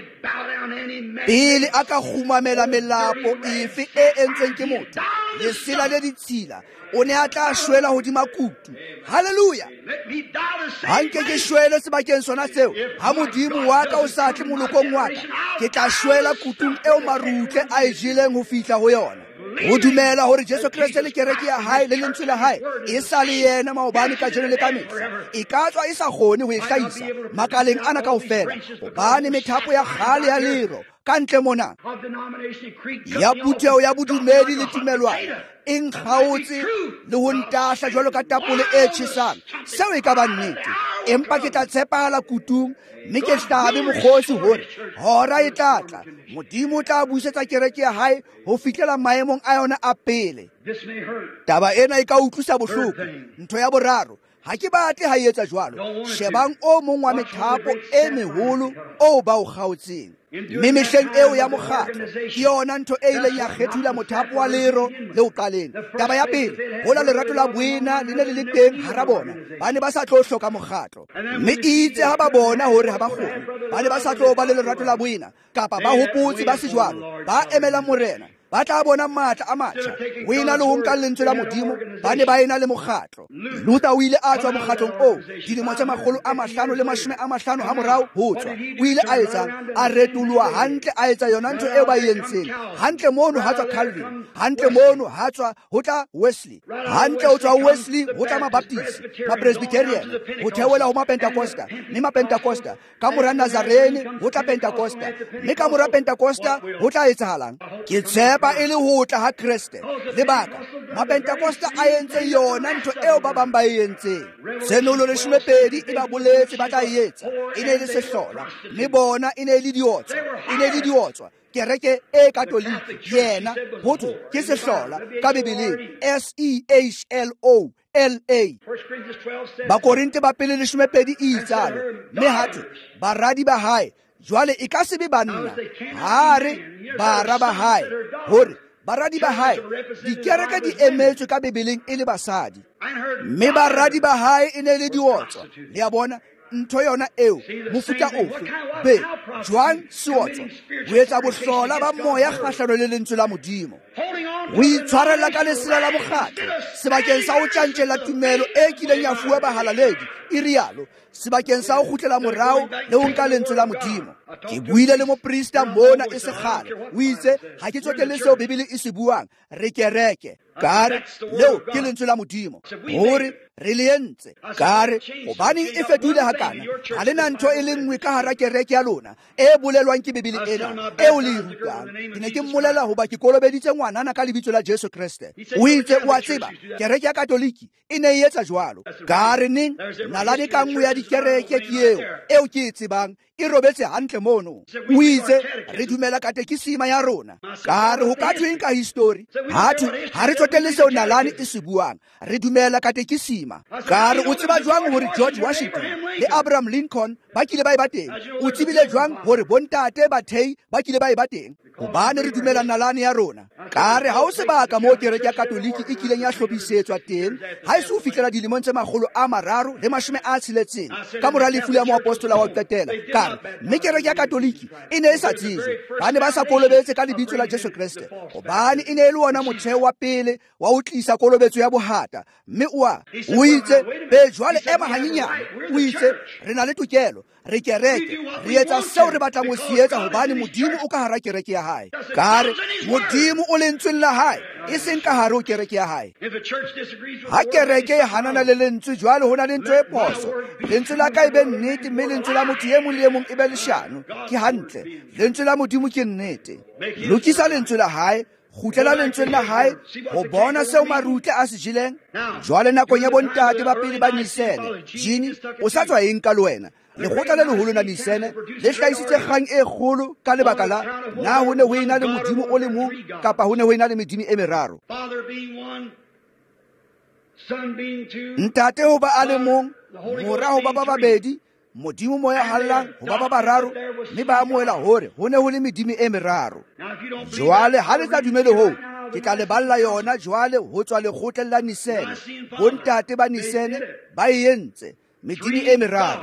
Pele a ka kgumamela melapo efe e entsweng ke motho, lesela le ditshila, o ne a tla shwela hodima kutu. Haleluya! Ha nke ke shwele sebakeng sona seo, ha Modimo wa ka o sa tle molokong wa ka, ke tla shwela kutung eo marutle a e jeleng ho fihla ho yona. Ho dumela hore Jesu Kriste le kereke ya hae le lentswe la hae e sa le yena maobane ka jeno le ka mehla, e ka tswa e sa kgone ho e hlahisa makaleng ana kaofela, hobane methapo ya kgale ya lero kantle mona ya puteho ya bodumedi le tumelwana e nkgaotse le ho ntahla jwalo ka tapole e tjhesang. Seo e ka ba nnete, empa ke tla tshepahala kutung, mme ke hlabe mokgosi hore hora e tlatla Modimo o tla busetsa kereke ya hae ho fihlela maemong a yona a pele. Taba ena e ka utlwisa bohloko. Ntho ya boraro, ha ke batle ha etsa jwalo, shebang o mong wa methapo e meholo o ba o kgaotseng. Mme mehleng eo ya mokgatlo ke yona ntho e ileng ya kgethula mothapo wa lero le ho qaleng. Taba ya pele, hola lerato la boena le ne le le teng hara bona, ba ne ba sa tlo hloka mokgatlo, mme itse ha ba bona hore ha ba kgone, ba ne ba sa tlo ba le lerato la boena, kapa ba hopotse ba sejwalo ba emelang morena, ba tla bona matla a matjha. O ena le ho nka lentswe la Modimo, ba ne ba ena le mokgatlo. Luther o ile a tswa mokgatlong oo dilemo tse 550 ha morao ho tswa. O ile a etsang, a retoloha hantle, a etsa yona ntho eo ba e entseng hantle mono ha tswa Calvin, hantle mono ha tswa ho tla Wesley, hantle ho tswa Wesley ho tla Mabaptist, Presbyterian, ho theola ho Pentecosta, mme Pentecosta ka mora Nazarene ho tla Pentecosta, mme ka mora Pentecosta ho tla etsahalang? Ke ba e le ho tla ha Kriste. Lebaka, Pentecosta a entse yona ntho eo ba bang ba e entseng. Senolo le 12 e ba boletse ba tla etsa, e ne le sehlola, mme bona e ne le diotswa. Kereke e katoliki yena hothwe ke sehlola ka Bibeleng, SEHLOLA. Ba Korinte ba pele 12 e itsalo, mme hatwe baradi ba hae jwale e ka sebe banna hare bara ba hae, hore baradi ba hae dikereke di emetswe ka Bibeleng e le basadi, mme baradi ba hae e ne le diotswa. Le a bona, ntho yona eo mofuta ofe b jwang seotso o etsa bohlola ba moya kgahlano le lentswe la Modimo o itshwarela ka lesela la mokgatlo sebakeng sa ho tjantjela tumelo e kileng ya fuwa bahalaledi e rialo sebakeng sa ho kgutlela morao le ho nka lentswe la Modimo. Ke buile le moprista mona e se kgale o itse ha ke tsotelle seo Bibele e se buang re kereke kare leo ke lentswe la Modimo hore re le entse kare hobane e fetohile hakana ha le na ntho e le nngwe ka hara kereke ya lona e bolelwang ke Bibele ena eo le rutang. Ke ne ke mmolela hoba ke kolobeditse ngwanana ka lebitso la Jesu Kriste o itse o a tseba kereke ya Katoliki e ne e etsa jwalo kare neng nalane ka nngwe ya dikereke ke eo ke e tsebang e robetse hantle mono o itse re dumela katekisima ya rona kare ho ka thweng ka history ha re tsotelle seo nalane e se buang re dumela katekisima kare o tseba jwang hore George Washington le Abraham Lincoln ba kile ba e ba teng o tsebile jwang hore bontate bathei ba kile ba e ba teng hobane re dumela nalane ya rona kare ha o sebaka moo kereke ya Katoliki e kileng ya hlophisetswa teng ha e se o fihlela dilemong tse 360 ka mora lefu la moapostola wa qetela mme kereke ya Katoliki e ne e sa tsejwe ba ne ba sa kolobetse ka lebitso la Jesu Kriste hobane e ne e le wona motheo wa pele wa ho tlisa kolobetso ya bohata mme o itse be jwale ema hanyenyane o itse re na le tokelo re kereke re etsa seo re batlang ho se etsa hobane Modimo o ka hara kereke ya hae kare Modimo o lentsweng la hae e seng ka hare ho kereke ya hae. Ha kereke e hanana le lentswe jwale ho na le ntho e phoso lentswe la ka e be nnete mme lentswe la motho e mong le e mong e be leshano ke hantle lentswe la Modimo ke nnete lokisa lentswe la hae kgutlela lentsweng la hae ho bona seo marutle a se jeleng jwale nakong ya bontate ba pele ba Nisene jini o sa tswa eng ka le wena lekgotla le leholo la Nisene le hlahisitse kgang e kgolo ka lebaka la na ho ne ho ena le Modimo o le mong kapa ho ne ho ena le medimo e meraro ntate ho ba a le mong mora ho ba babedi Modimo moya hallang ho ba bararo mme ba amohela hore ho ne ho le medimo e meraro jwale ha le tla dumele ho ke tla le balla yona jwale ho tswa lekgotleng la Nisene bontate ba Nisene ba entse medimo e meraro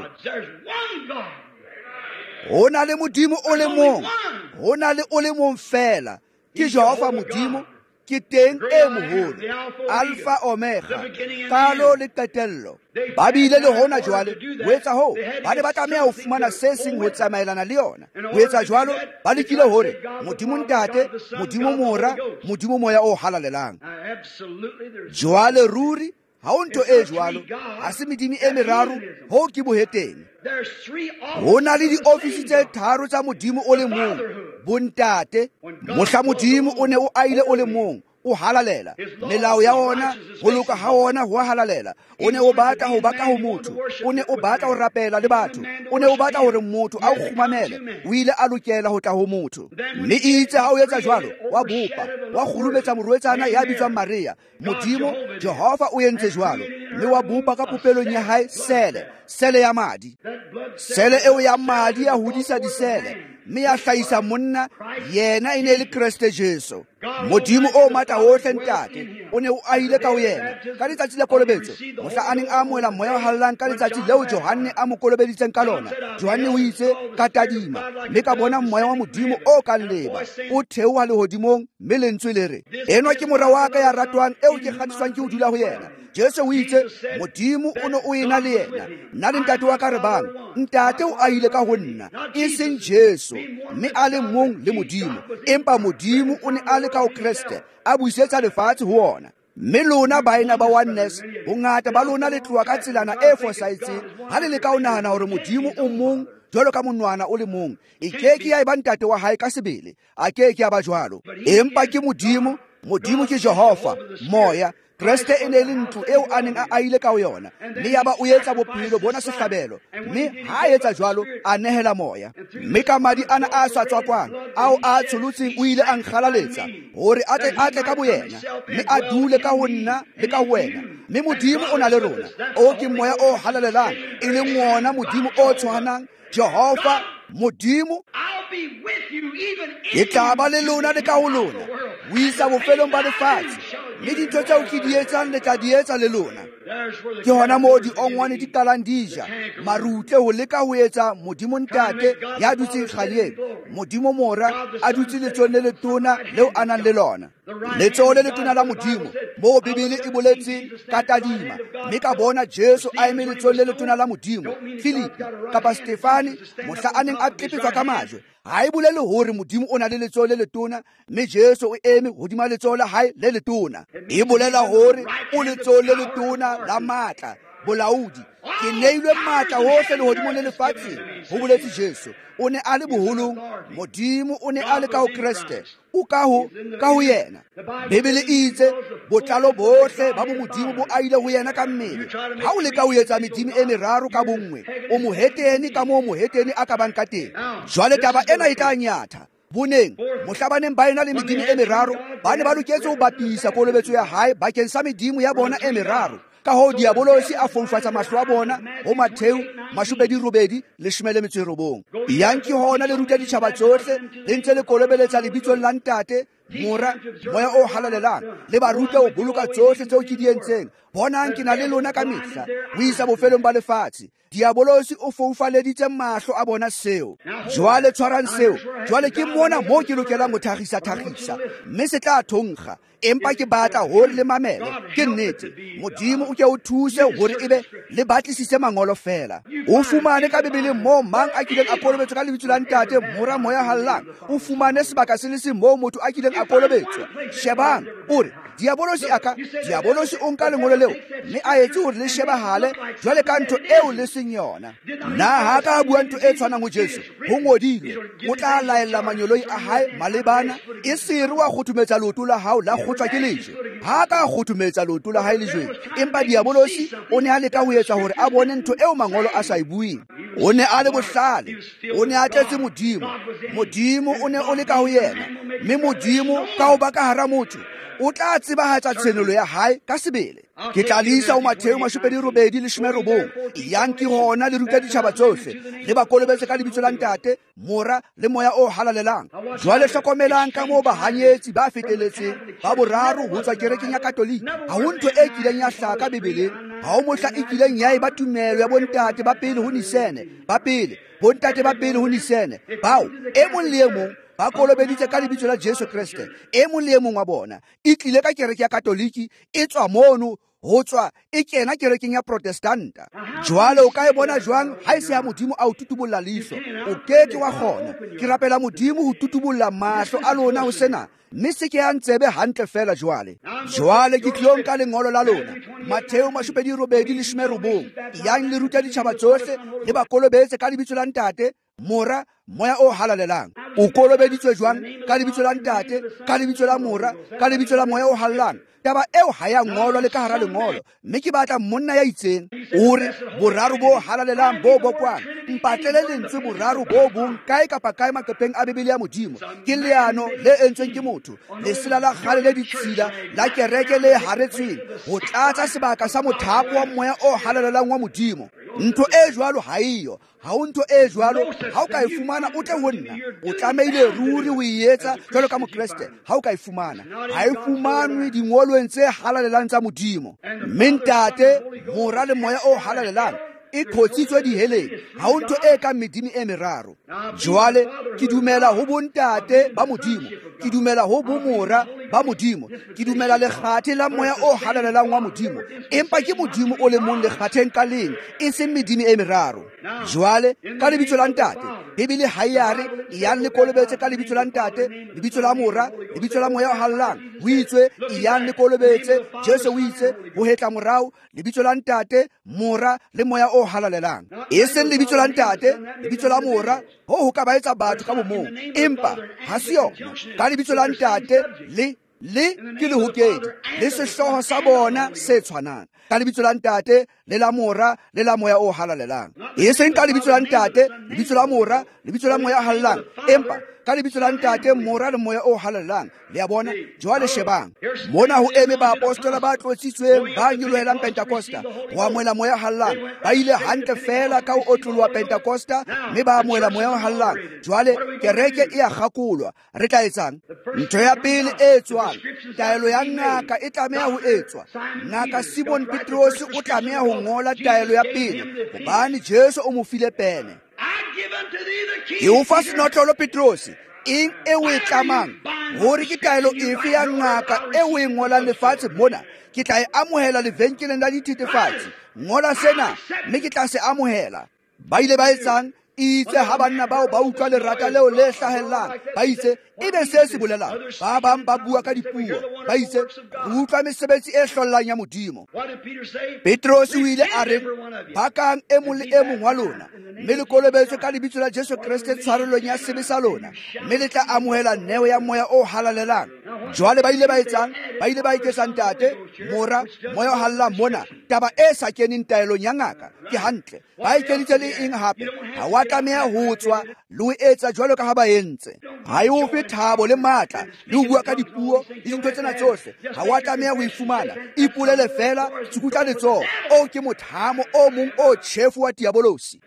ho na le Modimo o le mong ho na le o le mong fela ke Jehova Modimo ke teng e moholo Alpha Omega qalo le qetello ba bile le hona jwale ho etsa ho ba ne ba tlameha ho fumana se seng ho tsamaelana le yona ho etsa jwalo ba lekile hore Modimo ntate Modimo mora Modimo moya o halalelang jwale ruri ha o ntho e jwalo ha se medimo e meraro ho ke boheteng ho na le diofisi tse tharo tsa Modimo o le mong bontate mohla Modimo o ne o aile o le mong o halalela melao ya ona ho loka ha ona ho halalela o ne o batla ho baka ho motho o ne o batla ho rapela le batho o ne o batla hore motho a o khumamele o ile a lokela ho tla ho motho mme itse ha o etsa jwalo wa bopa wa khurubetsa morwetsana ya bitswang Maria Modimo Jehova o entse jwalo mme wa bopa ka popelong ya hae sele ya madi sele eo ya madi ya hodisa disele mme ya hlahisa monna yena e ne le Kriste Jesu Modimo o mata hohle ntate o ne o aile ka ho yena ka letsatsi la kolobetso mohla a neng a amohela moya wa hallang ka letsatsi leo Johane a mo kolobeditseng ka lona Johane o itse ka tadima mme ka bona moya wa Modimo o ka leba o theoha lehodimong mme lentswe le re enwa ke mora wa ka ya ratwang eo ke kgatiswang ke ho dula ho yena Jesu o itse Modimo o ne o ena le yena nna le ntate wa ka re bang ntate o aile ka ho nna e seng Jesu mme a le mong le Modimo empa Modimo o ne a le ka ho Kriste a buisetsa lefatshe ho ona mme lona baena ba oneness bongata ba lona le tloa ka tselana e fosahetseng ha le ka o nahana hore Modimo o mong jwalo ka monwana o le mong e keke ya ba ntate wa hae ka sebele a keke ya ba jwalo empa ke Modimo ke Jehova moya Kriste e ne le ntlo eo a neng a aile ka ho yona mme ya ba o etsa bophelo bona sehlabelo mme ha etsa jwalo a nehela moya mme ka madi ana a sa tswakwang ao a tsholotse o ile a nkgalaletsa hore a tle ka boyena mme a dule ka ho nna le ka ho wena mme Modimo o na le rona o ke moya o halalelang e le ngwana Modimo o tshwanang Jehova Modimo e tla ba le lona le ka ho lona o isa bofelong ba lefatshe mme dintho tseo ke di etsang le tla di etsa le lona ke hona mo di ongwane di qalang dija marutle ho leka ho etsa modimo ntate ya dutse kgaleng modimo mora a dutse letsohong le letona leo a nang le lona letsoho le letona la modimo mo bibele e boletse ka tadima mme ka bona Jesu a eme letsohong le letona la modimo. Filipi kapa Stefane mohla a neng a qepetswa ka majwe ha e bolele hore modimo o na le letsoho le letona mme Jesu o eme hodima letsoho la hae le letona. E bolela hore o letsoho le letona la matla bolaodi ke neilwe matla hohle lehodimo le lefatsheng ho boletse Jesu o ne a le boholong modimo o ne a le ka ho Kriste o ka ho yena. Bibele e itse botlalo bohle ba modimo bo aile ho yena ka mmele ha o leka ho etsa medimo e meraro ka bongwe o moheteni ka moo moheteni a ka bang ka teng. Jwale taba ena e tla nyatha boneng mohlabaneng ba ena le medimo e meraro ba ne ba loketse ho bapisa kolobetso ya hae bakeng sa medimo ya bona e meraro ka ho diabolosi a foufatsa mahlo a bona ho Matheu 28:19. Yang ke hona le ruta ditjhaba tsohle le ntse le kolobeletsa lebitsong la ntate mora moya o halalelang le ba ruta ho boloka tsohle tseo ke di entseng. Bonang ke na le lona ka mehla o isa bofelong ba lefatshe. Diabolosi o foufaleditse mahlo a bona seo. Jwale tshwarang seo. Jwale ke mona mo ke lokelang ho thagisa mme se tla thonkga empa ke batla hore le mamele ke nnete modimo o ke o thuse hore ebe le batlisise mangolo fela o fumane ka bibele mo mang a kileng a kolobetswa ka lebitso la ntate mora moya hallang o fumane sebaka se le se mo motho a kileng a kolobetswa. Shebang ore diabolosi diabolosi o nka lengolo leo mme a etse hore le shebahale jwale ka ntho eo le seng yona. Na ha ka bua ntho e tshwanang ho Jesu ho ngodilwe o tla laela manyoloi a hae malebana e sere wa kgothumetsa leoto la hao la kgotswa ke lejwe ha ka kgothumetsa leoto la hae lejweng empa diabolosi o ne a leka ho etsa hore a bone ntho eo mangolo a sa e buing. O ne a le bohlale o ne a tletse modimo o ne o leka ho yena mme modimo ka ho ba ka hara motho o tla tsebahatsa tshenolo ya hae ka sebele. Ke tla lisa ho Matheu 28:19 yang ke hona le ruta ditjhaba tsohle le ba kolobetse ka lebitso la ntate mora le moya o halalelang. Jwale hlokomelang ka moo bahanyetsi ba feteletseng ba boraro ho tswa kerekeng ya Katoliki ha ho ntho e kileng ya hlaka bibeleng ha ho mohla e kileng ya eba tumelo ya bontate ba pele ho Nisene bontate ba pele ho Nisene bao e mong le e mong ba kolobeditse ka lebitso la Jesu Kriste. E mong le e mong wa bona e tlile ka kereke ya Katoliki e tswa mono ho tswa e kena kerekeng ya Protestanta. Jwale o ka e bona jwang ha e se ya modimo a o tutubulla leihlo o keke wa kgona. Ke rapela modimo ho tutubulla mahlo a lona ho sena mme se ke ya ntsebe hantle fela. Jwale ke tlong ka lengolo la lona Matheu 28:19 yang le ruta ditjhaba tsohle le ba kolobetse ka lebitso la ntate mora moya o halalelang. O kolobeditswe jwang ka lebitso la ntate ka lebitso la mora ka lebitso la moya o halalelang. Taba eo ha ya ngolwa le ka hara lengolo mme ke batla monna ya itseng ore boraro bo halalelang bo bokwang mpatlele lentswe boraro bo bong kae kapa kae maqepheng a bibele ya modimo ke leano le entsweng ke motho lesela la kgale le ditshila la kereke le haretsweng ho tlatsa sebaka sa mothapo wa moya o halalelang wa modimo. Ntho e jwalo ha iyo ha o ntho e jwalo ha o ka e fumana o tle ho nna o tlameile ruri o etsa jwalo ka mokreste. Ha o ka e fumana ha e fumanwe dingolweng tse halalelang tsa modimo mme ntate mora le moya o halalelang e khotsitswe diheleng ha o ntho e ka medimo e meraro. Jwale ke dumela ho bontate ba modimo ke dumela ho bomora ba modimo ke dumela lekgathe la moya o halalelang wa modimo empa ke modimo o le mong lekgatheng ka leng e seng medimo e meraro. Jwale ka lebitso la ntate bibele ha yare yang le kolobetse ka lebitso la ntate lebitso la mora lebitso la moya o halalelang o itswe yang le kolobetse Jesu o itse ho hetla morao lebitso la ntate mora le moya o halalelang e seng lebitso la ntate lebitso la mora ho ka ba etsa batho ka bomong empa ha se yona ka lebitso la ntate le ke lehokedi le sehloho sa bona se tshwanang ka lebitso la ntate le la mora le la moya o halalelang e seng ka lebitso la ntate lebitso la mora lebitso la moya o halalelang empa ka lebitso la ntate, mora le moya o halalelang. Le a bona jwale shebang mona ho eme ba apostola ba tlotsitsweng ba nyolohela Pentakosta ho amohela moya hallang. Ba ile hantle fela ka ho otloloha Pentakosta, mme ba amohela moya o hallang. Jwale kereke e a gakolwa. Re tla etsang? Ntho ya pele e etswang, taelo ya ngaka e tlameha ho etswa. Ngaka Simon Petros o tlameha ho ngola taelo ya pele, hobane Jesu o mo file pene. Ke o fa senotlolo Petros, eng e o e tlamang hore ke taelo efe ya ngaka e o e ngolang lefatshe mona? Ke tla e amohela lebenkeleng la dithethefatsi. Ngola sena mme ke tla se amohela. Ba ile ba etsang? Itse ha banna bao ba utlwa lerata leo le hlahellang, ba itse ebe se se bolelang. Ba bang ba bua ka dipuo, ba itse re utlwa mesebetsi e hlollang ya Modimo. Petros o ile a re, bakang e mong le e mong wa lona, mme le kolobetswe ka lebitso la Jesu Kriste tshwarelong ya sebe sa lona, mme le tla amohela neo ya moya o halalelang. Jwale ba ile ba etsang? Ba ile ba iketsa ntate, mora, moya o halalang mona. Taba e sa keneng taelong ya ngaka ke hantle. Ba ikeditse le eng hape? Ha wa tlameha ho tswa le ho etsa jwalo ka ha ba entse. Ha e o fe thabo le matla le ho bua ka dipuo le dintho tsena tsohle. Ha wa tlameha ho ifumana ipolele fela tshukutla letsoho o ke mothamo o mong o tjhefu wa diabolosi.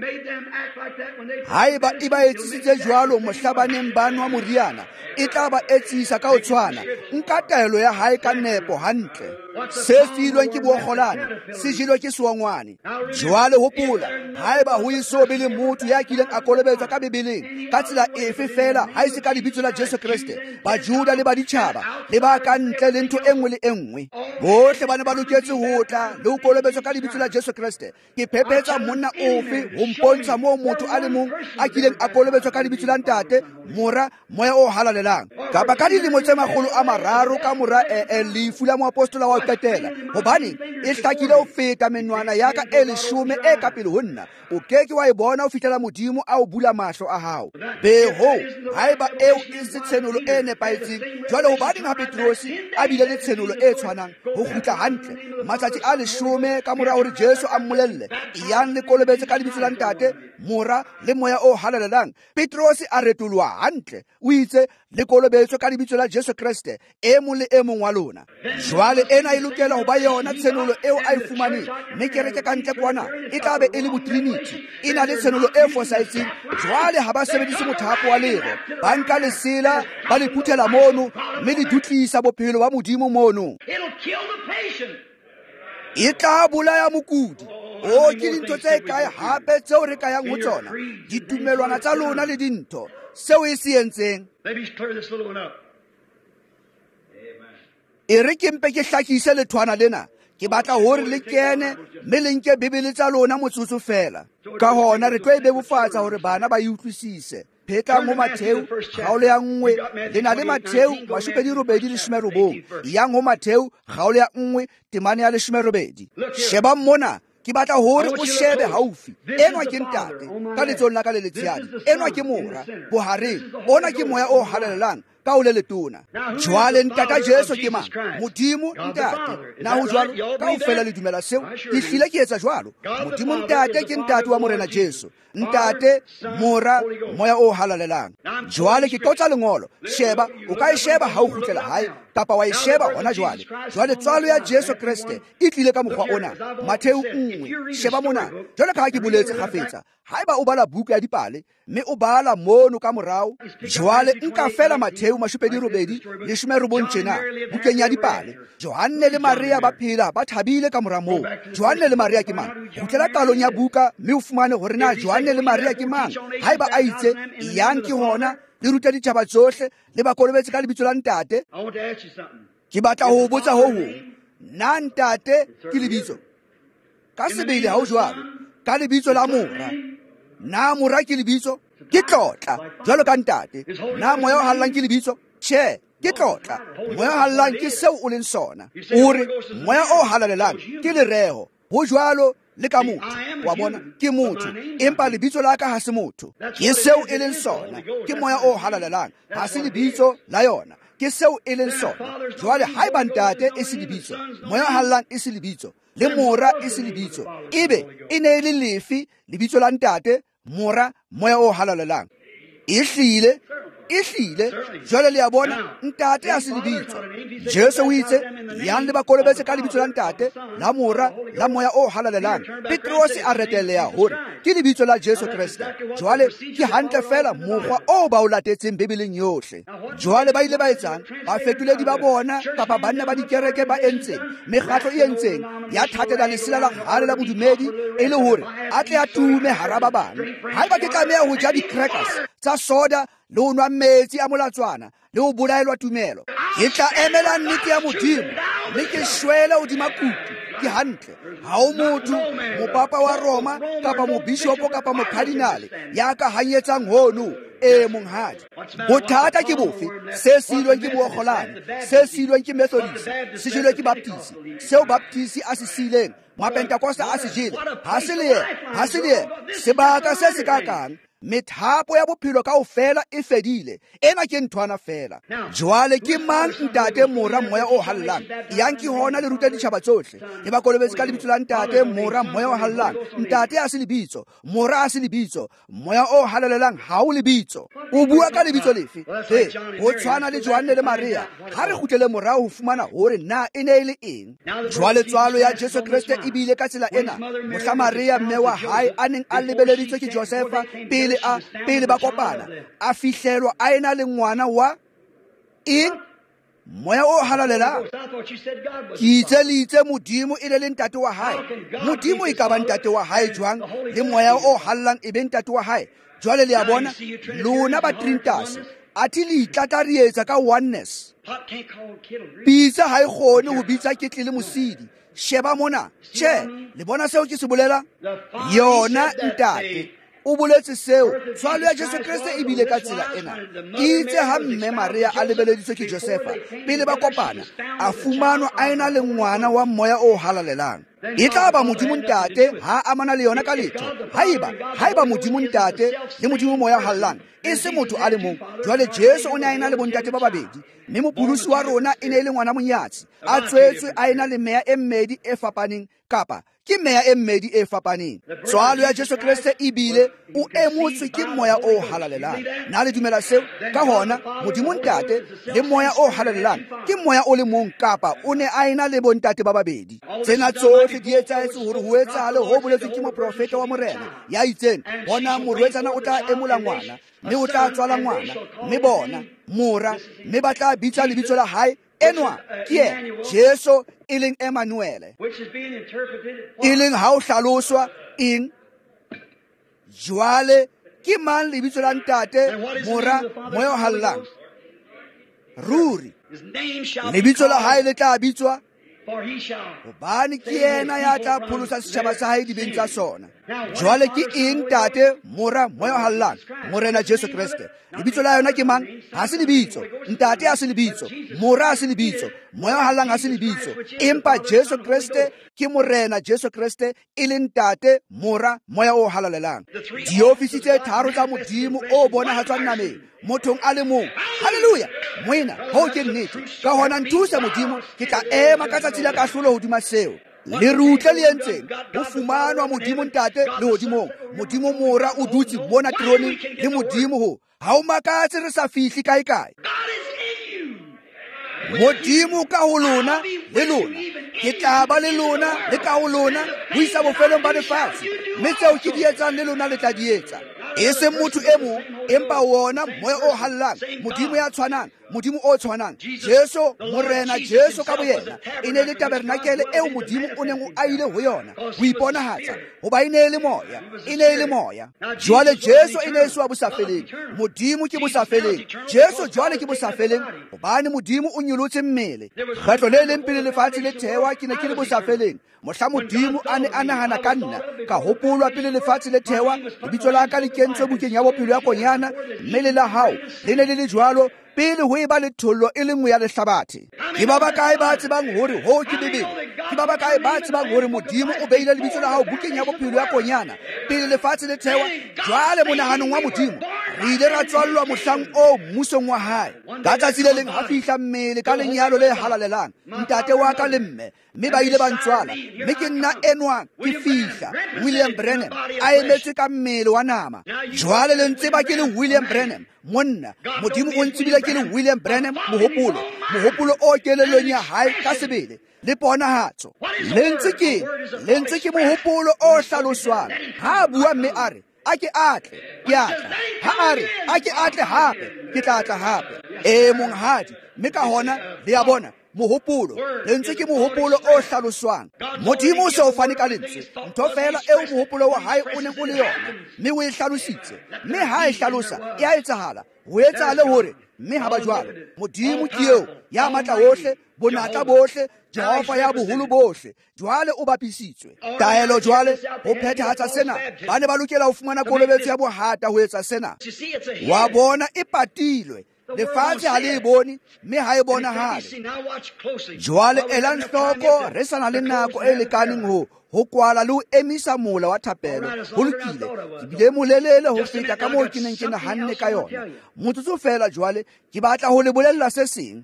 Haeba e ba etsisitse jwalo mohlabaneng bano wa moriana, e tla ba etsisa ka ho tshwana. Nka taelo ya hae ka nepo hantle. Se filweng ke bookgolane se jelwe ke seongwane. Jwale hopola, haeba ho eso be le motho ya kileng a kolobetswa ka Bibeleng ka tsela efe fela, ha e se ka lebitso la Jesu Kriste, Bajuda le baditjhaba le ba ka ntle le ntho e nngwe le e nngwe, bohle ba ne ba loketse ho tla le ho kolobetswa ka lebitso la Jesu Kriste. Ke phephetsa monna ofe ho mpontsha moo motho a le mong a kileng a kolobetswa ka lebitso la ntate, mora, moya o halalelang, kapa ka dilemo tse 300 ka mora lefu la moapostola wa qetela, hobane e hlakile ho feta menwana ya ka 10 e ka pele ho nna. O keke wa e bona ho fihlela Modimo a o bula mahlo a hao. Beho, haeba eo e se tshenolo e nepahetseng, jwale hobaneng ha Petros a bile le tshenolo e tshwanang? Ho kgutla hantle matsatsi a 10 ka mora hore Jesu a mmolelle, yang le kolobetse ka lebitso la ntate, mora le moya o halalelang, Petros a retolwa hantle. O itse le kolobetswe ka lebitso la Jesu Kriste, e mong le e mong wa lona. Jwale ena e lokela ho ba yona tshenolo eo a e fumaneng. Mme kereke ka ntle kwana e tla be e le botrinity, e na le tshenolo e fosahetseng. Jwale ha ba sebedise mothapo wa lero, ba nka lesela ba le phuthela mono, mme le dutlisa bophelo ba Modimo mono. E tla bolaya mokudi. O ke dintho tse kae hape tseo re ka yang ho tsona, ditumelwana tsa lona le dintho seo e se entseng. E re ke mpe ke hlakise lethwana lena, ke batla hore le kene mme le nke Bibele tsa lona motsotso fela. Ka hona re tlo e bebofatsa hore bana ba e utlwisise. Pheta mo Matheu kgaolo ya 1, le na le Matheu 28:9, yang ho Matheu kgaolo ya 1 temane ya 18. Sheba mona, ke batla hore o shebe haufi. Enwa ke ntate ka letsong la ka le letshehadi, enwa ke mora bohareng, ona ke moya o halalelang ka o le letona. Jwale ntata Jesu ke mang? Modimo ntate. Na ho jwalo ka o fela le dumela seo, ke hlile ke etsa jwalo. Modimo ntate ke ntate wa morena Jesu, ntate, mora, moya o halalelang. Jwale ke tlotsa lengolo. Sheba, o ka e sheba ha o kgutlela hae, kapa wa e sheba hona jwale. Jwale tswalo ya Jesu Kriste e tlile ka mokgwa ona. Matheu 1, sheba mona. Jwale ka ha ke boletse kgafetsa, haeba o bala buku ya dipale mme o bala mono ka morao, jwale nka fela Matheu 28:19 tjena bukeng ya dipale. Johanne le Maria ba phela ba thabile ka mora moo. Johanne le Maria ke mang? Kgutlela qalong ya buka mme o fumane hore na Johanne le Maria ke mang. Haeba a itse yang ke hona le ruta ditjhaba tsohle le ba kolobetse ka lebitso la ntate. Ke batla ho botsa ho hong, na ntate ke lebitso? Ka sebele ha o jwalo, ka lebitso la mora. Na mora ke lebitso? Ke tlotla jwalo ka ntate. Na moya o hallang ke lebitso? Tjhe, ke tlotla. Moya o hallang ke seo o leng sona. O re moya o halalelang ke lereho, ho jwalo le ka motho. Wa bona, ke motho, empa lebitso la ka ha se motho. Ke seo e leng sona, ke moya o halalelang, ha se lebitso la yona, ke seo e leng sona. Jwale haeba ntate e se lebitso, moya o hallang e se lebitso, le mora e se lebitso, ebe e ne le lefi lebitso la ntate, mora, moya o halalelang? E hlile ehlile jwale le ya bona ntate a se lebitso. Jesu o itse yang le ba kolobetse ka lebitso la ntate la mora la moya o halalelang. Petros a retelleha hore ke lebitso la Jesu Kriste. Jwale ke hantle fela mokgwa o ba o latetseng Bibeleng yohle. Jwale ba ile ba etsang ba fetoledi ba bona kapa banna ba dikereke ba entseng mekgatlo e entseng ya thatela lesela la hale la bodumedi e le hore a tle a tume hara ba bang. Ha ba ke tlameha ho ja di-crackers tsa soda le ho nwa metsi a molatswana le ho bolaelwa tumelo. Ke tla emela nnete ya Modimo le ke shwele hodima kutu ke hantle. Ha o motho mopapa wa Roma kapa mobishopo kapa mokardinale ya ka hanyetsang hono monghadi. Bothata ke bofe? Se silweng ke bookgolane, se silweng ke Methodist, se silweng ke Baptist, seo Baptist a se sileng Mapentekoste a se jele. Ha se le sebaka se se kakang methapo ya bophelo kaofela e fedile. Ena ke nthwana fela. Jwale ke mang ntate mora moya o hallang? Yang ke hona le ruta ditjhaba tsohle e ba kolobetse ka lebitso la ntate mora moya o hallang. Ntate a se lebitso, mora a se lebitso, moya o halalelang ha o lebitso. O bua ka lebitso lefe? Ho tshwana le Johanne le Maria. Ha re kgutlele morao ho fumana hore na e ne le eng. Jwale tswalo ya Jesu Kriste e bile ka tsela ena. Mohla Maria mme wa hae a neng a lebeleditswe ke Josefa pele ba kopana a fihlelwa a ena le ngwana wa eng? Moya o halalelang. Ke itse le itse Modimo e le ntate wa hae. Modimo e ka ba ntate wa hae jwang le moya o hallang e be ntate wa hae? Jwale le ya bona lona ba Trinitas athi le itlatarietsa ka oneness. Bitsa ha e kgone ho bitsa ketli le mosidi. Sheba mona che le bona seo ke se bolela yona ntate o boletse seo. Tswalo ya Jesu Kriste e bile ka tsela ena. Itse ha mme Maria a lebeleditswe ke Josefa pele ba kopana a fumanwa a ena le ngwana wa moya o halalelang. E tla ba Modimo ntate ha amana le yona ka letho. Haiba Modimo ntate le Modimo moya hallang e se motho a le mong. Jwale Jesu o ne a ena le bontate ba babedi, mme mopulusi wa rona e ne le ngwana monyatsi a tswetswe a ena le meya e mmedi e fapaneng kapa ke meya e mmedi e fapaneng. Tswalo ya Jesu Kriste e bile o emotswe ke moya o halalelang. Na le dumela seo? Ka hona Modimo ntate le moya o halalelang ke moya o le mong kapa o ne a ena le bontate ba babedi. Tsena tsohle di etsahetse hore ho etsahale ho boletswe ke moprofeta wa morena ya itseng, bona morwetsana o tla emola ngwana mme o tla tswala ngwana, mme bona mora mme ba tla bitsa lebitso la hae enwa ke Jesu e leng Emmanuel, e leng ha o hlaloswa eng. Jwale ke mang lebitso la ntate mora moya o hallang? Ruri lebitso la hae le tla bitswa hobane ke yena ya tla pholosa setjhaba sa hae dibeng tsa sona. Jwale ke eng tate mora moya o hallang? Morena Jesu Kriste. Lebitso la yona ke mang? Ha se lebitso. Ntate ha se lebitso, mora ha se lebitso, moya o hallang ha se lebitso, empa Jesu Kriste ke morena. Jesu Kriste e le ntate mora moya o halalelang. Diofisi tse tharo tsa Modimo o bonahatswang nameng mothong a le mong. Haleluya. Moena ho ke nnete. Ka hona nthusa Modimo ke tla ema ka tsatsi la kahlolo hodima seo. Le rutle le entseng ho fumanwa Modimo ntate le hodimong. Modimo mora o dutse mona troneng le Modimo ho ha o makatse re sa fihli kae. Modimo ka ho lona le lona ke tla ba le lona le ka ho lona ho isa bofelong ba lefatshe, mme tseo ke di etsang le lona le tla di etsa. E se motho e mong empa wona moya o hallang, Modimo ya tshwanang, Modimo o tshwanang. Jesu morena, Jesu ka boyena e ne le tabernakele eo Modimo o neng o aile ho yona ho iponahatsa, hoba e ne le moya. Jwale Jesu e ne se wa bosafeleng, Modimo ke bosafeleng. Jesu jwale ke bosafeleng hobane Modimo o nyolotse mmele. Kgetlo le leng pele lefatshe le thewa ke ne ke le bosafeleng. Mohla Modimo a ne a nahana ka nna ka hopolwa pele lefatshe le thewa, lebitso la ka le kentswe bukeng ya bophelo ya konyana, mme le la hao le ne le le jwalo pele ho eba le thollo e le nngwe ya lehlabathe. Ke ba bakae ba tsebang hore ho ke Bibele? Ke ba bakae ba tsebang hore Modimo o beile lebitso la hao bukeng ya bophelo ya konyana pele lefatshe le thewa? Jwale monahanong wa Modimo re ile ra tswallwa mohlang o mmusong wa hae. Ka tsatsi le leng ha fihla mmele ka lenyalo le halalelang, ntate wa ka le mme ba ile ba ntswala, mme ke nna enwa ke fihla William Branham a emetse ka mmele wa nama. Jwale le ntse ba ke le William Branham monna, Modimo o ntsibile ke le William Branham mohopolo o kelellong ya hae ka sebele le ponahatso. Le ntse ke mohopolo o hlaloswang. Ha bua mme a re a ke atle ke atla, ha a re a ke atle hape ke tla atla hape. Monghadi, mme ka hona le ya bona mohopolo le ntse ke mohopolo o hlaloswang. Modimo o se o fane ka lentswe, ntho fela eo mohopolo wa hae o ne o le yona, mme o e hlalositse, mme ha e hlalosa e a etsahala, ho etsahale hore mme ha ba jwalo. Modimo ke eo ya matla ohle, bonatla bohle, Jehova ya boholo bohle, jwale o bapisitswe. Taelo jwale ho phethahatsa sena, ba ne ba lokela ho fumana kolobetso ya bohata ho etsa sena. Wa bona e patilwe, lefatshe ha le e bone, mme ha e bonahale. Jwale ela hloko, re sana le nako e lekaneng ho kwala le ho emisa mola wa thapelo. Ho lokile, ke bile molelele ho feta ka moo ke neng ke nahanne ka yona. Motsotso fela jwale ke batla ho le bolella se seng.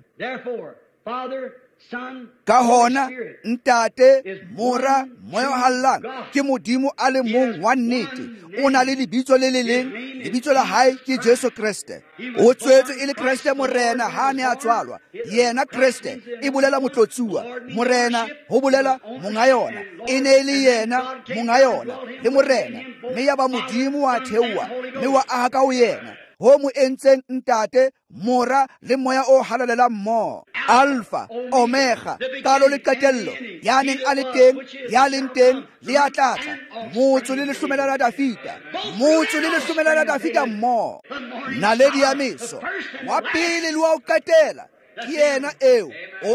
Ka hona ntate, mora, moya o hallang ke Modimo a le mong wa nnete. O na le lebitso le le leng, lebitso la hae ke Jesu Kriste. O tswetswe e le Kriste morena ha ne a tswalwa. Yena Kriste e bolela motlotsuwa, morena ho bolela monga yona. E ne le yena monga yona le morena, mme ya ba Modimo wa theua, mme wa aha ho yena. Ho mo entseng ntate, mora le moya o halalelang mmoho. Alpha, Omega, qalo le qetello, ya neng a le teng, ya leng teng, le ya tlatla. Motso le lehlomela la Dafita mmoho. Naledi ya meso, wa pele le wa ho qetela, ke yena eo.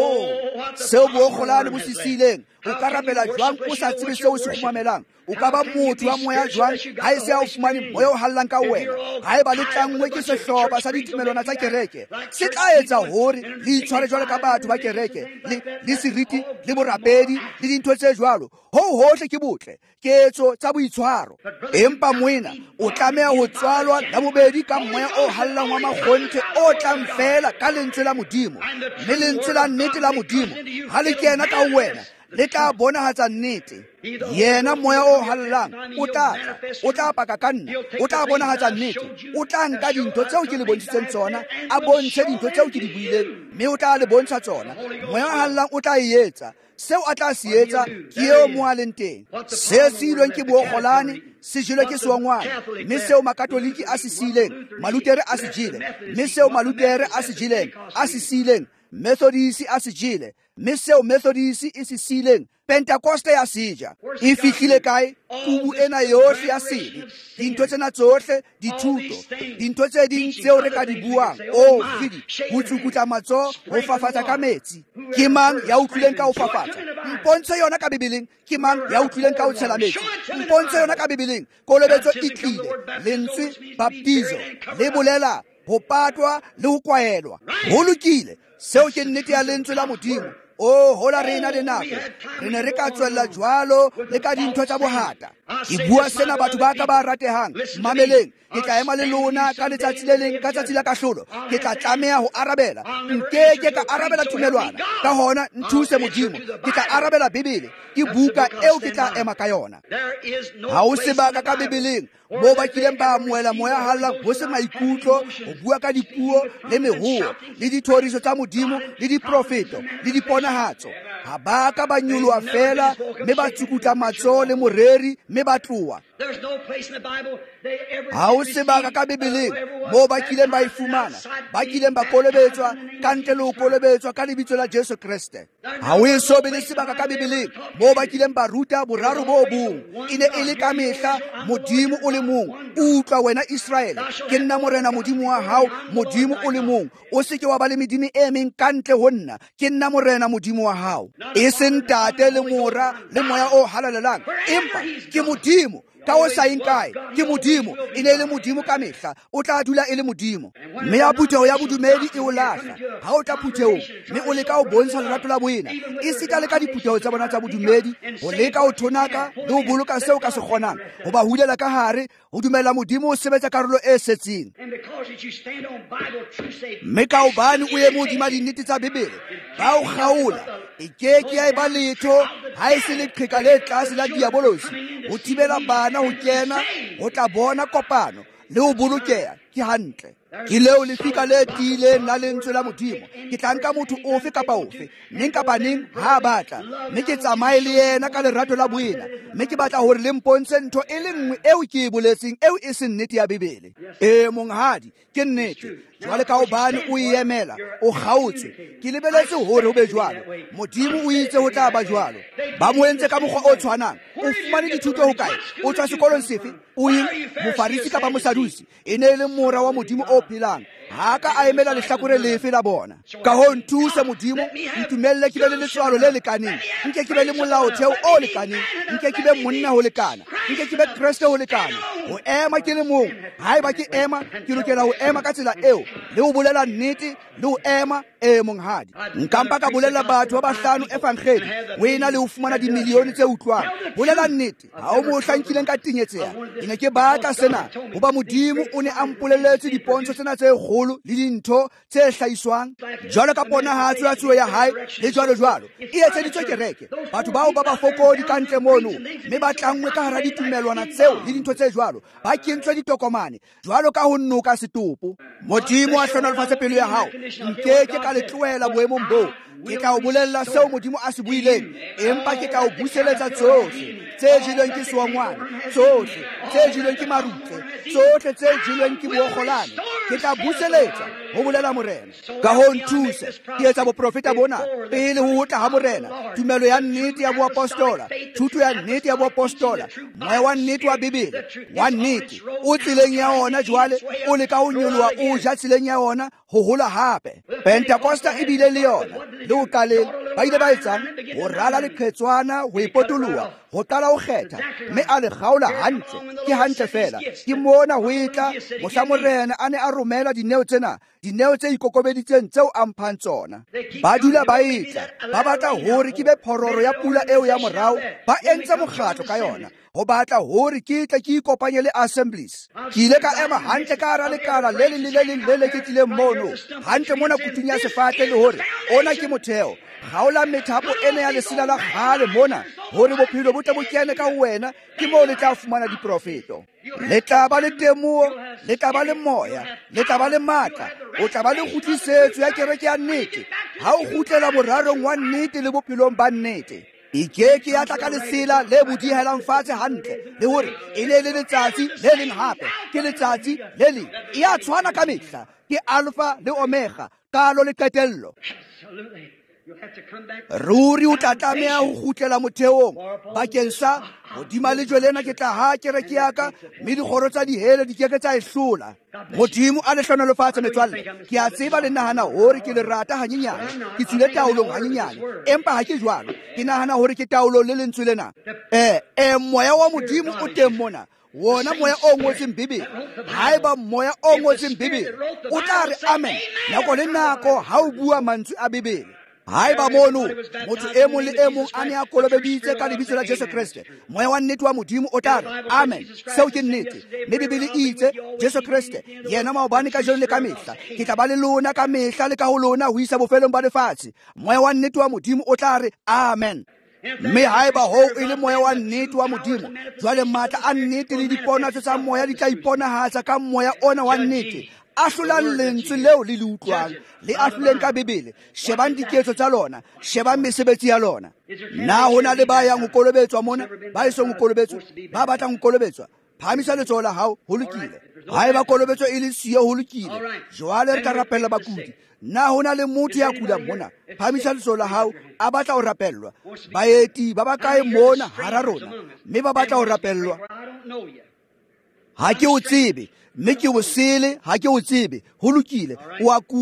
Seo bookgolane bo sisileng, o ka rapela jwang o sa tsebe seo se kgumamelang. O ka ba motho wa moya jwang ha e se ya o fumane moya o hallang ka wena. Ha e ba le tlangwe ke sehlopa sa ditumelwana tsa kereke, se tla etsa hore le itshware jwalo ka batho ba kereke, le seriti le borapedi le dintho tse jwalo. Hohle ke botle, ketso tsa boitshwaro. Empa moena o tlameha ho tswalwa la bobedi ka moya o hallang wa makgonthe o tlang fela ka lentswe la Modimo. Mme lentswe la nnete la Modimo ha le kena ka wena, le tla bonahatsa nnete. Yena moya o hallang o tla paka ka nna, o tla bonahatsa nnete. O tla nka dintho tseo ke le bontshitseng tsona, a bontshe dintho tseo ke di buileng, mme o tla le bontsha tsona. Moya o hallang o tla etsa seo a tla se etsa ke eo mo a leng teng. Se silweng ke bookgolane se jelwe ke seongwana, mme seo makatoliki a se sileng Malutere a se jele, mme seo Malutere a se jeleng a se sileng Methodisi a se jele, mme seo Methodisi e se sileng Pentecoste ya seja. E fihlile kae kubu ena yohle ya sele, dintho tsena tsohle, dithuto, dintho tse ding tseo re ka di buang, fidi, ho tsukutla matsoho, ho fafatsa ka metsi. Ke mang ya utlwileng ka ho fafatsa? Mpontshe yona ka Bibeleng. Ke mang ya utlwileng ka ho tshela metsi? Mpontshe yona ka Bibeleng. Kolobetso e tlile, lentswe baptizo le bolela ho patwa le ho kwaelwa. Ho lokile, seo ke nnete ya lentswe la Modimo. Hola rena le nako, re ne re ka tswella jwalo le ka dintho tsa bohata. Ke bua sena batho ba ka ba ratehang, mameleng. Ke tla ema le lona ka letsatsi le leng, ka tsatsi la kahlolo. Ke tla tlameha ho arabela, nkeke ka arabela tumelwana. Ka hona nthuse Modimo, ke tla arabela Bibele, ke buka eo ke tla ema ka yona. Ha o sebaka ka Bibeleng moo ba kileng ba amohela moya hallang ho se maikutlo, ho bua ka dipuo le mehuo le dithoriso tsa Modimo le diprofeto le diponahatso. Ha ba ka ba nyoloha fela, mme ba tsukutla matsoho le moreri, mme ba tloha. Ha o sebaka ka Bibeleng moo ba kileng ba ifumana, ba kileng ba kolobetswa ka ntle le ho kolobetswa ka lebitso la Jesu Kriste. Ha o e sobe le sebaka ka Bibeleng moo ba kileng ba ruta boraro bo bong. E ne e le ka mehla Modimo o le mong. Utlwa wena Israele, ke nna morena Modimo wa hao, Modimo o le mong. O se ke wa ba le medimo e meng ka ntle ho nna, ke nna morena Modimo wa hao. E seng tate le mora le moya o halalelang, empa ke Modimo. ka o sa eng kae ke modimo e ne le modimo ka mehla o tla dula e le modimo mme ya phuthego ya bodumedi e o lahla ga o tla phuthegong mme o leka o bontsha lerato la boena e sita le ka diphuthego tsa bona tsa bodumedi o leka o thonaka le o boloka seo ka se kgonang go ba hulela ka gare go dumela modimo o sebetsa karolo e setseng mme ka obane o ye mo hodima dinnete tsa bebele ba o kgaola e keke ya e ba letho ga e se leqheka le tlase la diabolosi go thibela bana go kena go tla bona kopano le go bolokea ke hantle ke leo lefika le tiileng la lentswe la modimo ke tla nka motho ofe kapa ofe neng kapa neng ha a batla mme ke tsamaye le yena ka lerato la boena mme ke batla gore le mpontshe ntho e le nngwe eo ke e boletseng eo e seng nnete ya bebele monghadi ke nnete jwale ka obane o e emela o kgaotswe ke lebeletse gore o be jwalo modimo o itse go tla ba jwalo ba mo entse ka mokgwa o tshwanang o fumane dithuto go kae o tswa sekolong sefe o eng mofarisi kapa mosadusi e ne e le mora wa modimo o phelang ga ka a emela lehlakore lefe la bona ka go nthuse modimo ntumelele ke be le letswalo le lekaneng nke ke be le molaotheo o lekaneng nke ke be monna go lekana nke ke be kreste go lekana go ema ke le mong ga e ba ke ema ke lokela go ema ka tsela eo le go bolela nnete le go ema monghadi nkampa ka bolela batho ba bahlano efangeli o ena le go fumana dimilione tse utlwang bolela nnete ga o mo hlankileng ka tinyetseya ke ne ke batla sena goba modimo o ne a mpoleletse dipontsho tsena tse kgolo le dintho tse hlahiswang jwalo ka ponahatso ya tsuo ya hae le jwalo e etseditswe kereke batho bao ba bafokodi ka ntle mono mme ba tlangwe ka hara ditumelwana tseo le dintho tse jwalo ba kentswe ditokomane jwalo ka ho nnoka setopo modimo a hlonolofatse pelo ya hao nkeke ka le tloela boemong boo ke tla o bolella seo modimo a se buileng empa ke tla o buseletsa tsohle tse jilweng ke soangwane tsohle tse jilweng ke marutle tsohle tse jilweng ke bookgolane ke tla buseletsa go bolela morena ka ho nthuse ke etsa boprofeta bona pele ho tla ha morena tumelo ya nnete ya boapostola thuto ya nnete ya boapostola moya wa nnete wa bebele wa nnete o tseleng ya ona jwale o leka ho nyoloha o ja tseleng ya ona ho hola hape Pentecosta e bile le yona le o qaleng ba ile ba etsang go rala leqhetswana go ipotoloha go qala o kgetha mme a le kgaola hantle ke hantle fela ke mona ho etla mohla morena a ne a romela dineo tse ikokobeditseng tseo a mphang tsona ba dula ba etla ba batla hore ke be phororo ya pula eo ya morao ba entse mokgatlo ka yona go batla hore ke tle ke ikopanye le assemblies ke ile ka ema hantle ka hara lekala le le ke tlileng mono hantle mona kutung ya sefate le hore ona ke motheo gaola methapo ene ya lesila la gale mona hore bophelo bo tle bo kene ka wena ke mo le tla fumana diprofeto le tla ba le temuo le tla ba le moya le tla ba le matla o tla ba le kgutlisetso ya kereke ya nnete ha o kgutlela morarong wa nnete le bophelong ba nnete ikeke ya tla ka lesela le bodihelang fatshe hantle le hore e le letsatsi le leng hape ke letsatsi le leng e a tshwana ka mehla ke alpha le omega qalo le qetello ruri o tla tlameha ho kgutlela motheong bakeng sa modimo le jwelena ke tla ha kereke ya ka mme dikgoro tsa dihele di keke tsa e hlola modimo a le hlonolofatse metswalle ke a tseba le nahana hore ke le rata hanyenyane ke tswile taolong hanyenyane empa ha ke jwalo ke nahana hore ke taolo le lentswe lena moya wa modimo o teng mona wona moya o ngotseng bebele haeba moya o ngotseng bebele o tla re amen nako le nako ha o bua mantswe a bebele haeba mono motho e mong le e mong a ne a kolobeditse ka lebitso la Jesu Kriste moya wa nnete wa modimo o tla re amen seo ke nnete mme bebele e itse Jesu Kriste yena maobane ka jone le ka mehla ke tla ba le lona ka mehla le ka ho lona ho isa bofelong ba lefatshe moya wa nnete wa modimo o tla re amen mme haeba ho e le moya wa nnete wa modimo jwale matla a nnete le diponatso tsa moya di tla iponahatsa ka moya ona wa nnete a hlolang lentswe leo le utlwang le a hloleng ka bebele shebang diketso tsa lona shebang mesebetsi ya lona na hona le ba yang ho kolobetswa mona ba isong ho kolobetswa ba batlang ho kolobetswa phamisa letsoho la hao ho lokile haeba kolobetswa e le siyo ho lokile jwale re ka rapella bakudi na hona le motho ya kulang mona phamisa letsoho la hao a batla ho rapellwa baeti ba ba kae mona hara rona mme ba batla ho rapellwa ha ke o tsebe mme ke o sele ha ke o tsebe ho lokile o a kula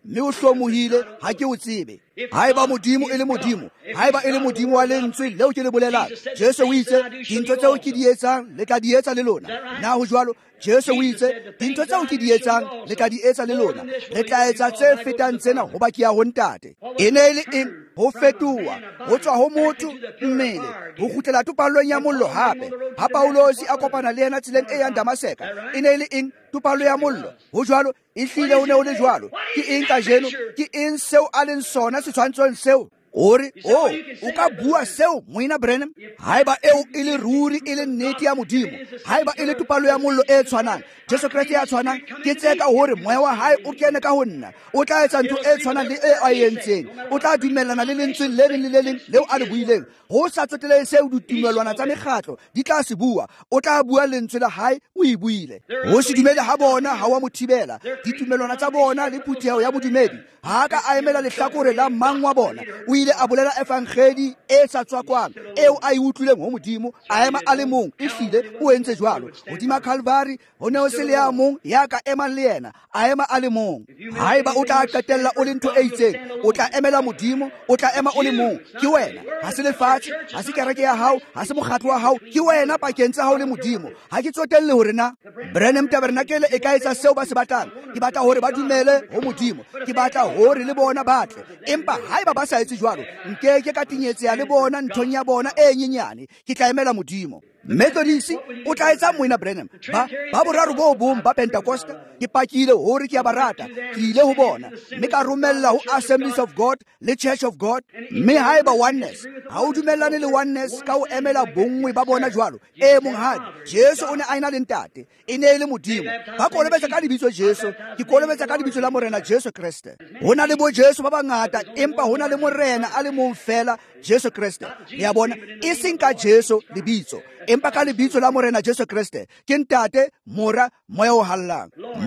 mme o hlomohile ha ke o tsebe. Haeba modimo e le modimo, haeba e le modimo wa lentswe leo ke le bolelang, Jesu o itse dintho tseo ke di etsang le tla di etsa le lona. Na ho jwalo, Jesu o itse dintho tseo ke di etsang le tla di etsa le lona. Le tla etsa tse fetang tsena ho ba ke ya ho ntate. E ne e le eng? Ho fetoha ho tswa ho motho mmele ho kgutlela tupallong ya mollo hape. Ha Paulosi a kopana le yena tseleng e yang Damaseka, e ne e le eng? Tupallo ya mollo. Ho jwalo, e hlile o ne o le jwalo. Ke eng kajeno? Ke eng seo a leng sona setshwantshong seo? Ore o ka bua seo moina Branham? Haeba eo e le ruri e le nnete ya modimo, haeba e le tupallo ya mollo e tshwanang, Jesu Kriste ya tshwanang, ke tseka hore moya wa hae o kene ka ho nna, o tla etsa ntho e tshwanang le e a entseng. O tla dumellana le lentswe le leng leo a le buileng. Ho sa tsoteleng seo ditumelwana tsa mekgatlo di tla se bua, o tla bua lentswe la hae o e buile. Ho se dumele ha bona ha wa mo thibela. Ditumelwana tsa bona le putheho ya bodumedi ha ka a emela lehlakore la mang wa bona. O ile a bolela evangeli e sa tswakwang eo a e utlwileng ho modimo, a ema a le mong. E hlile o entse jwalo hodima Calvary. Ho ne ho se le ya mong ya ka emang le yena, a ema a le mong. Haeba o tla qetella o le ntho e itseng, o tla emela modimo, o tla ema o le mong. Ke wena, ha se lefatshe, ha se kereke ya hao, ha se mokgatlo wa hao. Ke wena pakeng tsa hao le modimo. Ha ke tsotelle hore na Branham Tabernacle e ka etsa seo ba se batlang. Ke batla hore ba dumele ho modimo, ke batla hore le bona batle. Empa haeba ba sa etse jwalo, nkeke ka tinyetseha le bona nthong ya bona e nyenyane. Ke tla emela modimo. Methodist o tla etsa moina Branham. Ba boraro bo bong ba Pentecost ke pakile hore ke ya barata. Ke ile ho bona mme ka romella ho Assemblies of God le Church of God. Mme haeba oneness ha o dumellane le oneness ka o emela bongwe ba bona jwalo, e monghadi Jesu o ne a ena le ntate, e ne e le modimo. Ba kolobetsa ka lebitso Jesu, ke kolobetsa ka lebitso la morena Jesu Kriste. Ho na le bo Jesu ba bangata, empa ho na le morena a le mong fela, Jesu Kriste. Ya bona, e seng ka Jesu lebitso, empa ka lebitso la morena Jesu Kriste. Ke ntate, mora, moya o hallang.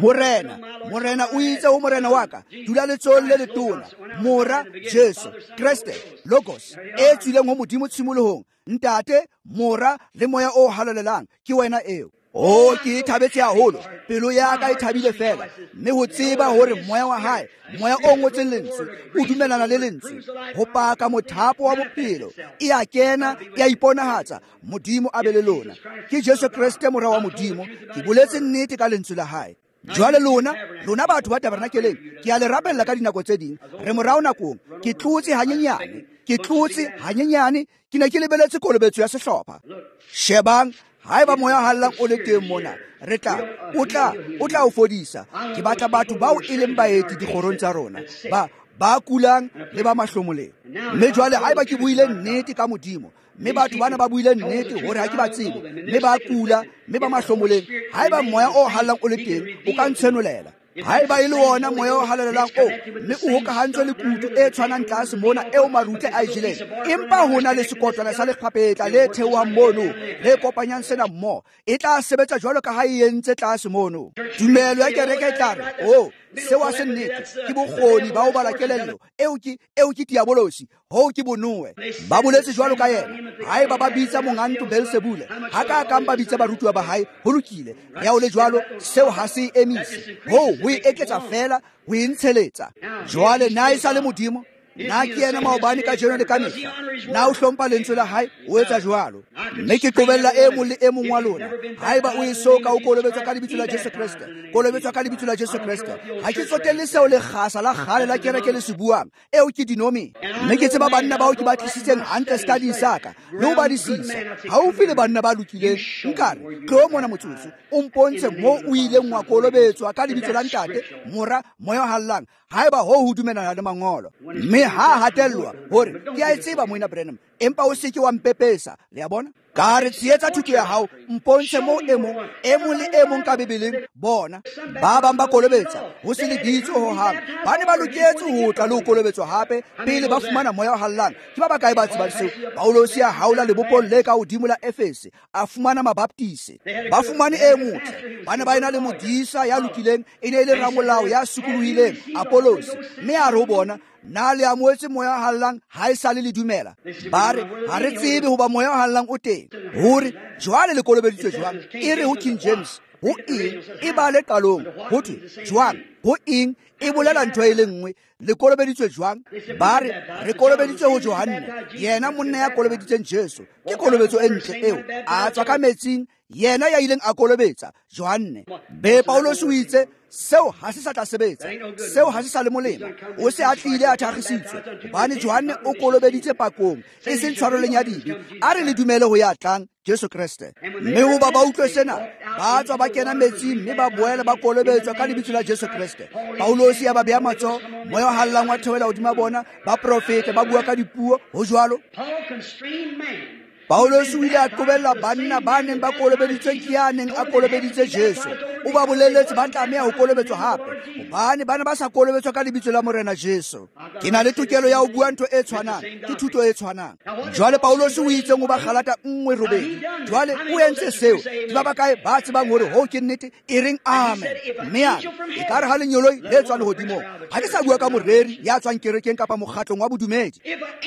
Morena o itse ho morena wa ka, dula letsohong le letona. Mora Jesu Kriste, Logos e tswileng ho modimo tshimolohong. Ntate, mora le moya o halalelang, ke wena eo. Ke thabetse haholo, pelo ya ka e thabile fela, mme ho tseba hore moya wa hae, moya o ngotseng lentswe, o dumelana le lentswe. Ho paka mothapo wa bophelo, e a kena, e a iponahatsa, modimo a be le lona. Ke Jesu Kriste mora wa modimo, ke boletse nnete ka lentswe la hae. Jwale lona batho ba Tabernakeleng, ke a le rapella ka dinako tse ding, re morao nakong, ke tlotse hanyenyane, ke ne ke lebeletse kolobetso ya sehlopha. Shebang, haeba moya hallang o le teng mona, o tla o fodisa. Ke batla batho bao e leng baeti dikgorong tsa rona, ba kulang le ba mahlomoleng. Mme jwale haeba ke buile nnete ka modimo, mme batho bana ba buile nnete hore ha ke ba tsebe, mme ba kula, mme ba mahlomoleng, haeba moya o hallang o le teng, o ka ntshenolela. Haeba e le wona moya o halalelang mme o hokahantswe le kutu e tshwanang tlase mona eo maruthe a e jeleng, empa hona le sekotlwana sa lekgapetla le theohang mono le kopanyang sena mmoho, e tla sebetsa jwalo ka ha e entse tlase mono. Tumelo ya kereke e tla re, sewa se nnete, ke bokgoni ba ho bala kelello eo ke diabolosi, ho ke bonoe. Ba boletse jwalo ka yena. Haeba ba bitsa monganto Beelzebule, ha ka kang ba bitsa barutuwa ba hae, ho lokile. Ya o le jwalo, seo ha se emise. Ho e eketsa fela, ho e ntsheletsa. Jwale na e sa le modimo, na ke yena maobane ka jeno le ka mehla, na o hlompha lentswe la hae, o etsa jwalo. Mme ke qobella e mong le e mong wa lona, haeba o e soka o kolobetswa ka lebitso la Jesu Kriste, kolobetswa ka lebitso la Jesu Kriste. Ha ke tsotelle seo le kgasa la kgale la kereke le se buang, eo ke dinomi. Mme ke tseba banna bao ke ba tlisitseng hantle study saka le ho ba disisa haufi le banna ba lokileng. Nkare tlo mona motsotso o mpontshe mo o ileng wa kolobetswa ka lebitso la ntate, mora, moya hallang, haeba ho dumelana le mangolo. Mme ha hatellwa hore ke a tseba moina Branham, empa o se ke wa mpepesa. Le a bona ka re tsietsa thuto ya hao, mpontshe mo e mong le e mong ka Bibeleng. Bona ba bang ba kolobetsa ho se le bitso ho hang, ba ne ba loketse ho tla le ho kolobetswa hape pele ba fumana moya o hallang. Ke ba bakae ba tsebang seo? Paulos ya haula lebopong le ka hodimo la Efese, a fumana mabaptisi. Ba fumane e motle, ba ne ba ena le modisa ya lokileng, e ne le ramolao ya sukulohileng, Apolos. Mme a re ho bona, na le amoetse moya o hallang ha e sale le dumela. Ba re ha re tsebe hoba moya o hallang o teng, hore jwale le kolobeditswe jwang. E re ho King James, ho eng e ba le qalong ho thwe jwang ho eng e bolela ntho e le nngwe le kolobeditswe jwang ba re kolobeditswe ho Johane yena monna ya kolobeditseng Jesu ke kolobetso e ntle eo a tswa ka metsing yena ya ileng a kolobetsa Johane be Paulos o itse seo ha se sa tla sebetsa seo ha se sa le molemo o se a tlile a thagisitswe hobane Johane o kolobeditse pakong e seng tshwareleng ya dibe a re le dumele ho ya tlang Jesu Kriste mme ho ba utlwe sena ba tswa ba kena metsing mme ba boela ba kolobetswa ka lebitso la Jesu Kriste Paulos ya ba beha matsoho moya o hallang wa theoela hodima bona ba profete ba bua ka dipuo ho jwalo Paulos o ile a qobella banna ba neng ba kolobeditswe ke ya neng a kolobeditse Jesu o ba boleletse ba tlameha ho kolobetswa hape hobane bana ba sa kolobetswa ka lebitso la morena Jesu ke na le tokelo ya ho bua ntho e tshwanang ke thuto e tshwanang jwale Paulos o itse ngo ba Galata 1:8 jwale o entse seo di ba kae ba tsebang hore ho ke nnete e reng amen mme ya e ka re ha lenyoloi le tswa lehodimo ha ke sa bua ka moreri ya tswang kerekeng kapa mokgatlong wa bodumedi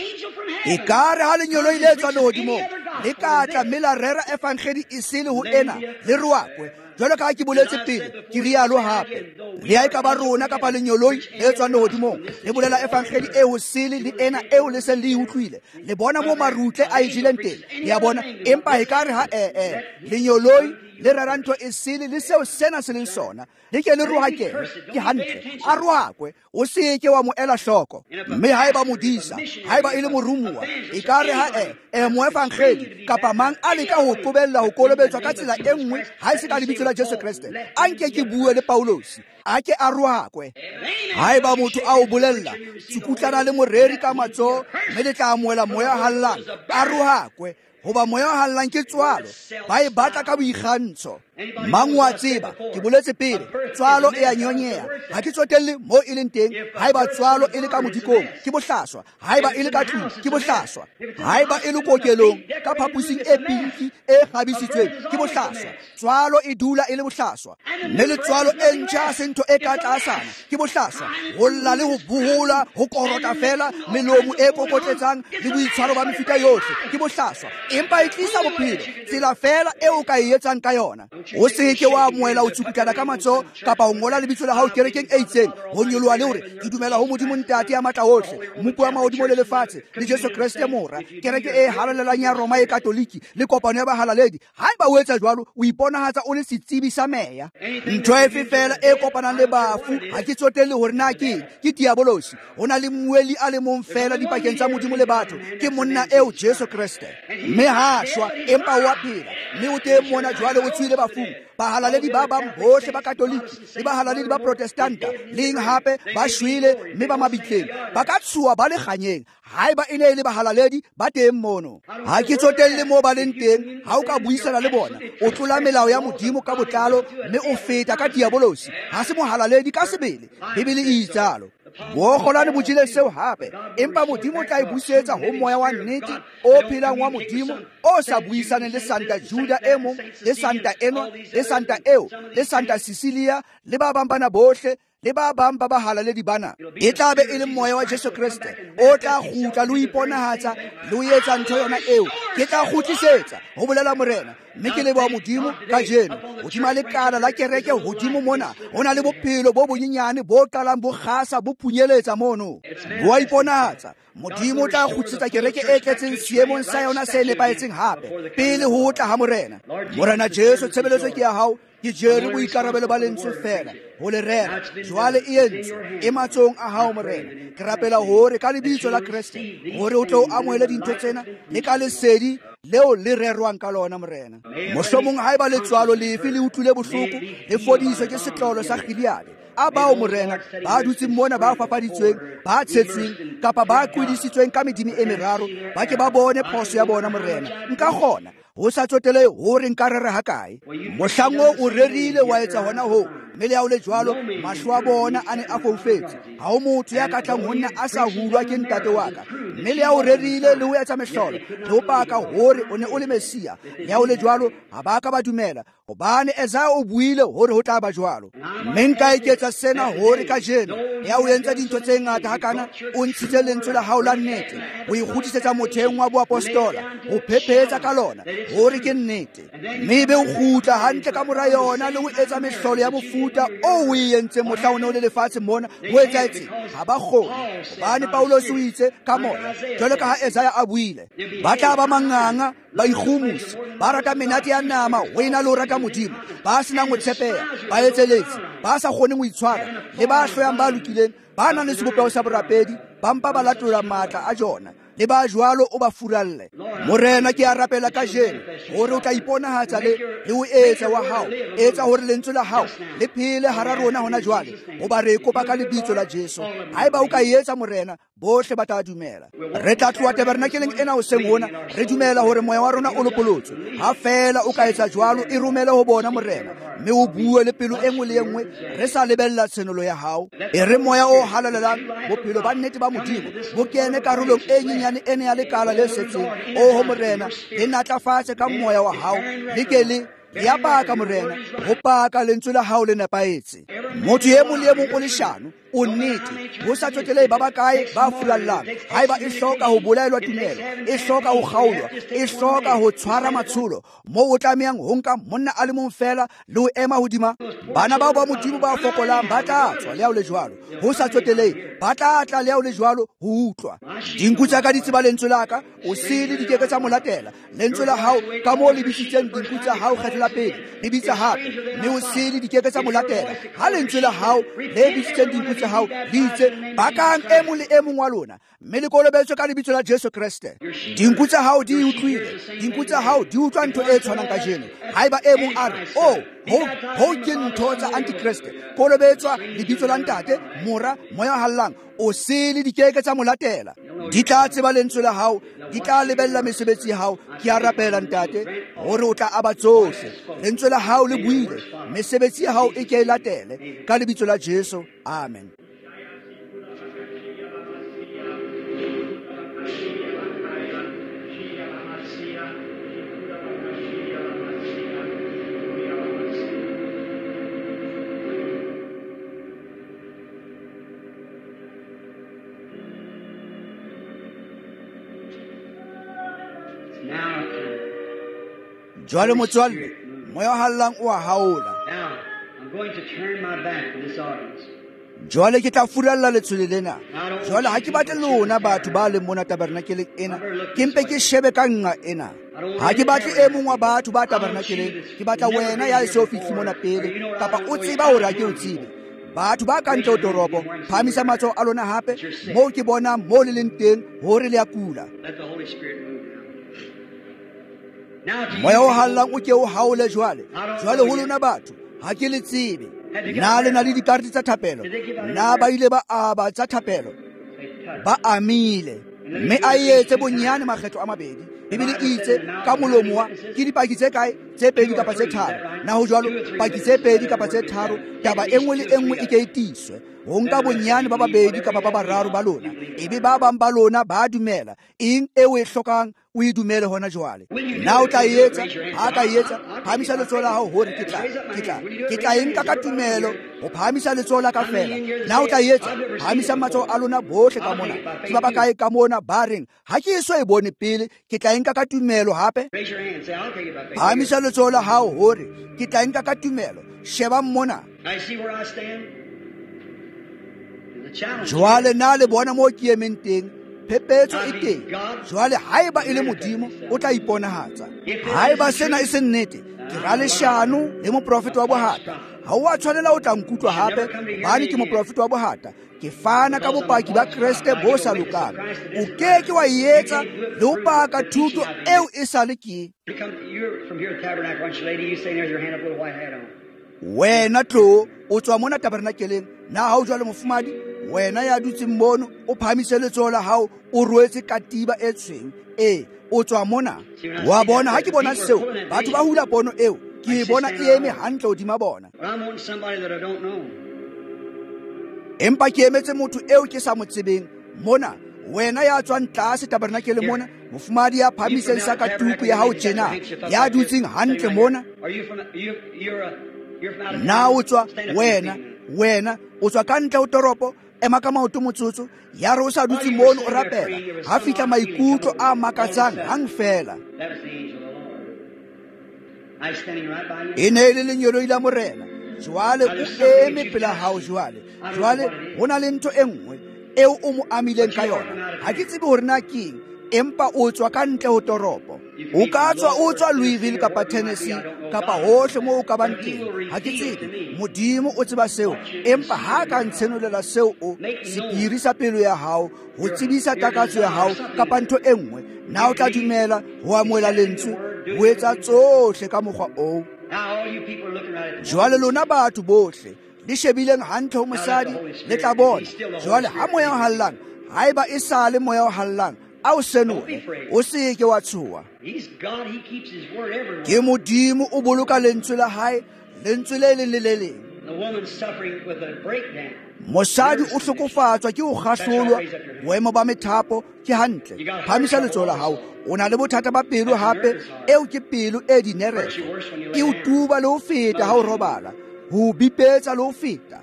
e ka re ha lenyoloi le tswa lehodimo le ka tla mme la rera evangeli e sele ho ena le roakwe jwalo ka ke boletse pele ke rialo hape le ya ka ba rona kapa lenyoloi le tswa lehodimo le bolela evangeli e ho sele le ena eo le se le utlwile le bona mo marutle a ileng teng ya bona empa e ka re ha lenyoloi le rera ntho e sele le seo sena se leng sona le ke le rohakele ke hantle a rohakwe o se ke wa mo ela hloko mme ha eba modisa ha eba ile morumuwa e ka re ha mo evangeli kapa mang a le ka ho qobella ho kolobetswa ka tsela e nngwe ha se ka lebitso la Jesu Kriste anke ke bue le Paulos a ke a rohakwe ha eba motho a o bolella tsukutlana le moreri ka matsoho mme le tla amoela moya hallang a rohakwe hoba moya o hallang ke tswalo ba e batla ka boikgantsho mang wa tseba ke boletse pele tswalo e a nyonyeha ha ke tsotelle mo e leng teng ha eba tswalo e le ka modikong ke bohlaswa ha eba e le ka tlung ke bohlaswa ha eba e le kokelong ka phapusing e pinki e kgabisitsweng ke bohlaswa tswalo e dula e le bohlaswa mme le tswalo e ntjha sentho e ka tlasana ke bohlaswa ho lla le ho buhula ho korota fela melomo e kokotletsang le boitshwaro ba mefuta yohle ke bohlaswa empa e tlisa bophelo tsela fela e o ka e etsang ka yona o se ke wa amoela o tsukutlana ka matsoho kapa o ngola lebitso la hao kerekeng e itseng ho nyoloha le hore ke dumela ho Modimo ntate ya matla ohle mopu wa mahodimo le lefatshe le Jesu Kriste mora kereke e halalelang ya Roma e katoliki le kopano ya bahalaledi ha eba o etsa jwalo o iponahatsa o le setsebi sa meya ntho e fefela e kopanang le bafu ha ke tsotelle hore na ke diabolosi hona le mmueli a le mong fela dipakeng tsa Modimo le batho ke monna eo Jesu Kriste mme ha shwa empa wa phela mme o te mona jwale o tswile bafu bahalaledi ba bang bohle ba katoliki le bahalaledi ba protestanta leng hape ba shwele mme ba mabitleng ba ka tshuwa ba le kganyeng haeba e ne e le bahalaledi ba teng mono ha ke tsotelle mo ba leng teng ha o ka buisana le bona o tlola melao ya Modimo ka botlalo mme o feta ka diabolosi ha se mohalaledi ka sebele Bibele e itsalo bo kgolane bojile seo hape empa Modimo tla e busetsa ho moya wa nnete o phelang wa Modimo o sa buisaneng le Santa Juda e mong le Santa Enwa le Santa eo le Santa Cecilia le ba bang bana bohle le ba bang ba bahalaledi bana e tla be e le moya wa Jesu Kriste o tla kgutla le o iponahatsa le o etsa ntho yona eo ke tla kgutlisetsa ho bolela morena mme ke leboha Modimo ka jeno hodima lekala la kereke hodimo mona hona le bophelo bo bonyenyane bo qalang bo kgasa bo phunyeletsa mono bo a iponahatsa Modimo tla kgutlisetsa kereke e tletseng seemong sa yona se nepaetseng hape pele ho tla ha morena Jesu tshebeletso ke ya hao ke jere boikarabelo ba lentswe fela ho le rera jwale e entswe e matsong a hao morena ke rapela hore ka lebitso la Kriste hore o tlo amohele dintho tsena le ka lesedi leo le rerwang ka lona morena mohlomong ha eba letswalo lefe le utlwile bohloko le fodiswe ke setlolo sa Gileade a bao morena ba dutseng mona ba fapaditsweng ba tshetsweng kapa ba kwedisitsweng ka medimi e meraro ba ke ba bone phoso ya bona morena nka gona ho sa tsotele hore nka rera ha kae mohlango o rerile wa etsa hona ho mme le ya o le jwalo mahlo a bona a ne a foufetse ha o motho ya ka tlang ho nna a sa hulwa ke ntate wa ka mme le ya o rerile le ho etsa mehlolo le ho paka hore o ne o le Mesia le ya o le jwalo ha ba ka ba dumela hobane Esaya o buile hore ho tla ba jwalo mme nka eketsa sena hore ka jeno ya o entsa dintho tse ngata hakana o ntshitse lentswe la hao la nnete o ikgutisetsa motheng wa boapostola o phephetsa ka lona hore ke nnete, mme be o kgutla hantle ka mora yona le ho etsa mehlolo ya mofuta o e entseng mohla o ne o le lefatshe mona ho etsahetse ha ba kgone. Hobane Paulos o itse ka moya jwalo ka ha Isaiah a buile, ba tla ba manganga, ba ikgumusa, ba rata menate ya nama ho ena le ho rata Modimo, ba senang ho tshepeha, ba etseletse, ba sa kgoneng ho itshwara, le ba hloyang ba lokileng, ba nang le sebopeho sa borapedi, ba mpa ba latola matla a Jona, le ba jwalo o ba furalle. Morena ke a rapela ka jeno hore o tla iponahatsa le ho etsa wa hao, etsa hore lentswe la hao le phele hara rona hona jwale, ho ba re kopa ka lebitso la Jesu. Haeba o ka etsa morena, bohle ba tla dumela. Re tla tloha tabernakeleng ena hoseng hona, re dumela hore moya wa rona o lopolotswe. Ha fela o ka etsa jwalo, e romele ho bona morena, mme o bue le pelo e nngwe le e nngwe, re sa lebella tshenolo ya hao. E re moya o halalelang bophelo ba nnete ba Modimo bo kene karolong e nyenyane ene ya lekala le setseng. O morena, le natlafatse ka moya wa hao, le ke le ya paka morena, ho paka lentswe la hao le nepaetse. Motho e mong le e mong o leshano, o nnete, ho sa tsotelei ba bakae ba fulallang. Haeba e hloka ho bolaelwa tumelo, e hloka ho kgaolwa, e hloka ho tshwara matsholo, moo o tlamehang ho nka monna a le mong fela le ho ema hodima. Bana bao ba Modimo ba fokolang ba tla tswa le hao le jwalo, ho sa tsotelei ba tla tla le hao le jwalo ho utlwa. Dinku tsa ka di tseba lentswe la ka, o se le dikeke tsa molatela. Lentswe la hao ka moo le bitsitseng dinku tsa hao kgetlo la pele, le bitsa hape, mme o se le dikeke tsa molatela. Ha lentswe la hao le bitsitseng dinku tsa hao le itse bakang e mong le e mong wa lona, mme le kolobetswe ka lebitso la Jesu Kriste. Dinku tsa hao di utlwile, dinku tsa hao di utlwa ntho e tshwanang ka jeno. Haeba e mong a re, ho ke ntho tsa Antikriste, kolobetswa lebitso la ntate, mora, moya hallang, o se le dikeke tsa molatela. Di tla tseba lentswe la hao, di tla lebella mesebetsi ya hao. Ke a rapela ntate hore o tla aba tsohle. Lentswe la hao le buile, mesebetsi ya hao e ke e latele ka lebitso la Jesu. Amen. Jwale motswalle, moya hallang o a haola. Jwale ke tla furalla letshole lena. Jwale ha ke batle lona batho ba le mona tabernakeleng ena, ke mpe ke shebe ka nqa ena. Ha ke batle e mong wa batho ba tabernakeleng, ke batla wena ya se o fihle mona pele, kapa o tseba hore ha ke o tsebe. Batho ba ka ntle ho toropo, phamisa matsoho a lona hape moo ke bona mo le leng teng hore le a kula. Moya o hallang o ke o haole jwale. Jwale ho lona batho, ha ke le tsebe. Na le na le dikarete tsa thapelo? Na ba ile ba aba tsa thapelo? Ba amile, mme a etse bonyane makgetlo a mabedi. Bibele itse ka molomo wa ke dipaki tse kae, tse pedi kapa tse tharo. Na ho jwalo paki tse pedi kapa tse tharo, taba e nngwe le e nngwe e ke itiswe. Ho nka bonyane ba babedi kapa ba bararo ba lona, ebe ba bang ba lona ba dumela eng e o e hlokang o e dumele hona jwale. Na o tla etsa, ha ka etsa, phamisa letsoho la hao hore ke tla enka ka tumelo, ho phamisa letsoho la ka fela. Na o tla etsa, phamisa matsoho a lona bohle ka mona. Ke ba bakae ka mona ba reng ha ke so e bone pele, ke tla enka ka tumelo hape. Phamisa letsoho la hao hore ke tla enka ka tumelo. Sheba mona. Jwale na le bona mo ke emeng teng, phepetso e teng. Jwale haeba e le Modimo o tla iponahatsa. Haeba sena e se nnete, ke ra leshano le moprofeta wa bohata. Ha o a tshwanela o tla nkutlwa hape, bane ke moprofeta wa bohata. Ke fana ka bopaki ba Kriste bo sa lokang. O keke wa etsa le ho paka thuto eo e sa le ke. Wena tlo o tswa mona tabernakeleng, na ha o jwale mofumadi, wena ya dutse mmono o phamise letsoho la hao o rwetse katiba e tshweng. O tswa mona. Wa bona ha ke bona seo, batho ba hula pono eo, ke bona e eme hantle hodima bona. Empa ke emetse motho eo ke sa mo tsebeng mona. Wena ya tswang tlase tabernakeleng mona, mofumadi ya phamiseng sa katuku ya hao tjena, ya dutseng hantle mona. Na o tswa wena o tswa ka ntle ho toropo, ema ka maoto motsotso, ya re o sa dutse mono o rapela, ha fihla maikutlo a makatsang hang fela. e ne le lenyolo la morena jwale o eme pela hao jwale ho na le ntho e nngwe eo o mo amileng ka yona ha ke tsebe hore na keng empa o tswa ka ntle ho toropo o ka tswa Louisville kapa Tennessee kapa hohle mo o ka bang teng ha ke tsebe modimo o tseba seo empa ha ka ntshenolela seo o sephiri sa pelo ya hao ho tsebisa takatso ya hao kapa ntho e nngwe na o tla dumela ho amohela lentswe ho etsa tsohle ka mokgwa o jwale lona batho bohle le shebileng hantle ho mosadi le tla bona jwale ha moya o hallang haeba e sale moya o hallang ao senole o se ke wa tshoha ke modimo o boloka lentswe la hae lentswe le leng mosadi o hlokofatswa ke ho kgahlolwa boemo ba methapo ke hantle phamisa letsoho la hao o na le bothata ba pelo hape eo ke pelo e dinerefo e o tuba le ho feta ha o robala ho bipetsa le ho feta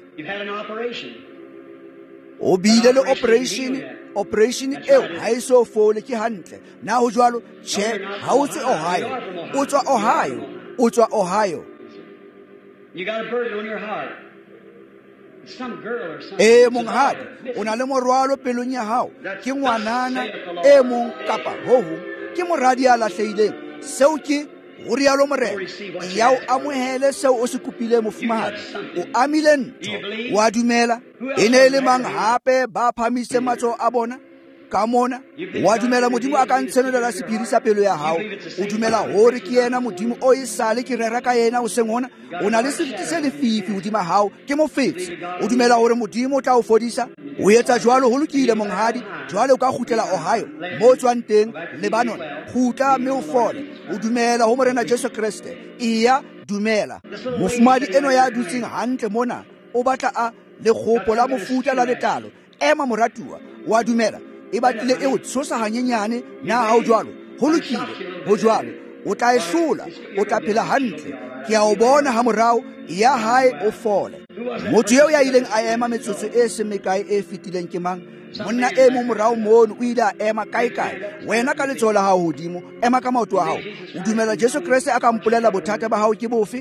o bile le operation eo ha e so fole ke hantle na ho jwalo che ha o tswe Ohio you got a burden on your heart. Some girl or something. Monghadi o na le morwalo pelong ya hao ke ngwanana mong kapa hoho ke moradi a lahlehileng seo ke o rialo morena ya o amohele seo o se kopile mofumahadi o amile ntho wa dumela e ne le mang hape ba phamise matso a bona ka mona wa dumela modimo a ka ntshelela sephiri sa pelo ya hao o dumela hore ke yena modimo o e sale ke rera ka yena o seng hona o na le seriti se lefifi hodima hao ke mofetsi o dumela hore modimo o tla o fodisa o etsa jwalo ho lokile monghadi jwale o ka khutlela Ohio mo tswang teng Lebanon khutla mme o fole o dumela ho morena Jesu Kriste iya dumela mofumadi eno ya dutseng hantle mona o batla a le khopo la mofuta la letalo ema moratuwa wa dumela e batlile e o tshosa hanyenyane na ha o jwalo ho lokile ho jwalo o tla e hlola o tla phela hantle ke a o bona ha morao ya hae o fole motho eo ya ileng a ema metsotso e semekae e fetileng ke mang monna e mo morao mono o ile a ema kae wena ka letsoho la hao hodimo ema ka maoto a hao o dumela Jesu Kriste a ka mpolela bothata ba hao ke bofe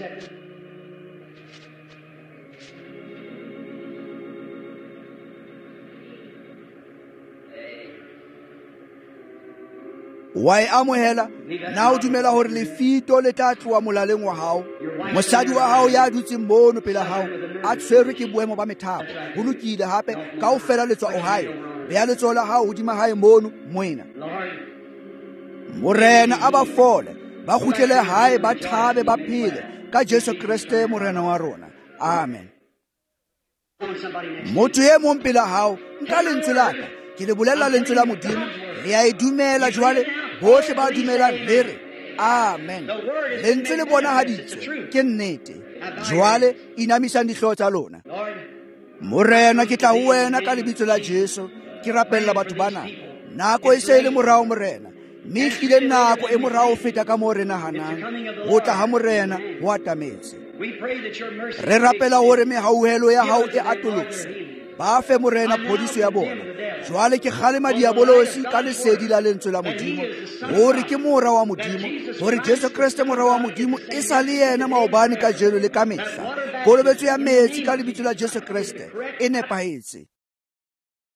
wa e amohela na o dumela hore lefito le tla tloa molaleng wa hao mosadi wa hao ya dutseng mono pela hao a tshwerwe ke boemo ba methapo ho lokile hape ka o fela letswa Ohio beya letsoho la hao hodima hae mono moena morena a ba fole ba kgutlele hae ba thabe ba phele ka Jesu Kriste morena wa rona amen motho e mong pela hao nka lentswe laka ke le bolella lentswe la modimo le a e dumela jwale bohle ba dumelang le re amen lentswe le bona haditswe ke nnete jwale inamisang dihlooho tsa lona morena ke tla ho wena ka lebitso la Jesu ke rapella batho bana nako e se le morao morena mme hlile nako e morao feta ka mo re nahanang ho tla ha morena ho atametse re rapela hore mehauhelo ya hao e atolotse ba fe morena phodiso ya bona jwale ke kgalema diabolosi ka lesedi la lentswe la modimo hore ke mora wa modimo hore Jesu Kriste mora wa modimo e sa le yena maobane ka jelo le ka mehla kolobetso ya metsi ka lebitso la Jesu Kriste e nepahetse